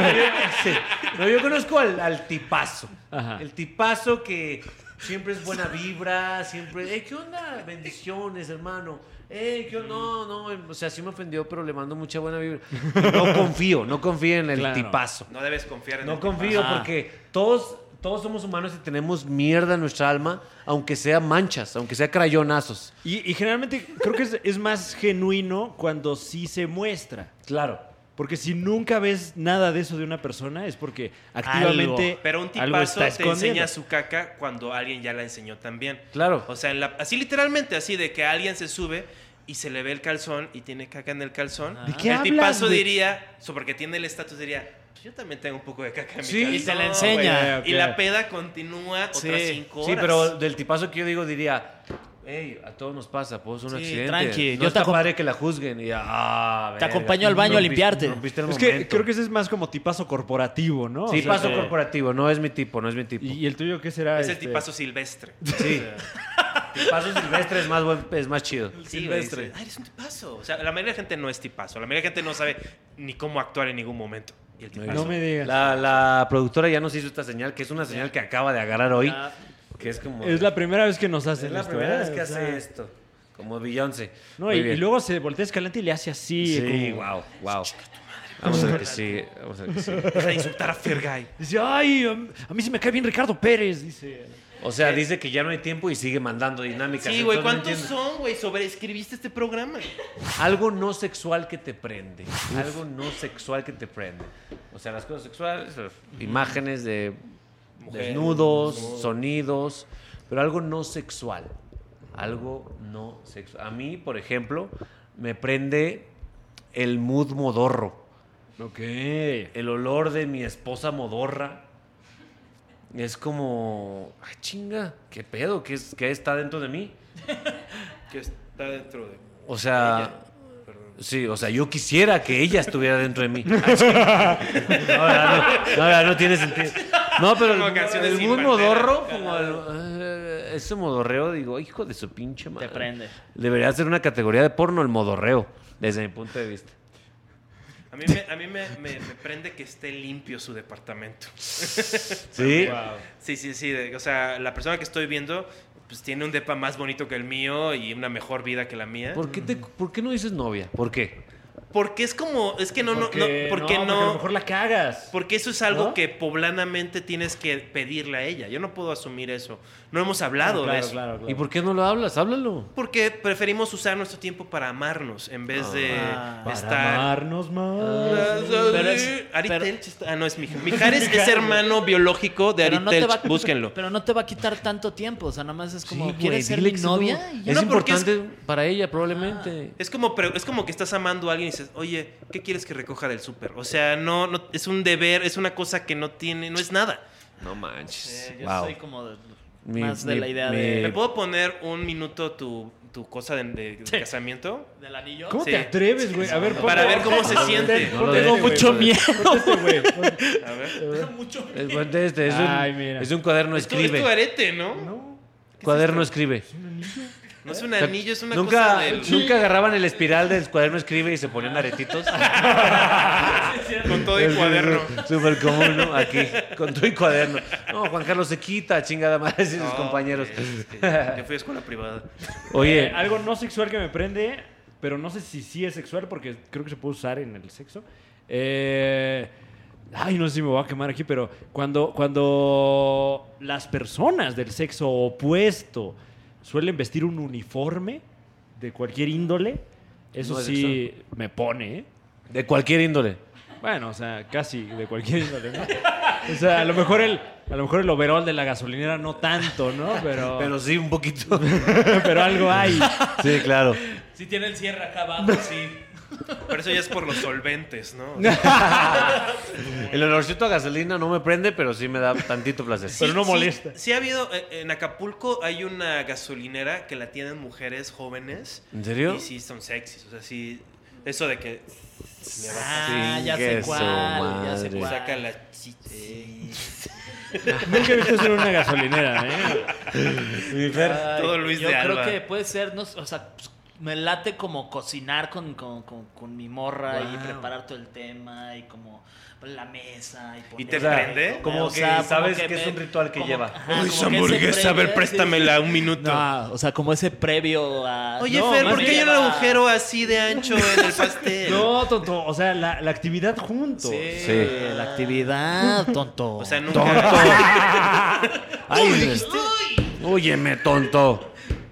Sí. No, yo conozco al, al tipazo. Ajá. El tipazo que siempre es buena vibra, siempre... Eh, ¿qué onda? Bendiciones, hermano. Eh, ¿qué onda? No, no, o sea, sí me ofendió, pero le mando mucha buena vibra. No confío, no confío en el Claro. tipazo. No debes confiar en No el confío Ah. porque todos, todos somos humanos y tenemos mierda en nuestra alma, aunque sea manchas, aunque sea crayonazos. Y, y generalmente creo que es, es más genuino cuando sí se muestra. Claro. Porque si nunca ves nada de eso de una persona es porque activamente tipazo. Pero un algo tipazo está te enseña escondiendo. su caca cuando alguien ya la enseñó también. Claro. O sea, en la- así literalmente, así de que alguien se sube y se le ve el calzón y tiene caca en el calzón. ¿De qué el hablas, tipazo güey? diría, so, porque tiene el estatus, diría, pues yo también tengo un poco de caca en Sí. mi calzón. Y te la enseña. güey. Y la peda continúa Sí. otras cinco horas. Sí, pero del tipazo que yo digo diría, hey, a todos nos pasa, pues un Sí, accidente. tranqui, No yo está te acom- padre que la juzguen. Y, ah, Te verga, acompaño al baño a rompiste- limpiarte. rompiste el Es que momento. creo que ese es más como tipazo corporativo, ¿no? O Sí, sea, paso que- corporativo, no es mi tipo, no es mi tipo. ¿Y, y el tuyo qué será? Es el este? tipazo silvestre. Sí. Tipazo silvestre es más buen, es más chido. Sí, güey, dice, Ay, eres un tipazo. O sea, la mayoría de la gente no es tipazo. La mayoría de la gente no sabe ni cómo actuar en ningún momento. Y el tipazo. No me digas. La, la productora ya nos hizo esta señal, que es una señal que acaba de agarrar hoy, Ya. que es como... Es la primera vez que nos es hacen la esto, primera ¿eh? vez que O sea, hace esto. Como Beyoncé. No, Muy y, bien. y luego se voltea Escalante y le hace así. Sí, como- wow, wow. Vamos a ver que sí, vamos a ver que sí. Deja de insultar a Fergay. Dice, ay, a mí- a mí sí me cae bien Ricardo Pérez, dice. O sea, dice que ya no hay tiempo y sigue mandando dinámicas. Sí, güey, entonces no ¿cuántos entiendo. son, güey? Sobreescribiste este programa. Algo no sexual que te prende. Algo no sexual que te prende. O sea, las cosas sexuales, eh, imágenes de Mujeres, desnudos, desnudos. sonidos, pero algo no sexual. Algo no sexual. A mí, por ejemplo, me prende el mood modorro. Ok. El olor de mi esposa modorra. Es como, ay, chinga, ¿qué pedo? ¿Qué, es, qué está dentro de mí? Que está dentro de. O sea, Ella. Perdón. sí, o sea, yo quisiera que ella estuviera dentro de mí. no, ya no, no, ya no tiene sentido. No, pero Como el, canciones el sin mood bandera. modorro, como el, eh, ese modorreo, digo, hijo de su pinche madre. Te prende. Debería ser una categoría de porno el modorreo, desde mi punto de vista. A mí, me, a mí me, me- me prende que esté limpio su departamento. ¿Sí? Sí, sí, sí. de- o sea, la persona que estoy viendo pues tiene un depa más bonito que el mío y una mejor vida que la mía. ¿Por qué, te, ¿Por qué no dices novia? ¿Por qué? Porque es como, es que no, no, no, Porque porque no, no, porque a lo mejor la cagas. porque eso es algo ¿No? que poblanamente tienes que pedirle a ella. Yo no puedo asumir eso. No hemos hablado claro, de eso. claro, claro. ¿Y por qué no lo hablas? Háblalo. Porque preferimos usar nuestro tiempo para amarnos en vez de Ah. Para estar. amarnos más. Pero es- Ari pero- Telch está- ah, no, es Mijares. Mijares es hermano biológico de Ari Pero no, te Telch. va, Búsquenlo. pero no te va a quitar tanto tiempo. O sea, nada más es como, Sí, güey, ¿quieres ser dile mi que no. novia? Y ya. Es No, porque es- importante para ella, probablemente. Es como, pero es como que estás amando a alguien y dices, oye, ¿qué quieres que recoja del súper? O sea, no, no, es un deber, es una cosa que no tiene, no es nada. No manches. Eh, yo Wow. soy como de- Mi- más de mi- la idea mi- de, ¿Me puedo poner un minuto tu, tu cosa de, de- de Sí. casamiento? del anillo. ¿Cómo Sí. te atreves, güey? A ver, ponte- Para ver cómo se siente. No lo Ponte dejes, este, güey, mucho ponte- miedo. ponte este, güey. Ponte- A ver. Es, bueno, este, es, un, Ay, mira. es un cuaderno Es tu, es tu escribe. arete, ¿no? No. Cuaderno escribe. No es un anillo, es una Nunca, cosa del... nunca agarraban el espiral del cuaderno escribe y se ponían aretitos. Con todo y cuaderno. Súper común, ¿no? Aquí, con todo y cuaderno. No, Juan Carlos se quita, chingada madre, y sus No, compañeros. es que yo, yo fui a escuela privada. Oye, Eh, algo no sexual que me prende, pero no sé si sí es sexual porque creo que se puede usar en el sexo. Eh, ay, no sé si me voy a quemar aquí, pero cuando, cuando las personas del sexo opuesto suelen vestir un uniforme de cualquier índole, eso No es sí me pone, ¿eh? de cualquier índole. Bueno, o sea, casi de cualquier índole, ¿no? O sea, a lo mejor el, a lo mejor el overall de la gasolinera no tanto, ¿no? Pero, Pero sí, un poquito. pero algo hay. Sí, claro. Si tiene el cierre acá abajo, sí. Pero eso ya es por los solventes, ¿no? El olorcito a gasolina no me prende, pero sí me da tantito placer. Pero no Sí, molesta. Sí, ha habido, eh, en Acapulco hay una gasolinera que la tienen mujeres jóvenes. ¿En serio? Y sí, son sexys. O sea, sí, eso de que le bajas Ah, ya sé Chingue su cuál, ya sé madre. y cuál. saca la chichi. Nunca he visto eso en una gasolinera, ¿eh? Mi Fer. Ay, Todo Luis yo de creo Alba. que puede ser, no, o sea, pues, me late como cocinar con, con, con, con mi morra y Wow. preparar todo el tema y como la mesa. Y, ¿Y te poner- prende? Como o que sea, sabes como que es me- un ritual que como- lleva. ajá, Uy, como su que ese hamburguesa, a ver, previo- préstamela un minuto. No, o sea, como ese previo a... Oye, No, Fer, más ¿por qué bien hay un lleva- agujero así de ancho en el pastel? No, tonto. O sea, la, la actividad juntos. Sí, Sí. la actividad, tonto. O sea, nunca... Ay, óyeme, tonto.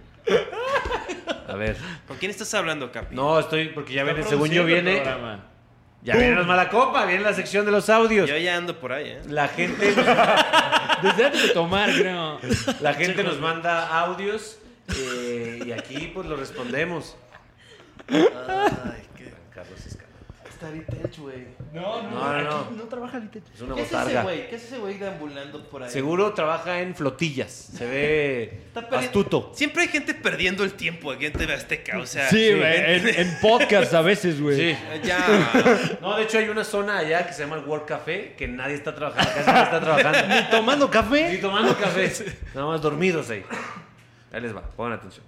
A ver. ¿Con quién estás hablando, Capi? No, estoy, porque ya viene, según Produciendo yo el viene, programa. ya viene la mala copa, viene la sección de los audios. Yo ya ando por ahí, ¿eh? La gente, Desde antes de tomar, creo. la gente nos manda audios eh, y aquí pues lo respondemos. Ay, qué... Carlos Escalante. Está Vitech, güey. No, No, no, no. No trabaja Vitech. Es una ¿Qué es ese botarga. güey? ¿Qué es ese güey deambulando por ahí? Seguro trabaja en flotillas. Se ve Está perdi- astuto. Siempre hay gente perdiendo el tiempo aquí en T V Azteca, o sea... Sí, güey. En, en podcast a veces, güey. Sí. Ya... No, de hecho hay una zona allá que se llama el World Café que nadie está trabajando, casi nadie está trabajando. Ni tomando café. Ni tomando café. Nada más dormidos ahí. Ahí les va, pongan atención.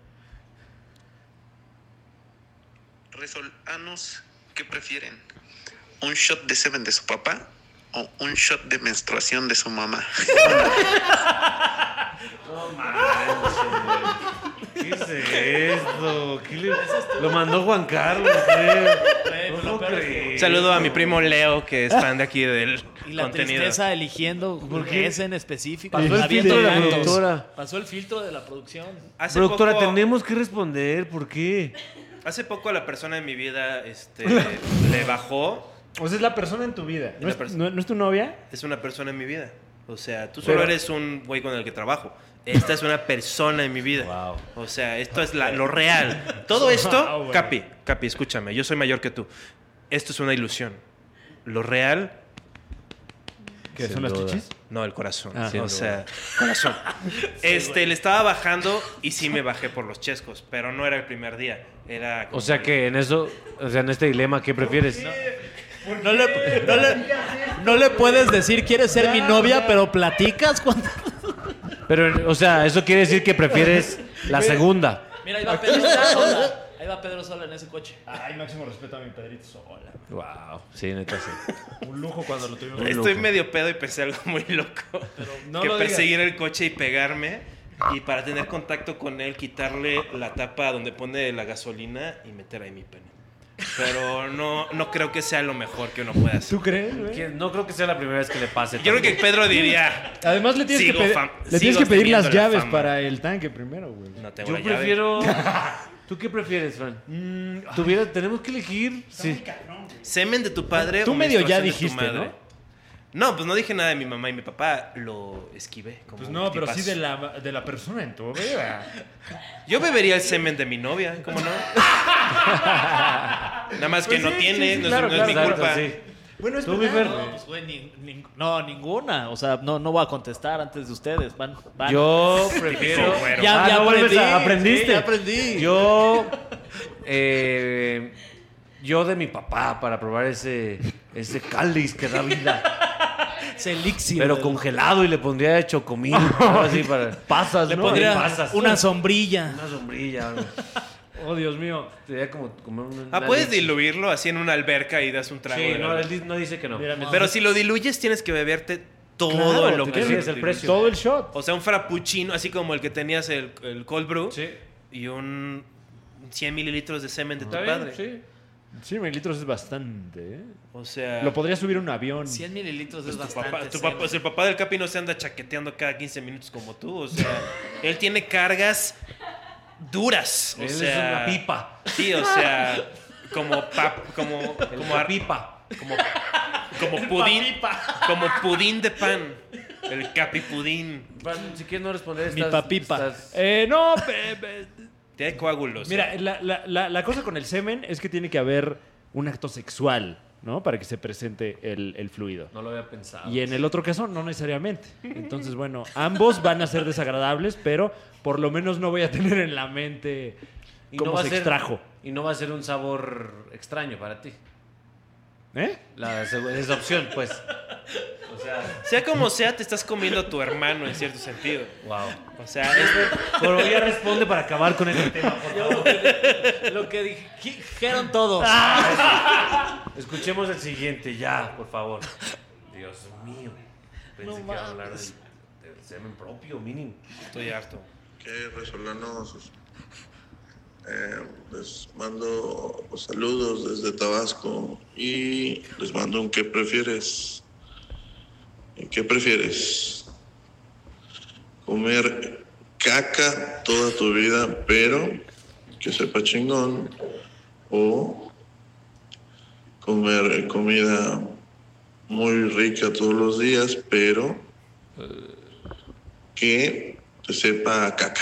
Resolanos, ¿qué prefieren? ¿Un shot de semen de su papá o un shot de menstruación de su mamá? No manches, güey. ¿Qué es esto? ¿Qué le- Lo mandó Juan Carlos, güey. No puedo creer. Saludo a mi primo Leo, que es fan de aquí del Y la contenido. tristeza eligiendo qué? ese en específico. Pasó el Habiendo filtro de la tantos. productora. Pasó el filtro de la producción. Hace Productora, poco, tenemos que responder. ¿Por qué? Hace poco a la persona en mi vida este, le bajó. O sea, es la persona en tu vida. ¿No La es, pers- no- no es tu novia? Es una persona en mi vida. O sea, tú solo Pero- eres un güey con el que trabajo. Esta es una persona en mi vida. Wow. O sea, esto es la- lo real. Todo esto, Wow, güey. Capi, Capi, escúchame, yo soy mayor que tú. Esto es una ilusión. Lo real, ¿Qué Sin son las duda. chichis? no, el corazón. Ah, o sea, corazón. Este, le estaba bajando y sí me bajé por los chescos, pero no era el primer día. Era como O sea que en eso, o sea, en este dilema, ¿qué prefieres? No le, no, le, no le puedes decir, ¿quieres ser mi novia? Pero platicas cuando... Pero, o sea, eso quiere decir que prefieres la segunda. Mira, ahí va Pedro sola. Ahí va Pedro sola en ese coche. Ay, máximo respeto a mi Pedrito Sola. Wow. Sí, neta, sí. Un lujo cuando lo tuvimos. Estoy lujo. medio pedo y pensé algo muy loco. no que lo digas. perseguir el coche y pegarme. Y para tener contacto con él, quitarle la tapa donde pone la gasolina y meter ahí mi pene. Pero no, no creo que sea lo mejor que uno pueda hacer. ¿Tú crees, güey? Que no creo que sea la primera vez que le pase. Yo creo que Pedro diría, Además le tienes Sigo que pedir, fam- le tienes sigo que pedir las teniendo la llaves fama. para el tanque primero, güey. no tengo Yo la llave. prefiero. ¿Tú qué prefieres, Fran? Mm, Tuviera, tenemos que elegir. Sí. ¿Semen de tu padre Tú o medio ya menstruación de tu dijiste, madre? No, pues no dije nada de mi mamá y mi papá. Lo esquivé. Como Pues un no, pero sí tipazo. de la, de la persona en tu vida. Yo bebería el semen de mi novia, ¿cómo no? Nada más que Pues no sí, tiene, sí, sí, no, es- claro, no es mi Exacto, culpa. sí. Bueno, es ¿Tú, mi verdad. Fer? No, pues, güey, ni- ni- no, ninguna. O sea, no, no voy a contestar antes de ustedes. Van, van. Yo prefiero. Ya, Ah, ya no vuelves aprendí, a- aprendiste. sí, ya aprendí. Yo. eh, yo de mi papá para probar ese, ese cáliz que da vida. Ese elixir. Pero del- congelado y le pondría chocomil. Algo así para. Pasas, Le ¿no? pondría pasas. una sombrilla. Una sombrilla. algo. Oh, Dios mío. Sería como comer un. Ah, puedes diluirlo así en una alberca y das un trago. Sí, de no, la- él di- no dice que no. Mira, Pero si lo diluyes, tienes que beberte todo Claro, lo te que Así es el precio. Todo el shot. O sea, un frappuccino, así como el que tenías el, el cold brew. Sí. Y un cien mililitros de semen de tu ¿Está bien? padre. Sí. cien mililitros es bastante, ¿eh? O sea, Lo podría subir a un avión. cien mililitros es tu bastante. papá, tu semen. papá- o sea, el papá del Capi no se anda chaqueteando cada quince minutos como tú. O sea, él tiene cargas duras. O Él sea, es una pipa. Sí, o sea, como pap, como, como, Como ar- pipa. como, como pudín, como pudín de pan. El capipudín. Fran, si quieres no responder. Mi estás- papipa. estás- Eh, no, pe- pe- Tiene coágulos. mira, la, la- la- la cosa con el semen es que tiene que haber un acto sexual, ¿no? Para que se presente el, el fluido. No lo había pensado. Y en el otro caso, no necesariamente. Entonces, bueno, ambos van a ser desagradables, pero por lo menos no voy a tener en la mente Y cómo no va se a ser- extrajo. Y no va a ser un sabor extraño para ti. ¿Eh? La, seg- esa opción, pues. O sea, Sea como sea, te estás comiendo a tu hermano en cierto sentido. wow. O sea, es, Pero ya responde para acabar con este tema, por favor. Lo que dije- dijeron todos. Escuchemos el siguiente, ya, por favor. Dios mío. Pensé No que iba a mames. hablar del, del semen propio, mínimo. estoy harto. ¿Qué venezolanos? Eh, les mando saludos desde Tabasco y les mando un ¿qué prefieres? ¿Qué prefieres? ¿Comer caca toda tu vida, pero que sepa chingón? ¿O comer comida muy rica todos los días, pero que te sepa a caca?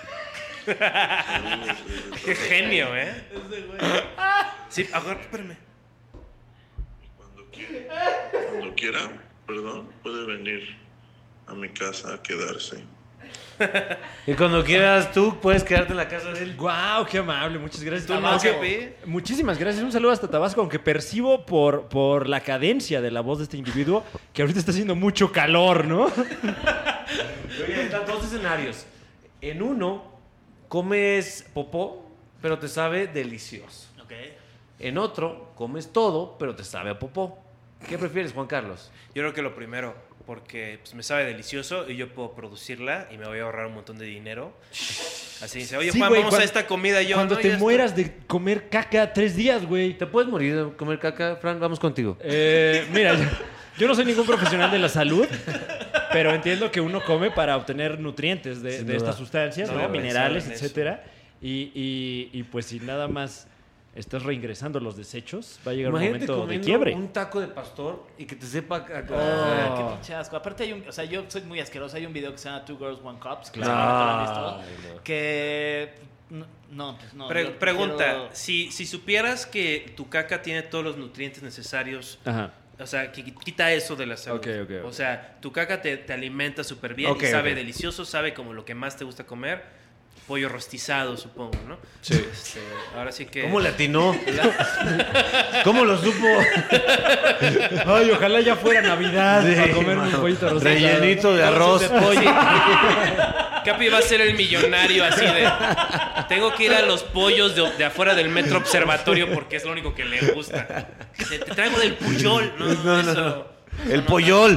Qué genio, ¿eh? Sí, ahora, espérame. Cuando quiera, cuando quiera, perdón, puede venir a mi casa a quedarse. Y cuando quieras tú, puedes quedarte en la casa de él. ¡Guau! ¡Qué amable! Muchas gracias. ¿Tú no, Tabasco. Capi? Muchísimas gracias. Un saludo hasta Tabasco, aunque percibo por, por la cadencia de la voz de este individuo que ahorita está haciendo mucho calor, ¿no? Oye, están dos escenarios. En uno, comes popó, pero te sabe delicioso. Ok. En otro, comes todo, pero te sabe a popó. ¿Qué prefieres, Juan Carlos? Yo creo que lo primero, porque pues, me sabe delicioso y yo puedo producirla y me voy a ahorrar un montón de dinero. Así dice, oye Sí, Juan, güey, vamos cuando- a esta comida. Y yo, Cuando "No, te ya está". mueras de comer caca tres días, güey. ¿Te puedes morir de comer caca, Fran? Vamos contigo. Eh, mira, yo, yo no soy ningún profesional de la salud, pero entiendo que uno come para obtener nutrientes de, Sin de duda. estas sustancias, No ¿no? había pensado Minerales, en eso. etcétera. Y, y- y, pues si nada más estás reingresando los desechos, va a llegar Imagínate un momento de comiendo quiebre. un taco de pastor y que te sepa a caca. Ah, qué Oh. pinche asco. Aparte hay un, o sea, yo soy muy asqueroso. Hay un video que se llama Two Girls, One Cups. Que Claro. seguramente lo han visto, Ay, no. Que no, no, pues no. Pre- yo pregunta, prefiero- si, si supieras que tu caca tiene todos los nutrientes necesarios, Ajá. o sea, que quita eso de la salud. Ok, ok, ok. O sea, tu caca te, te alimenta súper bien Ok, y sabe ok. delicioso, sabe como lo que más te gusta comer. Pollo rostizado, supongo, ¿no? Sí. Este, ahora sí que... ¿Cómo le atinó? ¿Cómo lo supo? Ay, ojalá ya fuera Navidad Sí, para comer un mano. pollito rostizado. Rellenito de arroz. de pollo. Capi va a ser el millonario así de... Tengo que ir a los pollos de, de afuera del Metro Observatorio porque es lo único que le gusta. Te, te traigo del Puyol. No, No, no, eso- no. El pollol.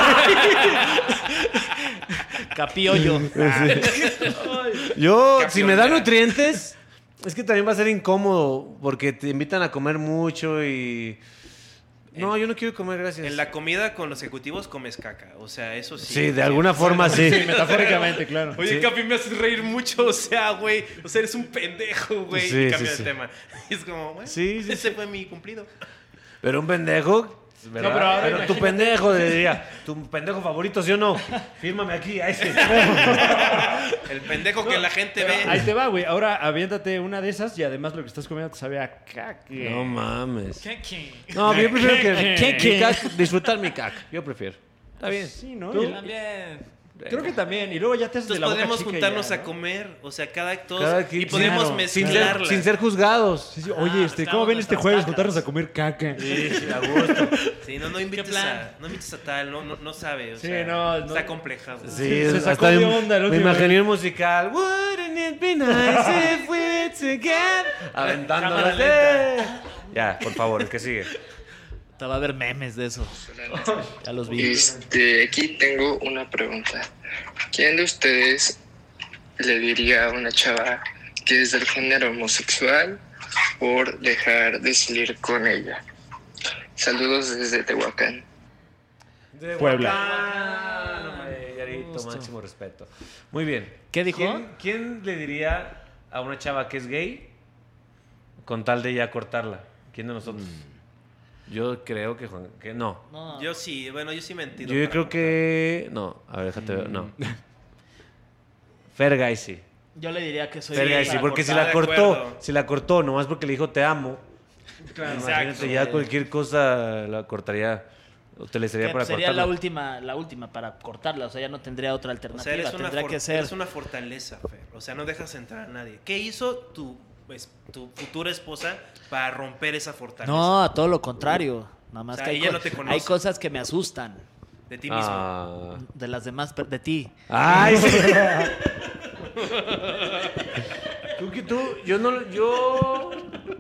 Capiollo. Yo, Campeón si me dan de- nutrientes, es que también va a ser incómodo porque te invitan a comer mucho y... No, yo no quiero comer, gracias. En la comida con los ejecutivos comes caca. O sea, eso sí. Sí, de alguna forma sí. Sí, metafóricamente, claro. Oye, Sí. Capi, me haces reír mucho. O sea, güey. O sea, eres un pendejo, güey. Sí, y cambia sí, sí. de tema. Y es como, bueno, Sí, sí, ese sí. fue mi cumplido. Pero un pendejo ¿verdad? No, pero ahora pero tu imagínate- pendejo le diría, tu pendejo favorito, ¿sí o no? Fírmame aquí, a ese. El pendejo que la gente ve. Ahí te va, güey. Ahora aviéntate una de esas y además lo que estás comiendo te sabe a caca. No mames. ¿Qué, qué? No, yo prefiero que ¿Qué, mi qué? cac, disfrutar mi cac. Yo prefiero. Está bien. Sí, ¿no? ¿Tú? Y- También. Creo que también. Y luego ya te haces de Entonces la boca podemos chica y juntarnos ya, a ¿no? comer, o sea, cada todos Cada quien- y podemos claro. Sin mezclarla. ser, sin ser juzgados. Sí, sí. Oye, este, ¿cómo estamos ven este nuestras jueves cacas. juntarnos a comer caca? Sí, sí, a gusto. Sí, no, no invites plan? a, no invites a tal, no, no, no sabe, o Sí, sea, no, no. está complejado. Sí, Se hasta sacó de me- onda el Me último imaginé un musical. Wouldn't it be nice if we were together? Aventando Cámara las lenta. Ya, por favor, el que sigue. Te va a haber memes de eso. Ya los vi. Este, aquí tengo una pregunta. ¿Quién de ustedes le diría a una chava que es del género homosexual por dejar de salir con ella? Saludos desde Tehuacán. De Puebla. Huacán, hombre, Yarito, máximo respeto. Muy bien. ¿Qué dijo? ¿Quién, quién le diría a una chava que es gay con tal de ya cortarla? ¿Quién de nosotros? Yo creo que Juan, que no. No. Yo sí, bueno, yo sí mentido. Yo creo que no. A ver, déjate ver. No. Fergay sí. Yo le diría que soy Fergay gay sí, para porque si cortar. la de cortó, acuerdo. si la cortó nomás porque le dijo te amo. Imagínate, Exacto. ya cualquier cosa la cortaría. Utilizaría Que para sería cortarla. la última, la última para cortarla, o sea, ya no tendría otra O alternativa, sea, eres una, tendría for- que ser. eres una fortaleza, Fer. O sea, no dejas entrar a nadie. ¿Qué hizo tu, pues, tu futura esposa para romper esa fortaleza? No, a todo lo contrario. Nada más O sea, que hay, ella co- no te conoce. hay cosas que me asustan De ti mismo. Ah. de las demás, per- de ti. Ay, sí. tú que tú, yo no, yo.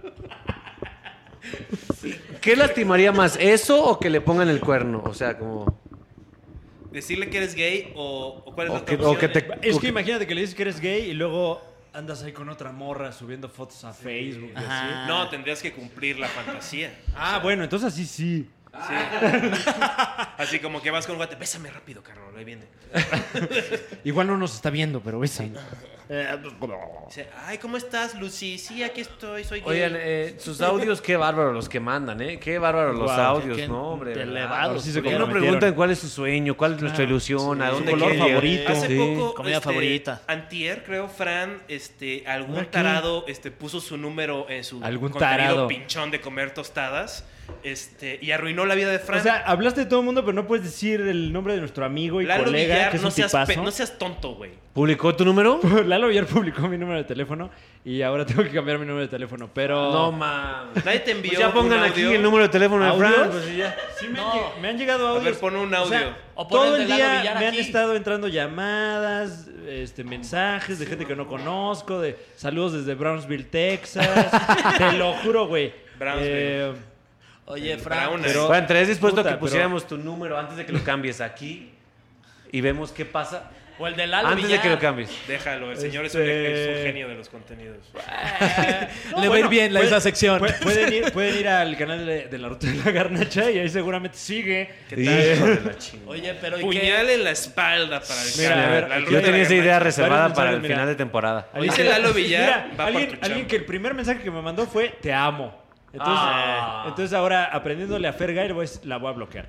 ¿Qué lastimaría más, eso o que le pongan el cuerno? O sea, como. Decirle que eres gay o, o cuál es la O otra que, o opción? que te. Es o que imagínate que le dices que eres gay y luego andas ahí con otra morra subiendo fotos a Facebook. y así. Ajá. No, tendrías que cumplir la fantasía. Ah, bueno, entonces así sí. Sí. Así como que vas con un guate, bésame rápido, carnal, ahí viene. Igual no nos está viendo, pero esa. Dice, ay, ¿cómo estás, Lucy? Sí, aquí estoy, soy gay. Oigan, eh, sus audios, qué bárbaros los que mandan, ¿eh? Qué bárbaros los Guau, audios, qué- ¿no, hombre? qué ¿verdad? elevados. Sí se ¿Por qué no comprometieron. preguntan cuál es su sueño, cuál es nuestra ilusión, a dónde Su color quiere llegar? favorito. Hace Sí. poco, Comida este, favorita. Antier, creo, Fran, este, algún Aquí. tarado, este, puso su número en su Algún contenido tarado. pinchón de comer tostadas, este, y arruinó la vida de Fran. O sea, hablaste de todo el mundo, pero no puedes decir el nombre de nuestro amigo y Lalo colega, Villar, que es no un seas, tipazo. pe- no seas tonto, güey. ¿Publicó tu número? Lalo Villar publicó mi número de teléfono y ahora tengo que cambiar mi número de teléfono, pero... No, mames. Nadie te envió Pues ya pongan un aquí audio. el número de teléfono de ¿Audios? Fran. Pues y ya. Sí, me, han, No. lleg- me han llegado audios. ver, pon un O sea, audio. O pon todo el el de Lalo día Villar me han aquí. estado entrando llamadas, este, mensajes de gente que no conozco, de saludos desde Brownsville, Texas. Te lo juro, güey. Brownsville. Eh, Oye, El Fran, Brown, pero- Fran, ¿estarías dispuesto a Puta, que pero- pusiéramos tu número antes de que lo cambies aquí? Y vemos qué pasa. o el de Lalo Antes de Villar. que lo cambies. Déjalo, el señor es, un, Este- es un genio de los contenidos. Le va a ir bien la- puede- esa sección. puede- Pueden ir, pueden ir al canal de, de la Ruta de la Garnacha y ahí seguramente sigue. ¿Qué Hijo de la chingada. Oye, pero ¿y Puñal qué? en la espalda para el Mira, cara. a ver, La aquí ruta Yo de tenía la esa idea garnacha. reservada Varios para el mensajes, final mira. de temporada. Alguien Dice que- Lalo Villar, Mira, va por alguien, tu alguien chamba. que el primer mensaje que me mandó fue te amo. Entonces, Ah. entonces ahora aprendiéndole a Fergay voy, la voy a bloquear.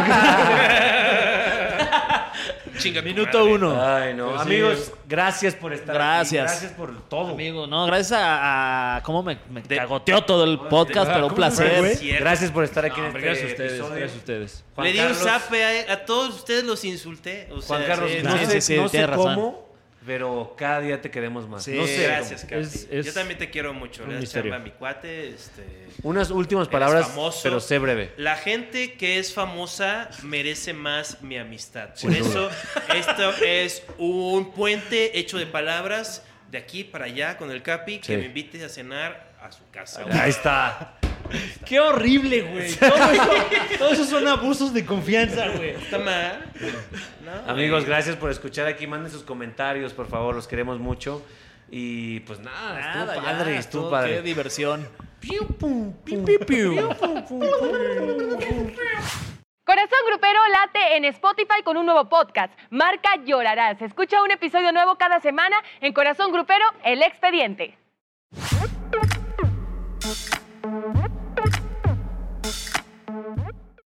Chinga tu Minuto madre. uno. Ay, no. Pues sí. Amigos, gracias por estar Gracias. aquí. Gracias por todo. Amigo, no, gracias a, a cómo me, me De- cagoteó todo el podcast, pero un ¿Cómo se fue, placer. güey? Cierto. Gracias por estar aquí en este Gracias a ustedes, episodio. gracias a ustedes. Juan Le di un Carlos- zape a, a todos ustedes, los insulté. O Juan sea, Carlos, sí, no sí, sé, sí, sí, no sé tienes razón. cómo, pero cada día te queremos más. Sí, no sé. Gracias, cómo. Capi. Es- es Yo también te quiero mucho. un Le das misterio. chamba a mi cuate. Este... Unas últimas Eres palabras, famoso. pero sé breve. La gente que es famosa merece más mi amistad. Sin Por duda. eso, esto es un puente hecho de palabras de aquí para allá con el Capi, que Sí. me invite a cenar a su casa. Ahí está. ¡Qué horrible, güey! Todo eso, todo eso son abusos de confianza, güey. ¿Está mal? No, Amigos, güey. gracias por escuchar aquí. Manden sus comentarios, por favor. Los queremos mucho. Y pues nada, Nada, estuvo ya, padre, estuvo estuvo- padre. Qué diversión. Corazón Grupero late en Spotify con un nuevo podcast. Marca Llorarás. Escucha un episodio nuevo cada semana en Corazón Grupero, El Expediente.